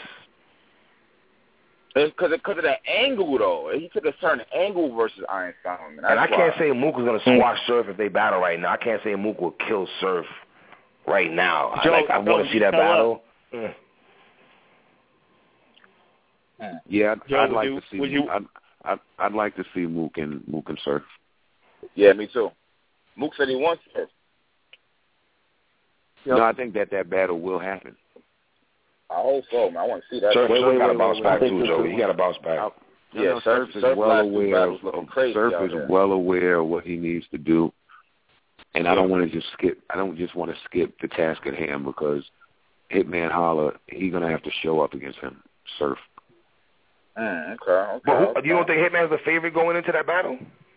C: Because of, of that angle, though. He took a certain angle versus Iron Solomon. That's
D: And I can't
C: why.
D: say Mook is going to squash Surf if they battle right now. I can't say Mook will kill Surf right now.
B: Joe,
D: I, like, I
B: Joe,
D: want to see that
B: tell
D: battle. Mm.
H: Yeah, I'd,
B: Joe,
H: I'd
B: would
H: like
B: you-
H: to see.
B: would you-
H: I'd, I'd, I'd like to see Mook and Mook and Surf.
C: Yeah, me too. Mook said he wants it.
B: Yep.
H: No, I think that that battle will happen.
C: I hope so, man. I want to see that.
D: Surf,
H: wait,
D: Surf
H: wait,
D: got to
H: wait,
D: bounce
H: wait,
D: back
H: wait.
D: too, Joey. He got to bounce back.
H: I,
C: Yeah,
H: no, no,
C: Surf-
H: Surf is
C: Surf
H: well
C: last two
H: aware.
C: battles
H: Of,
C: looking crazy
H: Surf
C: out
H: is
C: there.
H: well aware of what he needs to do, and I don't want to just skip. I don't just want to skip the task at hand because Hitman Holla, he's gonna have to show up against him, Surf.
C: Mm, okay, okay.
D: But who,
C: okay.
D: you don't think Hitman's the favorite going into that battle?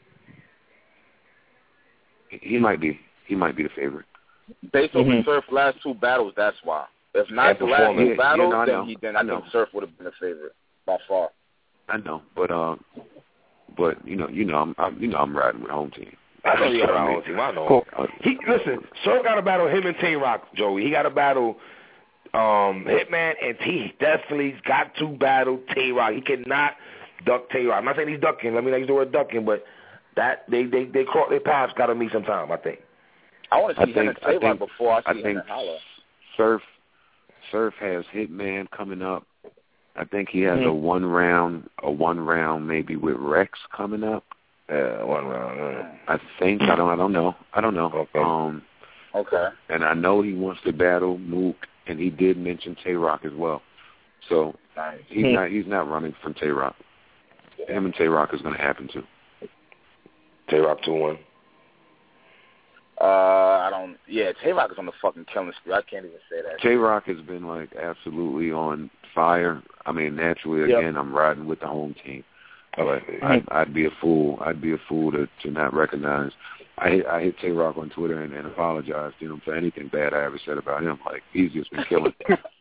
H: He might be. He might be the favorite.
C: Based on
B: Mhm.
C: the Surf last two battles, that's why. If not
D: And
C: the last
D: performance.
C: two
H: Yeah,
C: battles,
H: yeah, no, I
C: then
H: know.
C: he then
H: I
C: I,
H: know.
C: think Surf would have been the favorite by far.
H: I know, but uh, but you know, you know, I'm, I'm you know, I'm riding with home team.
D: I know you got
H: So,
D: our
H: I mean,
D: own team. I know.
H: Cool. Uh,
D: He listen. Surf got to battle him and Tay Rock, Joey. He got to battle um, Hitman, and he definitely got to battle Tay Rock. He cannot duck Tay Rock. I'm not saying he's ducking. Let me not use the word ducking, but that they they they cross their paths. Got to meet sometime. I think.
C: I want to
H: I
C: see him
H: think
C: and
H: I
C: Tay-Rock
H: think
C: before I
H: I
C: see him
H: think
C: and Holla.
H: Surf Surf has Hitman coming up. I think he has
B: Mhm.
H: a one round, a one round maybe with Rex coming up.
D: Yeah, one round. Yeah.
H: I think I don't, I don't know, I don't know.
D: Okay.
H: Um,
C: Okay.
H: and I know he wants to battle Mook, and he did mention Tay Rock as well. So
C: Nice.
H: he's
B: Hmm.
H: not, he's not running from Tay Rock. Him and Tay Rock is going to happen too.
D: Tay Rock two one.
C: Uh, I don't. Yeah, Tay-Rock is on the fucking killing spree. I can't even say that.
H: Tay Rock has been like absolutely on fire. I mean, naturally,
B: Yep.
H: again, I'm riding with the home team. But
D: Okay.
H: I'd, I'd be a fool. I'd be a fool to, to not recognize. I hit, I hit Tay Rock on Twitter and, and apologized to him for anything bad I ever said about him. Like, he's just been killing.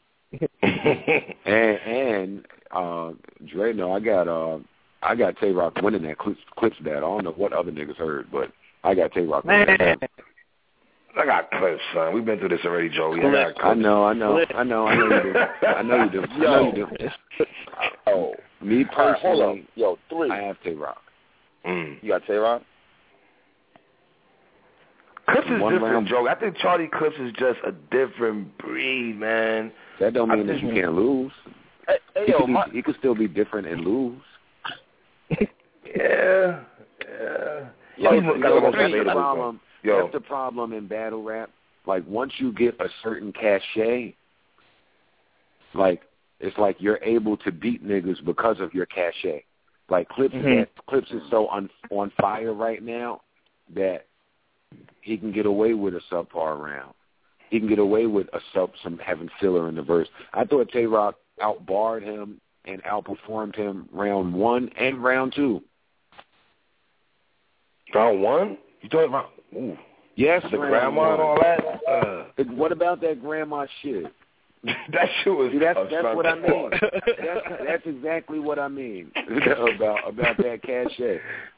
H: and and uh, Dre, no, I got uh, I got Tay Rock winning that clips, clips battle. I don't know what other niggas heard, but I got Tay Rock winning that battle.
D: I got clips, son. We've been through this already, Joey. I got clips.
H: I know, I know, I know, I know you do. I know you do. I know you do.
C: Oh,
H: Me
C: all right, hold up.
H: personally,
C: Yo, three.
H: I have Tay Rock.
D: Mm.
C: You got Tay-Rock?
D: Clips is
H: One
D: different,
H: round.
D: Joey. I think Charlie Clips is just a different breed, man.
H: That don't
D: I
H: mean that
D: think-
H: you can't lose.
C: Hey, hey, Hey,
H: he,
C: yo,
H: could be,
C: my,
H: he could still be different and lose.
D: yeah, yeah.
C: Yo,
D: He's
C: yo,
D: got the most
H: that's the
D: relatable,
H: problem.
D: Yo.
H: That's the problem in battle rap. Like once you get a certain cachet, like it's like you're able to beat niggas because of your cachet. Like Clips,
B: Mm-hmm.
H: is that, Clips is so on on fire right now that he can get away with a subpar round. He can get away with a sub some having filler in the verse. I thought Tay Rock outbarred him and outperformed him round one and round two.
D: Round one? You talking about? Ooh.
H: Yes,
D: The
H: round
D: grandma
H: one.
D: and all that? Uh,
H: What about that grandma shit?
D: that shit was
H: See, that's
D: a
H: that's what I
D: stunt.
H: mean. That's, that's exactly what I mean about about that cachet.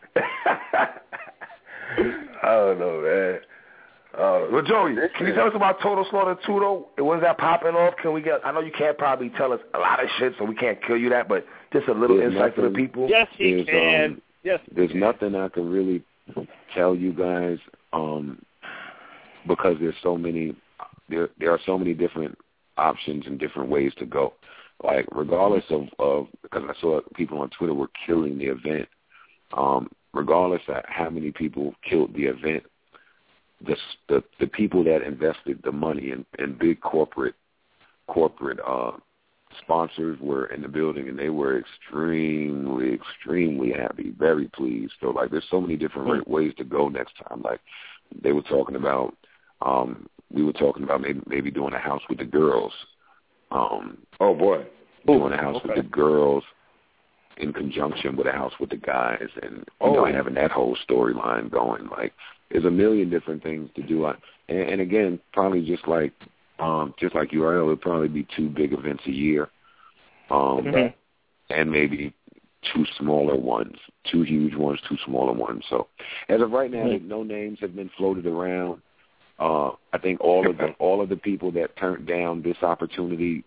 D: I don't know, man. Uh, well, Joey, can you tell us about Total Slaughter two, though? When's that popping off? Can we get? I know you can't probably tell us a lot of shit, so we can't kill you that, but just a little
H: There's
D: insight for the
H: nothing-
D: people.
B: Yes, he
H: There's,
B: can.
H: um,
B: yes.
H: There's nothing I can really tell you guys um, because there's so many. There there are so many different options and different ways to go. Like regardless of, of because I saw people on Twitter were killing the event. Um, regardless of how many people killed the event, the the, the people that invested the money in, in big corporate corporate uh, sponsors were in the building, and they were extremely, extremely happy, very pleased. So like, there's so many different mm-hmm. ways to go next time. Like they were talking about, um, we were talking about maybe maybe doing a house with the girls. Um,
D: oh boy,
H: doing a house
D: okay.
H: with the girls in conjunction with a house with the guys, and you
D: oh.
H: know, having that whole storyline going. Like, there's a million different things to do. And, and again, probably just like um, just like U R L, it'll probably be two big events a year, um, mm-hmm. and maybe two smaller ones, two huge ones, two smaller ones. So, as of right now, mm-hmm. no names have been floated around. Uh, I think all of the all of the people that turned down this opportunity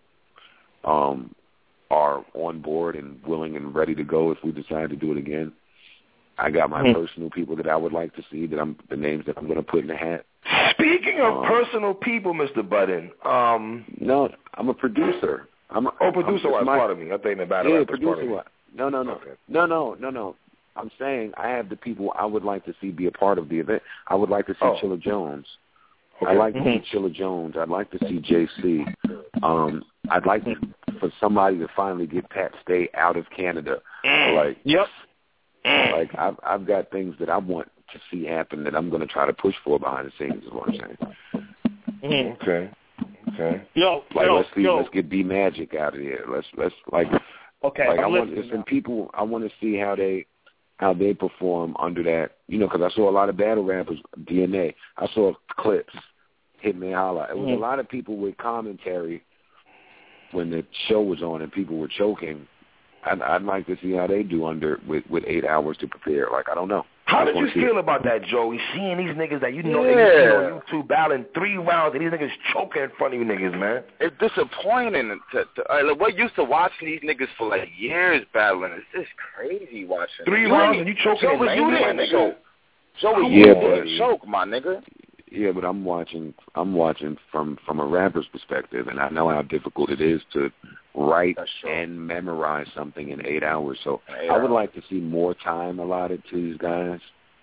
H: um, are on board and willing and ready to go if we decide to do it again. I got my mm-hmm. personal people that I would like to see, that I'm the names that I'm going to put in the hat.
D: Speaking of
H: um,
D: personal people, Mister Budden, um,
H: no, I'm a producer. I'm a,
D: oh, producer was
H: my,
D: part of me. I think the battle
H: yeah,
D: rap was part of me.
H: Was. No, no, no,
D: okay.
H: no, no, no, no. I'm saying I have the people I would like to see be a part of the event. I would like to see
D: oh.
H: Chilla Jones.
D: Okay.
H: I'd like to
B: mm-hmm.
H: see Chilla Jones. I'd like to see J C. Um, I'd like to, for somebody to finally get Pat Stay out of Canada.
B: Mm.
H: Like,
B: yep.
H: Like I've I've got things that I want to see happen that I'm going to try to push for behind the scenes. Is what I'm saying.
B: Mm-hmm.
D: Okay. Okay.
B: Yo,
H: like
B: yo,
H: let's see,
B: yo.
H: let's get B Magic out of here. Let's let's like.
B: Okay.
H: Like
B: I'm
H: I want there's some people. I want to see how they how they perform under that. You know, because I saw a lot of battle rappers. D N A. I saw Clips. Hit Me Holla. It was
B: mm-hmm.
H: a lot of people with commentary when the show was on and people were choking. I'd, I'd like to see how they do under with, with eight hours to prepare. Like, I don't know.
D: How did you feel
H: it.
D: about that, Joey? Seeing these niggas that you know
C: yeah.
D: that you see on YouTube battling three rounds and these niggas choking in front of you niggas, man.
C: It's disappointing. To, to, uh, like, we're used to watching these niggas for like years battling. It's just crazy watching.
D: Three
C: you
D: rounds and you choking in
C: Joey, you
D: lane,
C: didn't choke. Joey,
H: yeah,
C: you
H: but,
C: didn't choke, my nigga.
H: Yeah, but I'm watching. I'm watching from from a rapper's perspective, and I know how difficult it is to write and memorize something in eight hours. So
C: eight
H: I would
C: hours.
H: like to see more time allotted to these guys.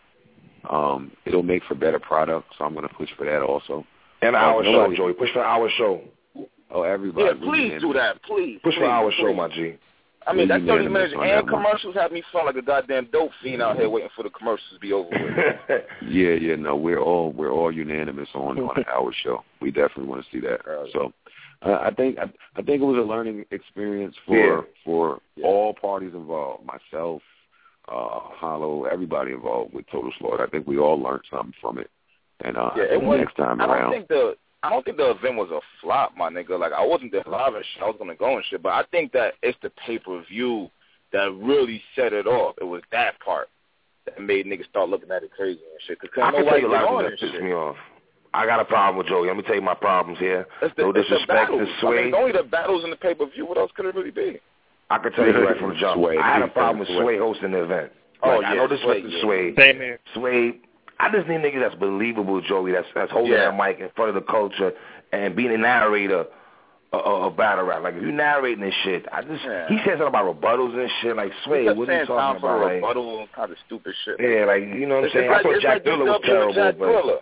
H: Um, it'll make for better product, so I'm going to push for that also.
D: An hour show, Joey. Push for an hour show.
H: Oh, everybody.
C: Yeah, please do that, please.
D: Push
C: please,
D: for an hour
C: please.
D: show, my G.
C: I mean,
H: We're
C: that thirty minutes
H: unanimous on
C: and
H: that one.
C: commercials have me feeling like a goddamn dope fiend out here waiting for the commercials to be over with.
H: yeah, yeah, no, we're all we're all unanimous on on an hour show. We definitely want to see that. So, uh, I think I, I think it was a learning experience for
D: yeah.
H: for
C: yeah.
H: all parties involved, myself, uh, Hollow, everybody involved with Total Slaughter. I think we all learned something from it. And uh,
C: yeah, it
H: the
C: was,
H: next time
C: I don't
H: around,
C: think the I don't think the event was a flop, my nigga. Like, I wasn't there live and shit. I was gonna go and shit, but I think that it's the pay per view that really set it off. It was that part that made niggas start looking at it crazy and shit. Cause
D: I can tell you a lot
C: on
D: of things that piss me off. I got a problem with Joey. Let me tell you my problems here.
C: It's the,
D: no
C: it's
D: disrespect
C: the
D: to
C: battles.
D: Sway.
C: I mean, it's only the battles in the pay per view. What else could it really be?
D: I can tell you right from the jump.
H: Sway,
D: I had a problem with
H: Sway.
D: Sway hosting the event.
C: Oh,
D: like,
C: yeah,
D: I know disrespect
C: Sway,
D: to
C: yeah.
D: Sway.
B: Same here.
D: Sway. I just need niggas that's believable, Joey, that's that's holding
C: Yeah.
D: that mic in front of the culture and being a narrator a, a, a battle rap. Like if you narrating this shit, I just
C: Yeah.
D: he said something about rebuttals and shit. Like Sway, what are you talking about?
C: Like,
D: like,
C: rebuttal and kind of stupid shit.
D: Yeah, like you know what I'm
C: it's
D: saying.
C: Like,
D: I thought Jack
C: like
D: Thriller was terrible,
C: Jack
D: but
C: Thriller.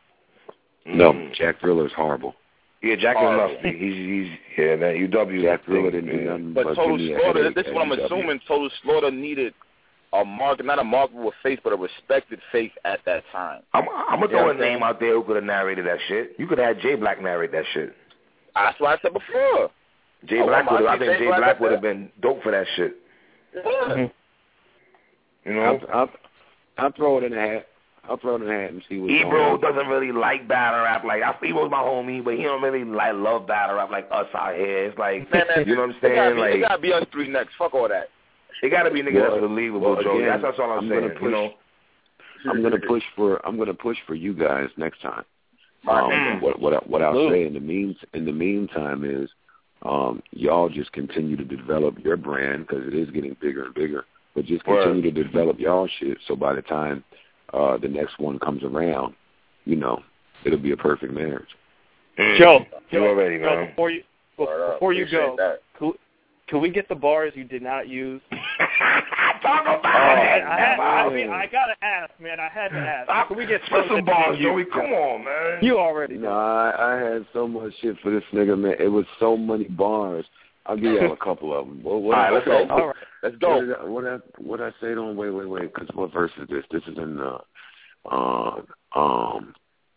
H: No,
D: mm.
H: Jack Thriller is horrible.
D: Yeah, Jack is
C: Horrible.
D: nasty. He's he's yeah, that U W.
H: Jack Thriller
D: thing,
H: didn't do
D: yeah.
H: nothing
C: But
H: but
C: Total
H: give me a
C: Slaughter,
H: headache
C: this is
H: at
C: what I'm
H: U W.
C: assuming. Total Slaughter needed a mark, not a marketable face, but a respected face at that time.
D: I'm, I'm gonna
C: You know
D: throw
C: what
D: a
C: I'm
D: name
C: saying?
D: out there who could have narrated that shit. You could have had Jay Black narrate that shit.
C: That's what I said before.
D: Jay
C: Oh,
D: Black
C: I'm
D: would have. I
C: not
D: think
C: Jay
D: Jay
C: Black
D: Black
C: up
D: would have
C: there.
D: been dope for that shit.
C: Yeah.
D: You know.
H: I'll, I'll, I'll throw it in the hat. I'll throw it in the hat and see what's going
D: Ebro
H: on.
D: doesn't really like battle rap. Like I, Ebro's my homie, but he don't really like love battle rap like us out here. It's like
C: Man, man,
D: you know what I'm
C: It
D: saying?
C: gotta, be,
D: like
C: it gotta be us three next. Fuck all that.
D: it gotta be niggas
H: Well,
D: that's believable,
H: well,
D: Joe.
H: again,
D: That's, that's all I'm,
H: I'm
D: saying.
H: gonna push,
D: You know.
H: I'm gonna push for I'm gonna push for you guys next time.
C: My
H: Um,
C: nigga.
H: what what I- what I'll
B: Absolutely.
H: say in the mean in the meantime is, um, y'all just continue to develop your brand because it is getting bigger and bigger. But just continue
D: Word.
H: to develop y'all shit. So by the time uh, the next one comes around, you know, it'll be a perfect marriage.
D: Mm.
B: Joe,
D: you
B: Joe,
D: already
B: Joe,
D: know.
B: before you
C: Word up.
B: before you
C: Appreciate
B: go,
C: that.
B: can, can we get the bars you did not use?
D: Talk about
B: I,
D: it.
B: I, had, I mean, I gotta ask, man. I had to ask. Can we get
D: Spit some bars,
B: you,
D: Joey? Come on, man.
B: You already
H: No,
B: know.
H: I, I had so much shit for this nigga, man. It was so many bars. I'll give y'all a couple of them. What, what,
D: All right, let's go.
B: All right.
C: Let's
H: What
C: go.
H: did I, what I, what I say on? Wait, wait, wait. Because what verse is this? This is in the uh, um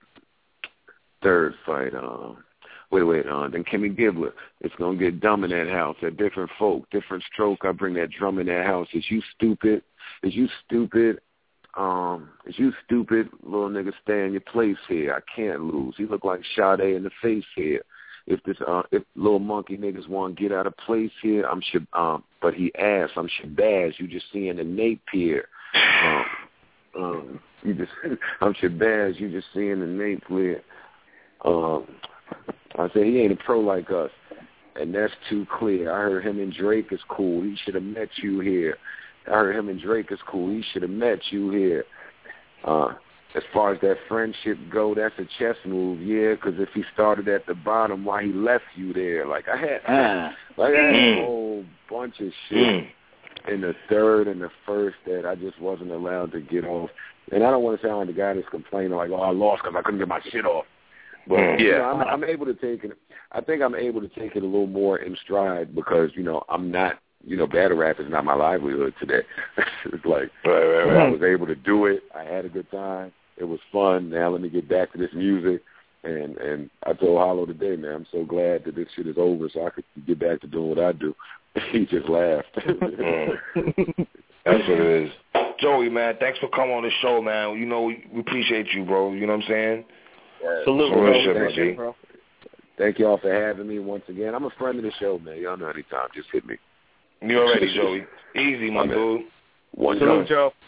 H: third fight. Um, wait, wait. Uh, then Kimmy Gibbler. It's gonna get dumb in that house. A different folk, different stroke. I bring that drum in that house. Is you stupid? Is you stupid? Um, is you stupid, little nigga? Stay in your place here. I can't lose. He look like Sade in the face here. If this, uh, if little monkey niggas want to get out of place here, I'm Shab- um, but he asked, I'm Shabazz. You just seeing the Napier. Um, um, you just, I'm Shabazz. You just seeing the Napier. Um, I said he ain't a pro like us, and that's too clear. I heard him and Drake is cool. He should have met you here. I heard him and Drake is cool. He should have met you here. Uh, as far as that friendship go, that's a chess move, yeah, because if he started at the bottom, why he left you there? Like, I had,
C: Mm.
H: like, I had
D: Mm.
H: a whole bunch of shit
D: Mm.
H: in the third and the first that I just wasn't allowed to get off. And I don't want to sound like the guy that's complaining, like, oh, I lost because I couldn't get my shit off. But,
D: Mm.
H: you
C: Yeah.
H: know, I'm, I'm able to take it, I think I'm able to take it a little more in stride because, you know, I'm not, you know, battle rap is not my livelihood today. It's like,
D: Right, right,
H: I
D: right.
H: was able to do it. I had a good time. It was fun. Now let me get back to this music. And and I told Hollow today, man, I'm so glad that this shit is over so I could get back to doing what I do. He just laughed.
D: Mm. That's what it is. Joey, man, thanks for coming on the show, man. You know, we, we appreciate you, bro. You know what I'm saying?
C: Yeah.
B: Salute,
D: Real
B: bro.
D: shit,
B: Real
D: my
B: shit,
D: G.
B: bro.
H: Thank y'all for having me once again. I'm a friend of the show, man. Y'all know anytime. Just hit me.
D: You already, Joey. Easy, my
H: I'm
D: dude.
H: One
B: Salute,
H: time.
B: Joe.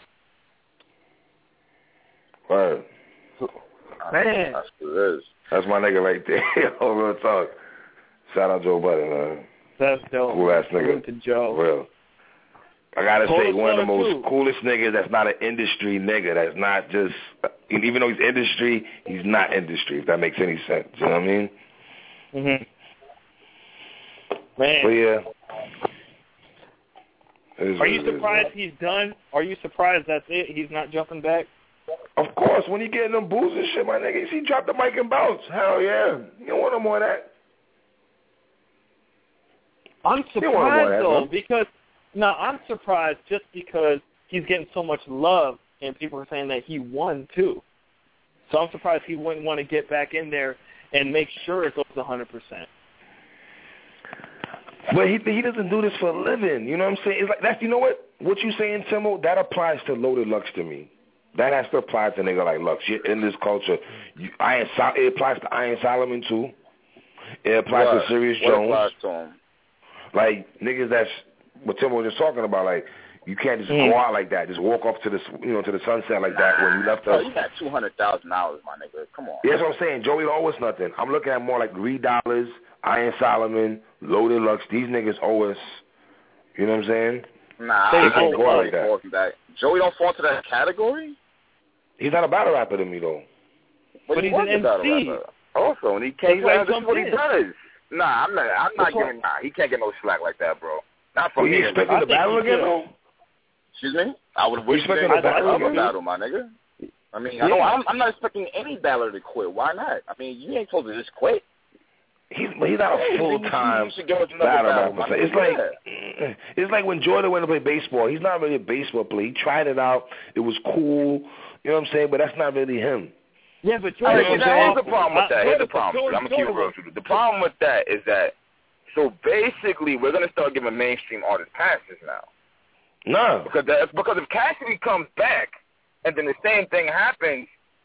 D: Word.
B: Man.
C: That's what it is.
D: That's my nigga right there. Yo, real talk. Shout out Joe Budden, man.
B: That's dope.
D: Cool ass nigga.
B: Salute to Joe.
D: Real. I gotta
B: Total
D: say, one of the
B: Slaughter
D: most
B: too.
D: coolest niggas that's not an industry nigga. That's not just, even though he's industry, he's not industry, if that makes any sense. You know what I mean?
B: Mhm. Man.
D: But yeah. It is
B: Are
D: what
B: you
D: it is,
B: surprised
D: man.
B: he's done? Are you surprised that's it? He's not jumping back?
D: Of course, when he getting them booze and shit, my nigga, he dropped the mic and bounce. Hell yeah. You don't want no more of that.
B: I'm
D: You want more of
B: surprised
D: that,
B: though
D: huh?
B: because no, I'm surprised just because he's getting so much love and people are saying that he won too. So I'm surprised he wouldn't want to get back in there and make sure it goes one hundred percent.
D: But he he doesn't do this for a living. You know what I'm saying? It's like that's you know what? What you saying, Timo, that applies to Loaded Lux to me. That has to apply to nigga like Lux. You're in this culture. You, Iron Sol- it applies to Iron Solomon too. It applies
C: What?
D: to Sirius
C: What
D: Jones.
C: applies to him?
D: Like niggas that's what Timo was just talking about. Like you can't just
B: Mm.
D: go out like that. Just walk off to the you know to the sunset like that when you left
C: Bro,
D: us.
C: you got two hundred thousand dollars, my nigga. Come on.
D: Yeah, that's what I'm saying. Joey owe us nothing. I'm looking at more like Reed Dollars, Iron Solomon, Loaded Lux. These niggas owe us. You know what I'm saying?
C: Nah,
B: They
C: I
B: can't
C: don't
D: go out
C: Joey
D: like that.
C: fall into that. Joey don't fall into that category.
D: He's not a battle rapper to me though.
C: But,
B: But
C: he
B: he's
C: was
B: an
C: a battle
B: M C.
C: rapper. Also, and he came
B: That's why he
C: out. This is
B: jumped
C: what he
B: in.
C: does. Nah, I'm not. I'm not getting. Nah, he can't get no slack like that, bro. Not from
D: Were you
C: me.
D: expecting the battle again, though?
C: Excuse me. I would wish
D: expecting
C: they
D: the battle
C: a
D: again?
C: battle, my nigga. I mean,
D: Yeah.
C: I don't, I'm, I'm not expecting any battler to quit. Why not? I mean, you ain't supposed to just quit.
D: He's, he's not a full time
C: You should give us another
D: battle
C: battle.
D: rapper. It's like it's like when Jordan went to play baseball. He's not really a baseball player. He tried it out. It was cool. You know what I'm saying? But that's not really him.
G: Yeah, but
C: I
G: Jordan.
C: mean,
G: was
C: here's the
G: awful.
C: problem with that. Here's the
G: Jordan-
C: problem.
G: Jordan-
C: I'm gonna keep it
G: Jordan
C: real
G: was-
C: with you. The problem with that is that so basically we're gonna start giving mainstream artists passes now.
D: No.
C: Because that's because if Cassidy comes back and then the same thing happens,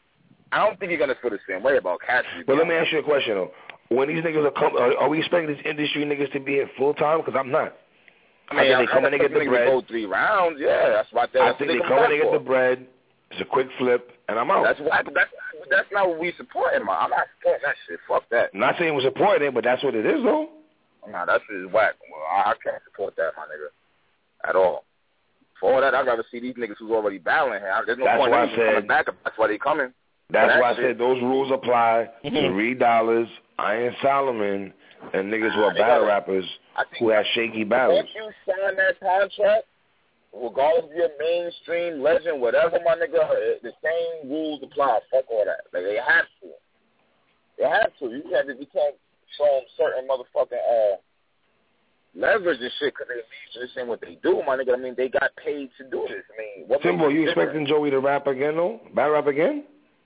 C: I don't think you're gonna feel the same way about Cassidy.
D: But let me ask you a question though. When these niggas are come, are, are we expecting these industry niggas to be here full time? Because I'm not.
C: I mean,
D: I think they come in and get the
C: niggas
D: bread.
C: Go three rounds, yeah. That's why they,
D: I
C: that's
D: think
C: what
D: they
C: they
D: come in and
C: back
D: get
C: for.
D: the bread. It's a quick flip, and I'm out.
C: That's why. That's that's not what we supporting, man. I'm not supporting that shit. Fuck that.
D: I'm not saying we're supporting it, but that's what it is, though.
C: Nah, that shit is whack. Well, I, I can't support that, my nigga, at all. For all that, I'd rather see these niggas who's already battling here. There's no
D: That's
C: point
D: why
C: in
D: I
C: coming
D: said-
C: back. That's why they coming.
D: That's
C: that
D: why I
C: shit.
D: said those rules apply to Reed Dollars, Iron Solomon, and niggas who are
C: They
D: battle
C: gotta-
D: rappers
C: I think
D: who have shaky battles.
C: Once you sign that contract, regardless of your mainstream legend, whatever, my nigga, the same rules apply. Fuck all that. Like, they have to. They have to. You can't, you can't show them certain motherfucking uh, leverage and shit because they leave to this ain't what they do, my nigga. I mean, they got paid to do this. I mean, what
D: Timbo,
C: makes it
D: you
C: different?
D: expecting Joey to rap again, though? Battle rap again?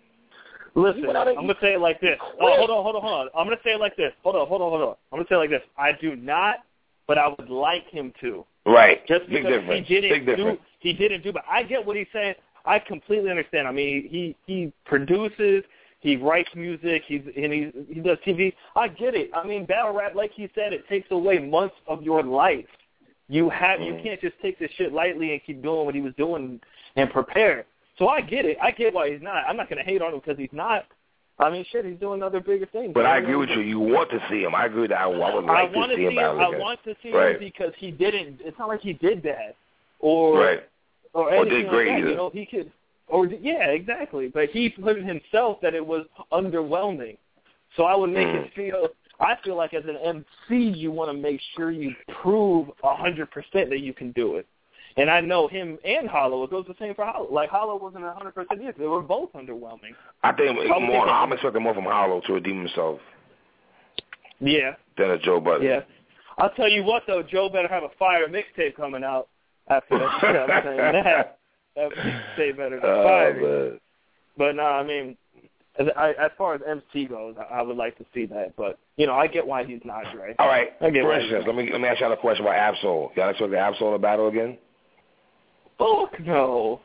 B: Listen,
C: went out
B: I'm
C: and-
B: gonna say it like this. Oh, hold on, hold on, hold on. I'm gonna say it like this. Hold on, hold on, hold on. I'm gonna say it like this. I do not, but I would like him to.
D: Right.
B: Just
D: Big
B: because
D: difference.
B: he didn't
D: Big difference.
B: do, he didn't do. But I get what he's saying. I completely understand. I mean, he he produces, he writes music, he's and he he does T V. I get it. I mean, battle rap, like he said, it takes away months of your life. You have you can't just take this shit lightly and keep doing what he was doing and prepare. So I get it. I get why he's not. I'm not gonna hate on him because he's not. I mean, shit, he's doing other bigger things.
D: But I agree with you. You want to see him. I agree with that. I, I would like
B: I want
D: to see him battle
B: I
D: again.
B: want to see
D: Right.
B: him because he didn't. It's not like he did bad, or
D: Right.
B: or,
D: Or
B: anything
D: did great
B: like that.
D: either.
B: You know, he could, or yeah, exactly. But he put it himself that it was underwhelming. So I would make
D: Mm.
B: it feel. I feel like as an M C, you want to make sure you prove a hundred percent that you can do it. And I know him and Hollow. It goes the same for Hollow. Like Hollow wasn't a hundred percent either. They were both underwhelming.
D: I think
B: I would
D: more.
B: think-
D: I'm expecting more from Hollow to redeem himself
B: Yeah.
D: than a Joe Budden.
B: Yeah. I'll tell you what, though, Joe better have a fire mixtape coming out after that. You know what I'm saying? That, that mixtape better than
D: Oh,
B: fire.
D: man.
B: But, no, I mean, as, I, as far as M C goes, I, I would like to see that. But, you know, I get why he's not, right?
D: All right.
B: I get
D: For
B: why he's
D: instance,
B: not.
D: let me let me ask y'all a question about Absol. Y'all expect the Absol to battle again?
B: Fuck no.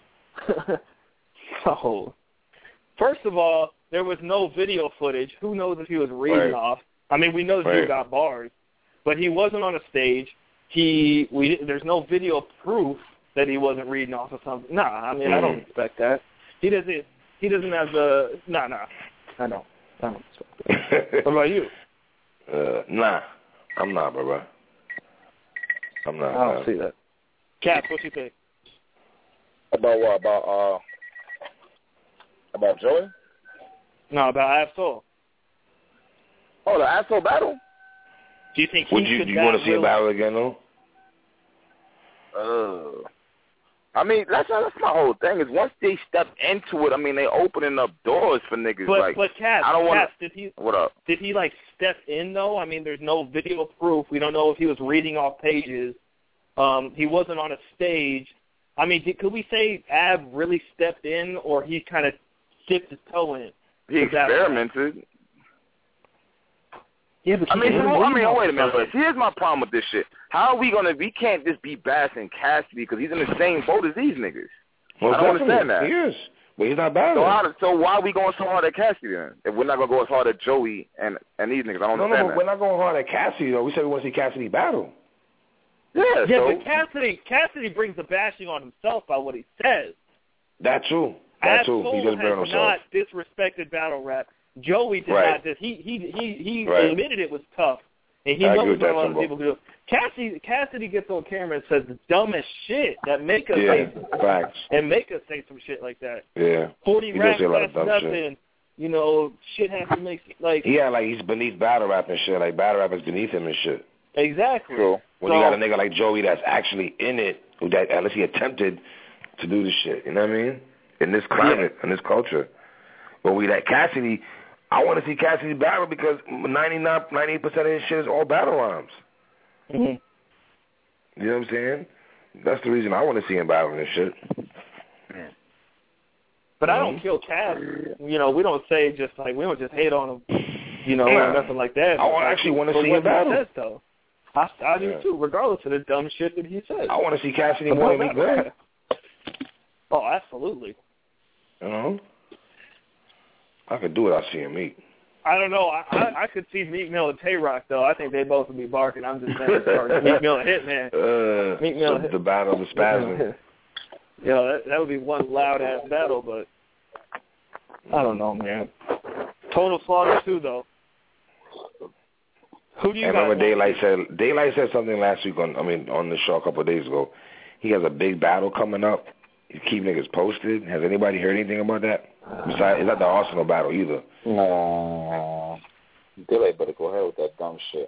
B: No. First of all, there was no video footage. Who knows if he was reading
D: Right.
B: off? I mean, we know
D: Right.
B: he got bars, but he wasn't on a stage. He we there's no video proof that he wasn't reading off of something. Nah, I mean, I don't
D: Mm.
B: expect that. He doesn't. He doesn't have the. Nah, nah. I don't. I don't expect that. What about you?
D: uh, nah, I'm not, bro. I'm not.
B: I don't
D: man.
B: see that. Caps, what you think?
C: About what? About uh, about Joey?
B: No, about Absol.
C: Oh, the asshole battle.
B: Do you think he
D: Would you
B: could
D: do you want to
B: battle
D: see a
B: Will?
D: battle again though?
C: Uh, I mean, that's that's my whole thing. Is once they step into it, I mean, they opening up doors for niggas.
B: But
C: like,
B: but Caps,
C: I don't wanna-
B: Caps, did he
C: what up?
B: did he like step in though? I mean, there's no video proof. We don't know if he was reading off pages. Um, he wasn't on a stage. I mean, did, could we say Ab really stepped in, or he kind of dipped his toe in?
C: He
B: Is that-
C: experimented.
B: Yeah, but
C: I
B: he
C: mean,
B: didn't
C: so, I
B: read
C: mean,
B: off
C: wait a minute.
B: something.
C: Here's my problem with this shit. How are we gonna? We can't just be bashing Cassidy because he's in the same boat as these niggas.
D: Well,
C: I don't
D: definitely.
C: understand that.
D: He is, but he's not
C: So,
D: battling.
C: how, so why are we going so hard at Cassidy then? If we're not gonna go as hard at Joey and and these niggas, I don't
D: no, no,
C: understand
D: but we're
C: that.
D: not going hard at Cassidy though. We said we want to see Cassidy battle.
C: Yeah,
B: Yeah,
C: so
B: but Cassidy Cassidy brings the bashing on himself by what he says.
D: That's true. That's true. He
B: Absol
D: does burn
B: has
D: himself.
B: not disrespected battle rap. Joey did
D: Right.
B: not. Dis- he he he he
D: Right.
B: admitted it was tough, and he
D: I agree
B: knows
D: with
B: what
D: that,
B: a lot of
D: Timbo.
B: people do. Cassidy Cassidy gets on camera and says the dumbest shit that make us
D: Yeah,
B: say,
D: facts.
B: and make us say some shit like that.
D: Yeah.
B: Forty
D: He does
B: racks,
D: say a lot of
B: that's
D: dumb shit.
B: nothing. You know, shit has to make like
D: yeah, like he's beneath battle rap and shit. Like battle rap is beneath him and shit.
B: Exactly.
C: True.
D: When
B: so,
D: you got a nigga like Joey that's actually in it, who that at least he attempted to do this shit. You know what I mean? In this climate, yeah. in this culture. But we that Cassidy, I want to see Cassidy battle because ninety-nine, ninety-eight percent of his shit is all battle rhymes.
B: Mm-hmm.
D: You know what I'm saying? That's the reason I want to see him battling this shit.
B: But I don't kill Cass. You know, we don't say just like, we don't just hate on him, you know, or nothing like that.
D: I like, actually want to see him battle.
B: Says, though. I, I do yeah. too, regardless of the dumb shit that he says.
D: I want to see Cassidy more than Meek Mill.
B: Oh, absolutely.
D: You know? I could do it. I see him Meek.
B: I don't know. I, I I could see Meek Mill and Tay-Rock, though. I think they both would be barking. I'm just saying, sorry. Meek Mill and Hitman.
D: Uh,
B: Meek Mill
D: the, the battle of the spasm.
B: Yeah, that, that would be one loud-ass battle, but I don't know, man. Total Slaughter two, though. Who do you
D: I remember Daylight said, Daylight said something last week on, I mean, on the show a couple of days ago. He has a big battle coming up. You keep niggas posted. Has anybody heard anything about that? Besides, it's not the Arsenal battle either.
C: No. Daylight better go ahead with that dumb shit.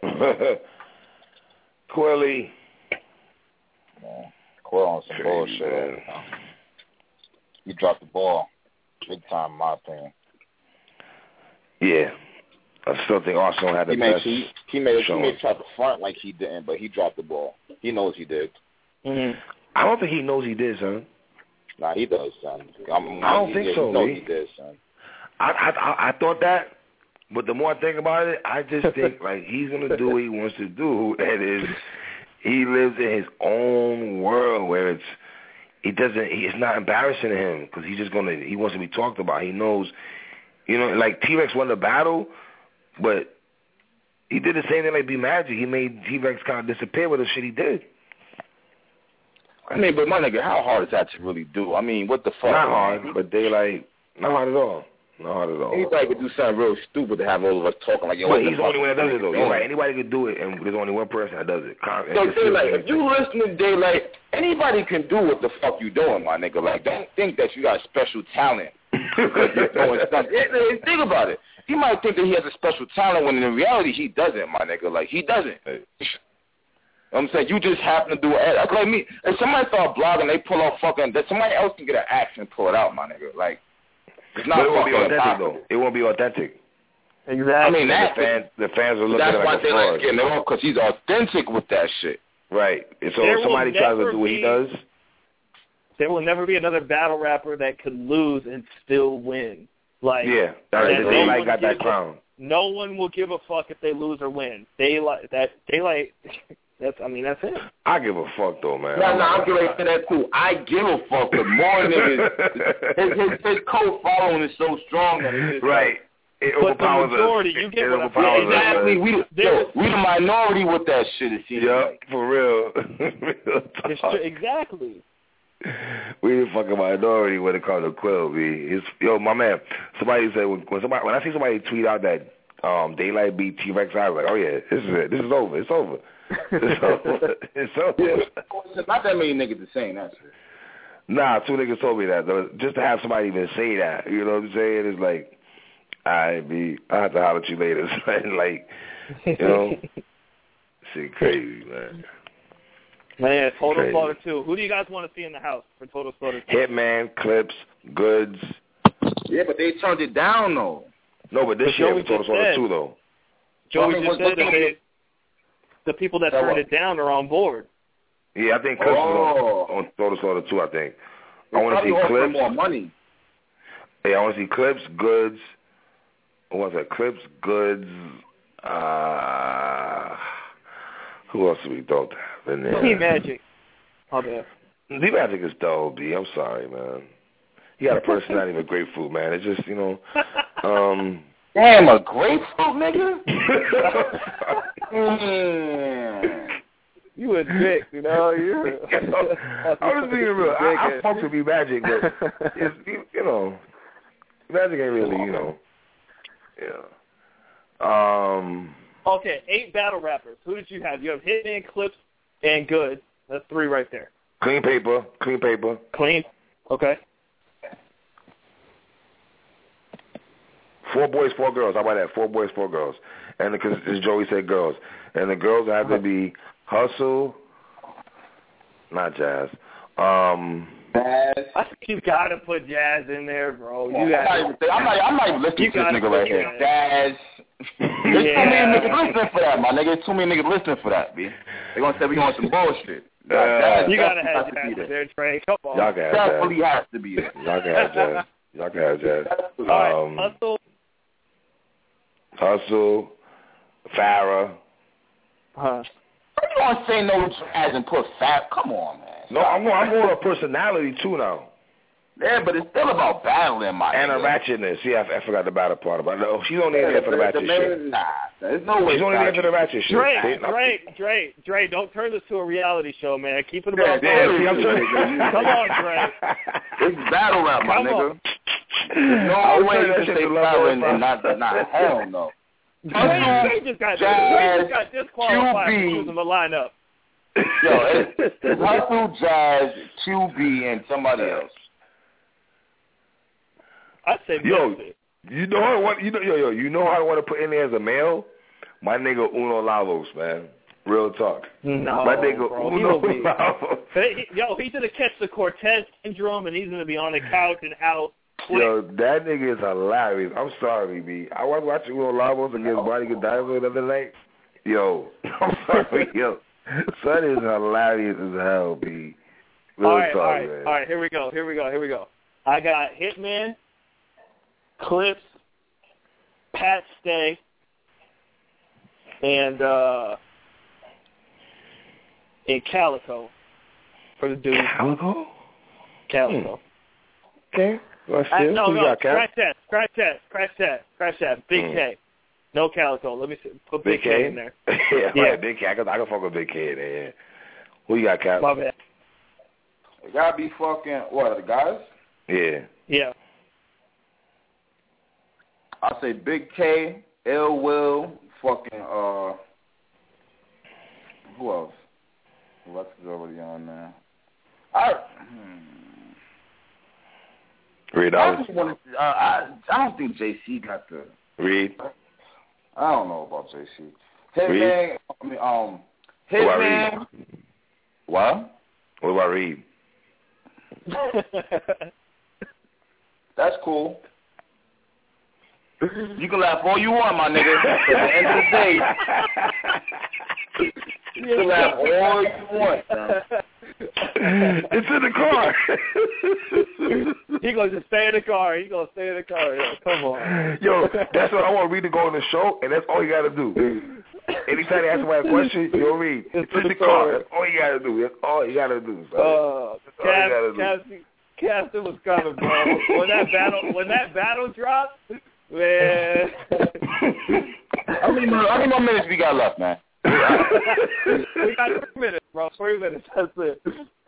D: Quilly.
C: Yeah. Quill on some bullshit. Man. You dropped the ball big time, in my opinion.
D: Yeah. I still think Arsenal had the
C: he made,
D: best
C: He, he made he made try to front like he didn't, but he dropped the ball. He knows he did.
B: Mm-hmm.
D: I don't think he knows he did, son.
C: Nah, he does, son. I'm,
D: I don't
C: he,
D: think
C: he,
D: so,
C: He knows
D: Lee.
C: he did, son.
D: I, I I thought that, but the more I think about it, I just think like he's gonna do what he wants to do. That is, he lives in his own world where it's he doesn't. He, it's not embarrassing to him because he's just gonna. He wants to be talked about. He knows, you know, like T-Rex won the battle, but he did the same thing like B Magic. He made T-Rex kind of disappear with the shit he did.
C: I mean, but my nigga, how hard is that to really do? I mean, what the fuck?
D: Not hard, but they like not hard at all. Not hard at all.
C: Anybody could do something real stupid to have all of us talking like yo.
D: But he's the only one that does it though. You're right. Anybody could do it, and there's only one person that does it.
C: So Daylight, if you listen to Daylight, anybody can do what the fuck you doing, my nigga. Like, don't think that you got special talent because you're doing something. Think about it. He might think that he has a special talent when in reality he doesn't, my nigga. Like, he doesn't. Hey. I'm saying you just happen to do it. Like me, if somebody start blogging, they pull off fucking. That somebody else can get an axe and pull it out, my nigga. Like, it's not.
D: But it won't be authentic
C: impossible.
D: though. It won't be authentic.
B: Exactly.
C: I mean, that,
D: the fans, the fans are looking
C: that's
D: at
C: why
D: like
C: they
D: a fraud.
C: like getting it off because he's authentic with that shit.
D: Right. And so
B: there
D: if somebody tries to do what he does,
B: there will never be another battle rapper that could lose and still win. Like,
D: yeah, that,
B: that
D: Daylight
B: no
D: got that crown.
B: A, no one will give a fuck if they lose or win. Daylight, that Daylight. That's, I mean, that's it.
D: I give a fuck though, man.
C: No, no, I'm getting ready to say that too. I give a fuck. The more niggas, his, his, his code following is so strong that it's just
D: right. It
B: but
D: overpowers
B: the majority,
D: us.
B: you get
D: it
B: what
D: overpowers
B: I'm saying.
C: Exactly. We the, yo, we the minority with that shit. It seems
D: yep,
C: like.
D: for real. real
B: it's true, exactly.
D: We the fucking minority when it comes to Quill, B. It's, yo, my man. Somebody said when, when somebody when I see somebody tweet out that um, Daylight beat T-Rex, I was like, oh yeah, this is it. This is over. It's over. It's over. It's over.
C: Yeah. Not that many niggas are saying that shit.
D: Nah, two niggas told me that. Though. Just to have somebody even say that, you know what I'm saying? It's like, I be, I have to holler at you later. Like, you know, shit crazy, man.
B: Man, Total
D: crazy.
B: Slaughter two. Who do you guys want to see in the house for Total Slaughter two?
D: Hitman, Clips, Goods.
C: Yeah, but they turned it down though.
D: No, but this
B: but
D: year
B: Joey
D: for Total Slaughter two though.
B: Joey
C: I mean,
B: just
C: what,
B: said that they, the people that turned it down are on board.
D: Yeah, I think Clips
C: oh.
D: is on, on Total Slaughter two, I think.
C: They're
D: I want to see Clips.
C: more money.
D: Yeah, I want to see Clips, Goods. What was that? Clips, Goods. Uh, who else did we throw in there?
B: D-Magic. Oh, yeah.
D: D-Magic is dope, B. I'm sorry, man. He got a personality of a grapefruit, man. It's just, you know. Um,
C: Damn, a grapefruit, nigga? mm.
B: You a dick, you know. You.
D: I was being real. I, I fuck with B-Magic, but it's, you know, Magic ain't really, you know. Yeah. Um.
B: Okay, eight battle rappers. Who did you have? You have Hitman, Clips, and Good. That's three right there.
D: Clean paper. Clean paper.
B: Clean. Okay.
D: Four boys, four girls. How about that? Four boys, four girls. And because Joey said girls. And the girls have to be Hustle, not Jazz. Um,
B: Jazz. I think you got to put Jazz in there, bro. You
C: I'm,
B: gotta,
C: not even, I'm, not, I'm not even listening to this nigga right here. Jazz. There's yeah. too many niggas listening for that, my nigga. There's too many niggas listening for that, B. They gonna say we on some bullshit.
B: Uh, Jazz, you gotta have Jazz there. there, Trey. Come on.
D: Y'all can have
C: definitely
D: Jazz.
C: has to be there.
D: Y'all can have Jazz. Y'all can have Jazz.
B: All right,
D: um,
B: Hustle.
D: Hustle, Farrah.
B: Huh.
C: You don't say no Jazz and put Fat. Come on, man.
D: No, I'm going. I'm going to personality too now.
C: Yeah, but it's still about battling, my
D: and
C: nigga.
D: a ratchetness. Yeah, I, I forgot the battle part about it. No, she's only in there for the ratchet
C: the
D: shit.
C: Nah, there's no way.
D: She's only there for the ratchet shit.
B: Dre, Dre, Dre, Dre, don't turn this to a reality show, man. Keep it about
C: yeah, yeah, see, I'm turning.
B: Come on, Dre.
C: It's battle rap, my
B: Come
C: nigga.
B: On.
C: There's no way you can say battling and not, not hell no.
B: Dre just got, Dre just got disqualified for choosing the lineup.
C: Yo, it's, it's Hustle, Jazz, Q B, and somebody else.
B: I say
D: yo,
B: Messi.
D: you know how what you know yo yo you know how I want to put in there as a male? My nigga Uno Lavos, man. Real talk.
B: No,
D: my nigga
B: bro,
D: Uno Lavos.
B: He, yo, he's gonna catch the Cortez syndrome and he's gonna be on the couch and out. Quick.
D: Yo, that nigga is hilarious. I'm sorry, B. I was watching Uno Lavos against Bonnie Godiva the other night. Yo, I'm sorry, yo. Son is hilarious as hell, B. Real
B: all right,
D: talk,
B: all right,
D: man.
B: all right. Here we go. Here we go. Here we go. I got Hitman, Clips, Pat Stay, and uh, and Calico for the dude.
D: Calico?
B: Calico.
D: Hmm. Okay. Well,
B: I, no,
D: Who
B: no.
D: got,
B: scratch that. Scratch that. Scratch that. Scratch that. Big mm. K. No Calico. Let me see, put Big, Big K? K in there.
D: yeah,
B: yeah.
D: Right, Big K. I can, I can fuck with Big K in there. Yeah. Who you got, Cap?
B: My bad.
C: It gotta be fucking what? The guys?
D: Yeah.
B: Yeah.
C: I say Big K, Ill Will, fucking uh, who else? What's already on there? I. Hmm.
D: Reed
C: I, just wanna, uh, I I don't think J C got the.
D: Reed.
C: I don't know about J C. Hitman. I mean, um, Hitman. What?
D: What about Reed?
C: That's cool. You can laugh all you want, my nigga. At the end of the day, you can laugh all you want, man.
D: It's in the car.
B: He gonna just stay in the car. He gonna stay in the car. Yo, come on.
D: Yo, that's what I want Reed to go on the show, and that's all you gotta do. Anytime they ask somebody a question, yo, Reed, it's in the car. That's all you gotta do. That's all you gotta do.
B: Uh, Cass, Cass, was coming, bro. When that battle, when that battle dropped, man.
C: How many more, how many more minutes we got left, man?
B: We got three minutes, bro. Three minutes. That's it.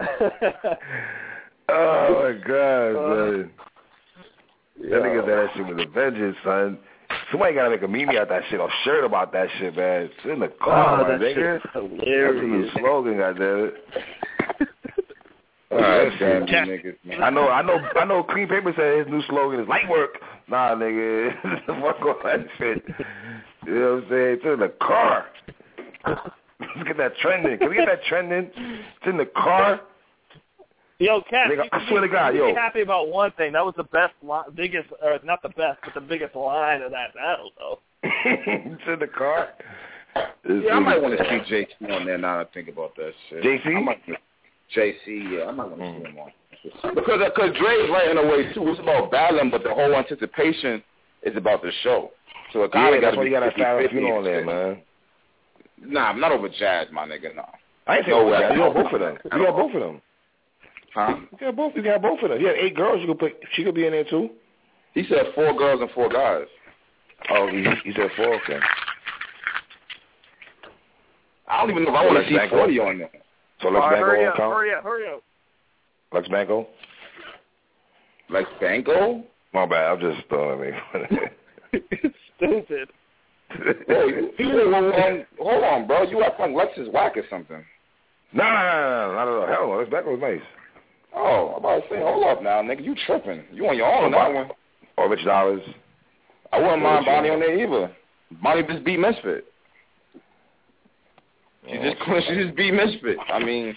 D: Oh my God,
B: uh,
D: man. That nigga said that shit with a vengeance, son. Somebody gotta make a meme out that shit or shirt about that shit, man. It's in the car,
B: oh,
D: my
B: that
D: nigga.
B: Shit's hilarious.
D: That's a slogan, goddammit. All right, damn you niggas, man. I know, I know, I know. Clean Paper said his new slogan is light work. Nah, nigga, fuck all that shit. You know what I'm saying? It's in the car. Let's get that trending. Can we get that trending? It's in the car.
B: Yo, Cat,
D: nigga, I swear to God,
B: you
D: yo.
B: be happy about one thing. That was the best, line, biggest, or not the best, but the biggest line of that battle, though.
D: It's in the car. It's
C: yeah, I might want to see J C on there now that I think about that shit.
D: J C?
C: I might, J C, yeah, I might want to mm. see him on. Because because Dre's right in a way, too. It's about battling, but the whole anticipation is about the show. So it kind of
D: yeah,
C: got to be
D: you got to have you on there, man.
C: Nah, I'm not over Jazz, my nigga, nah.
D: I ain't saying no, Jazz. You got both of them. You got both of them.
C: Huh?
D: You got both. You got both of them. You had eight girls. You could put. She could be in there too.
C: He said four girls and four guys.
D: Oh, he, he said four. Okay.
C: I don't even know if I want to see Banco. forty on there.
D: So Lex
B: right,
D: Banco
B: hurry
D: on
B: up,
D: count.
B: hurry up, hurry up.
D: Lex Banco.
C: Lex Banco.
D: My bad. I'm just throwing me.
B: Stupid.
C: Hey, you, um, hold on, bro. You act like Lex is whack or something.
D: No, no, no, no, not at all. Hell no. Lex Banco was nice.
C: Oh, I'm about to say, hold up now, nigga. You tripping. You on your own on that one.
D: Or Rich Dollars.
C: I wouldn't mind Bonnie on there either. Bonnie just beat Misfit. She just she just beat Misfit. I mean,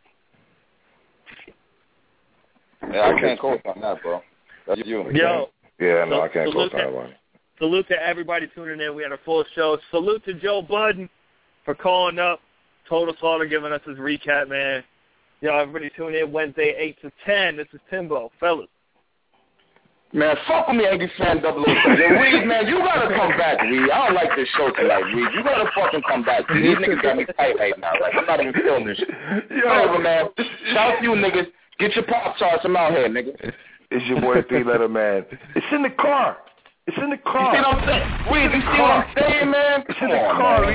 C: yeah, I can't co-sign that, bro. That's you.
B: Yo.
D: Yeah, no,
B: so,
D: I can't co-sign that one.
B: Salute to everybody tuning in. We had a full show. Salute to Joe Budden for calling up. Total Slaughter giving us his recap, man. Yo, everybody tune in Wednesday, eight to ten. This is Timbo. Fellas.
C: Man, fuck with me, Angry Fan double oh seven. Reed, man, you gotta come back, Reed. I don't like this show tonight, Reed. You gotta fucking come back. Dude. These niggas got me tight right now. Like, I'm not even feeling this shit. Yo, man. Shout out to you, niggas. Get your Pop-Tarts. I'm out here, nigga.
D: It's your boy, Three-Letter Man. It's in the car. It's in the car.
C: You see what I'm saying? Reed, you see what I'm saying, man?
D: It's in the car,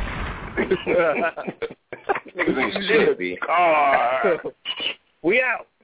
D: Reed.
C: Niggas ain't shit, B.
D: Car.
B: We out.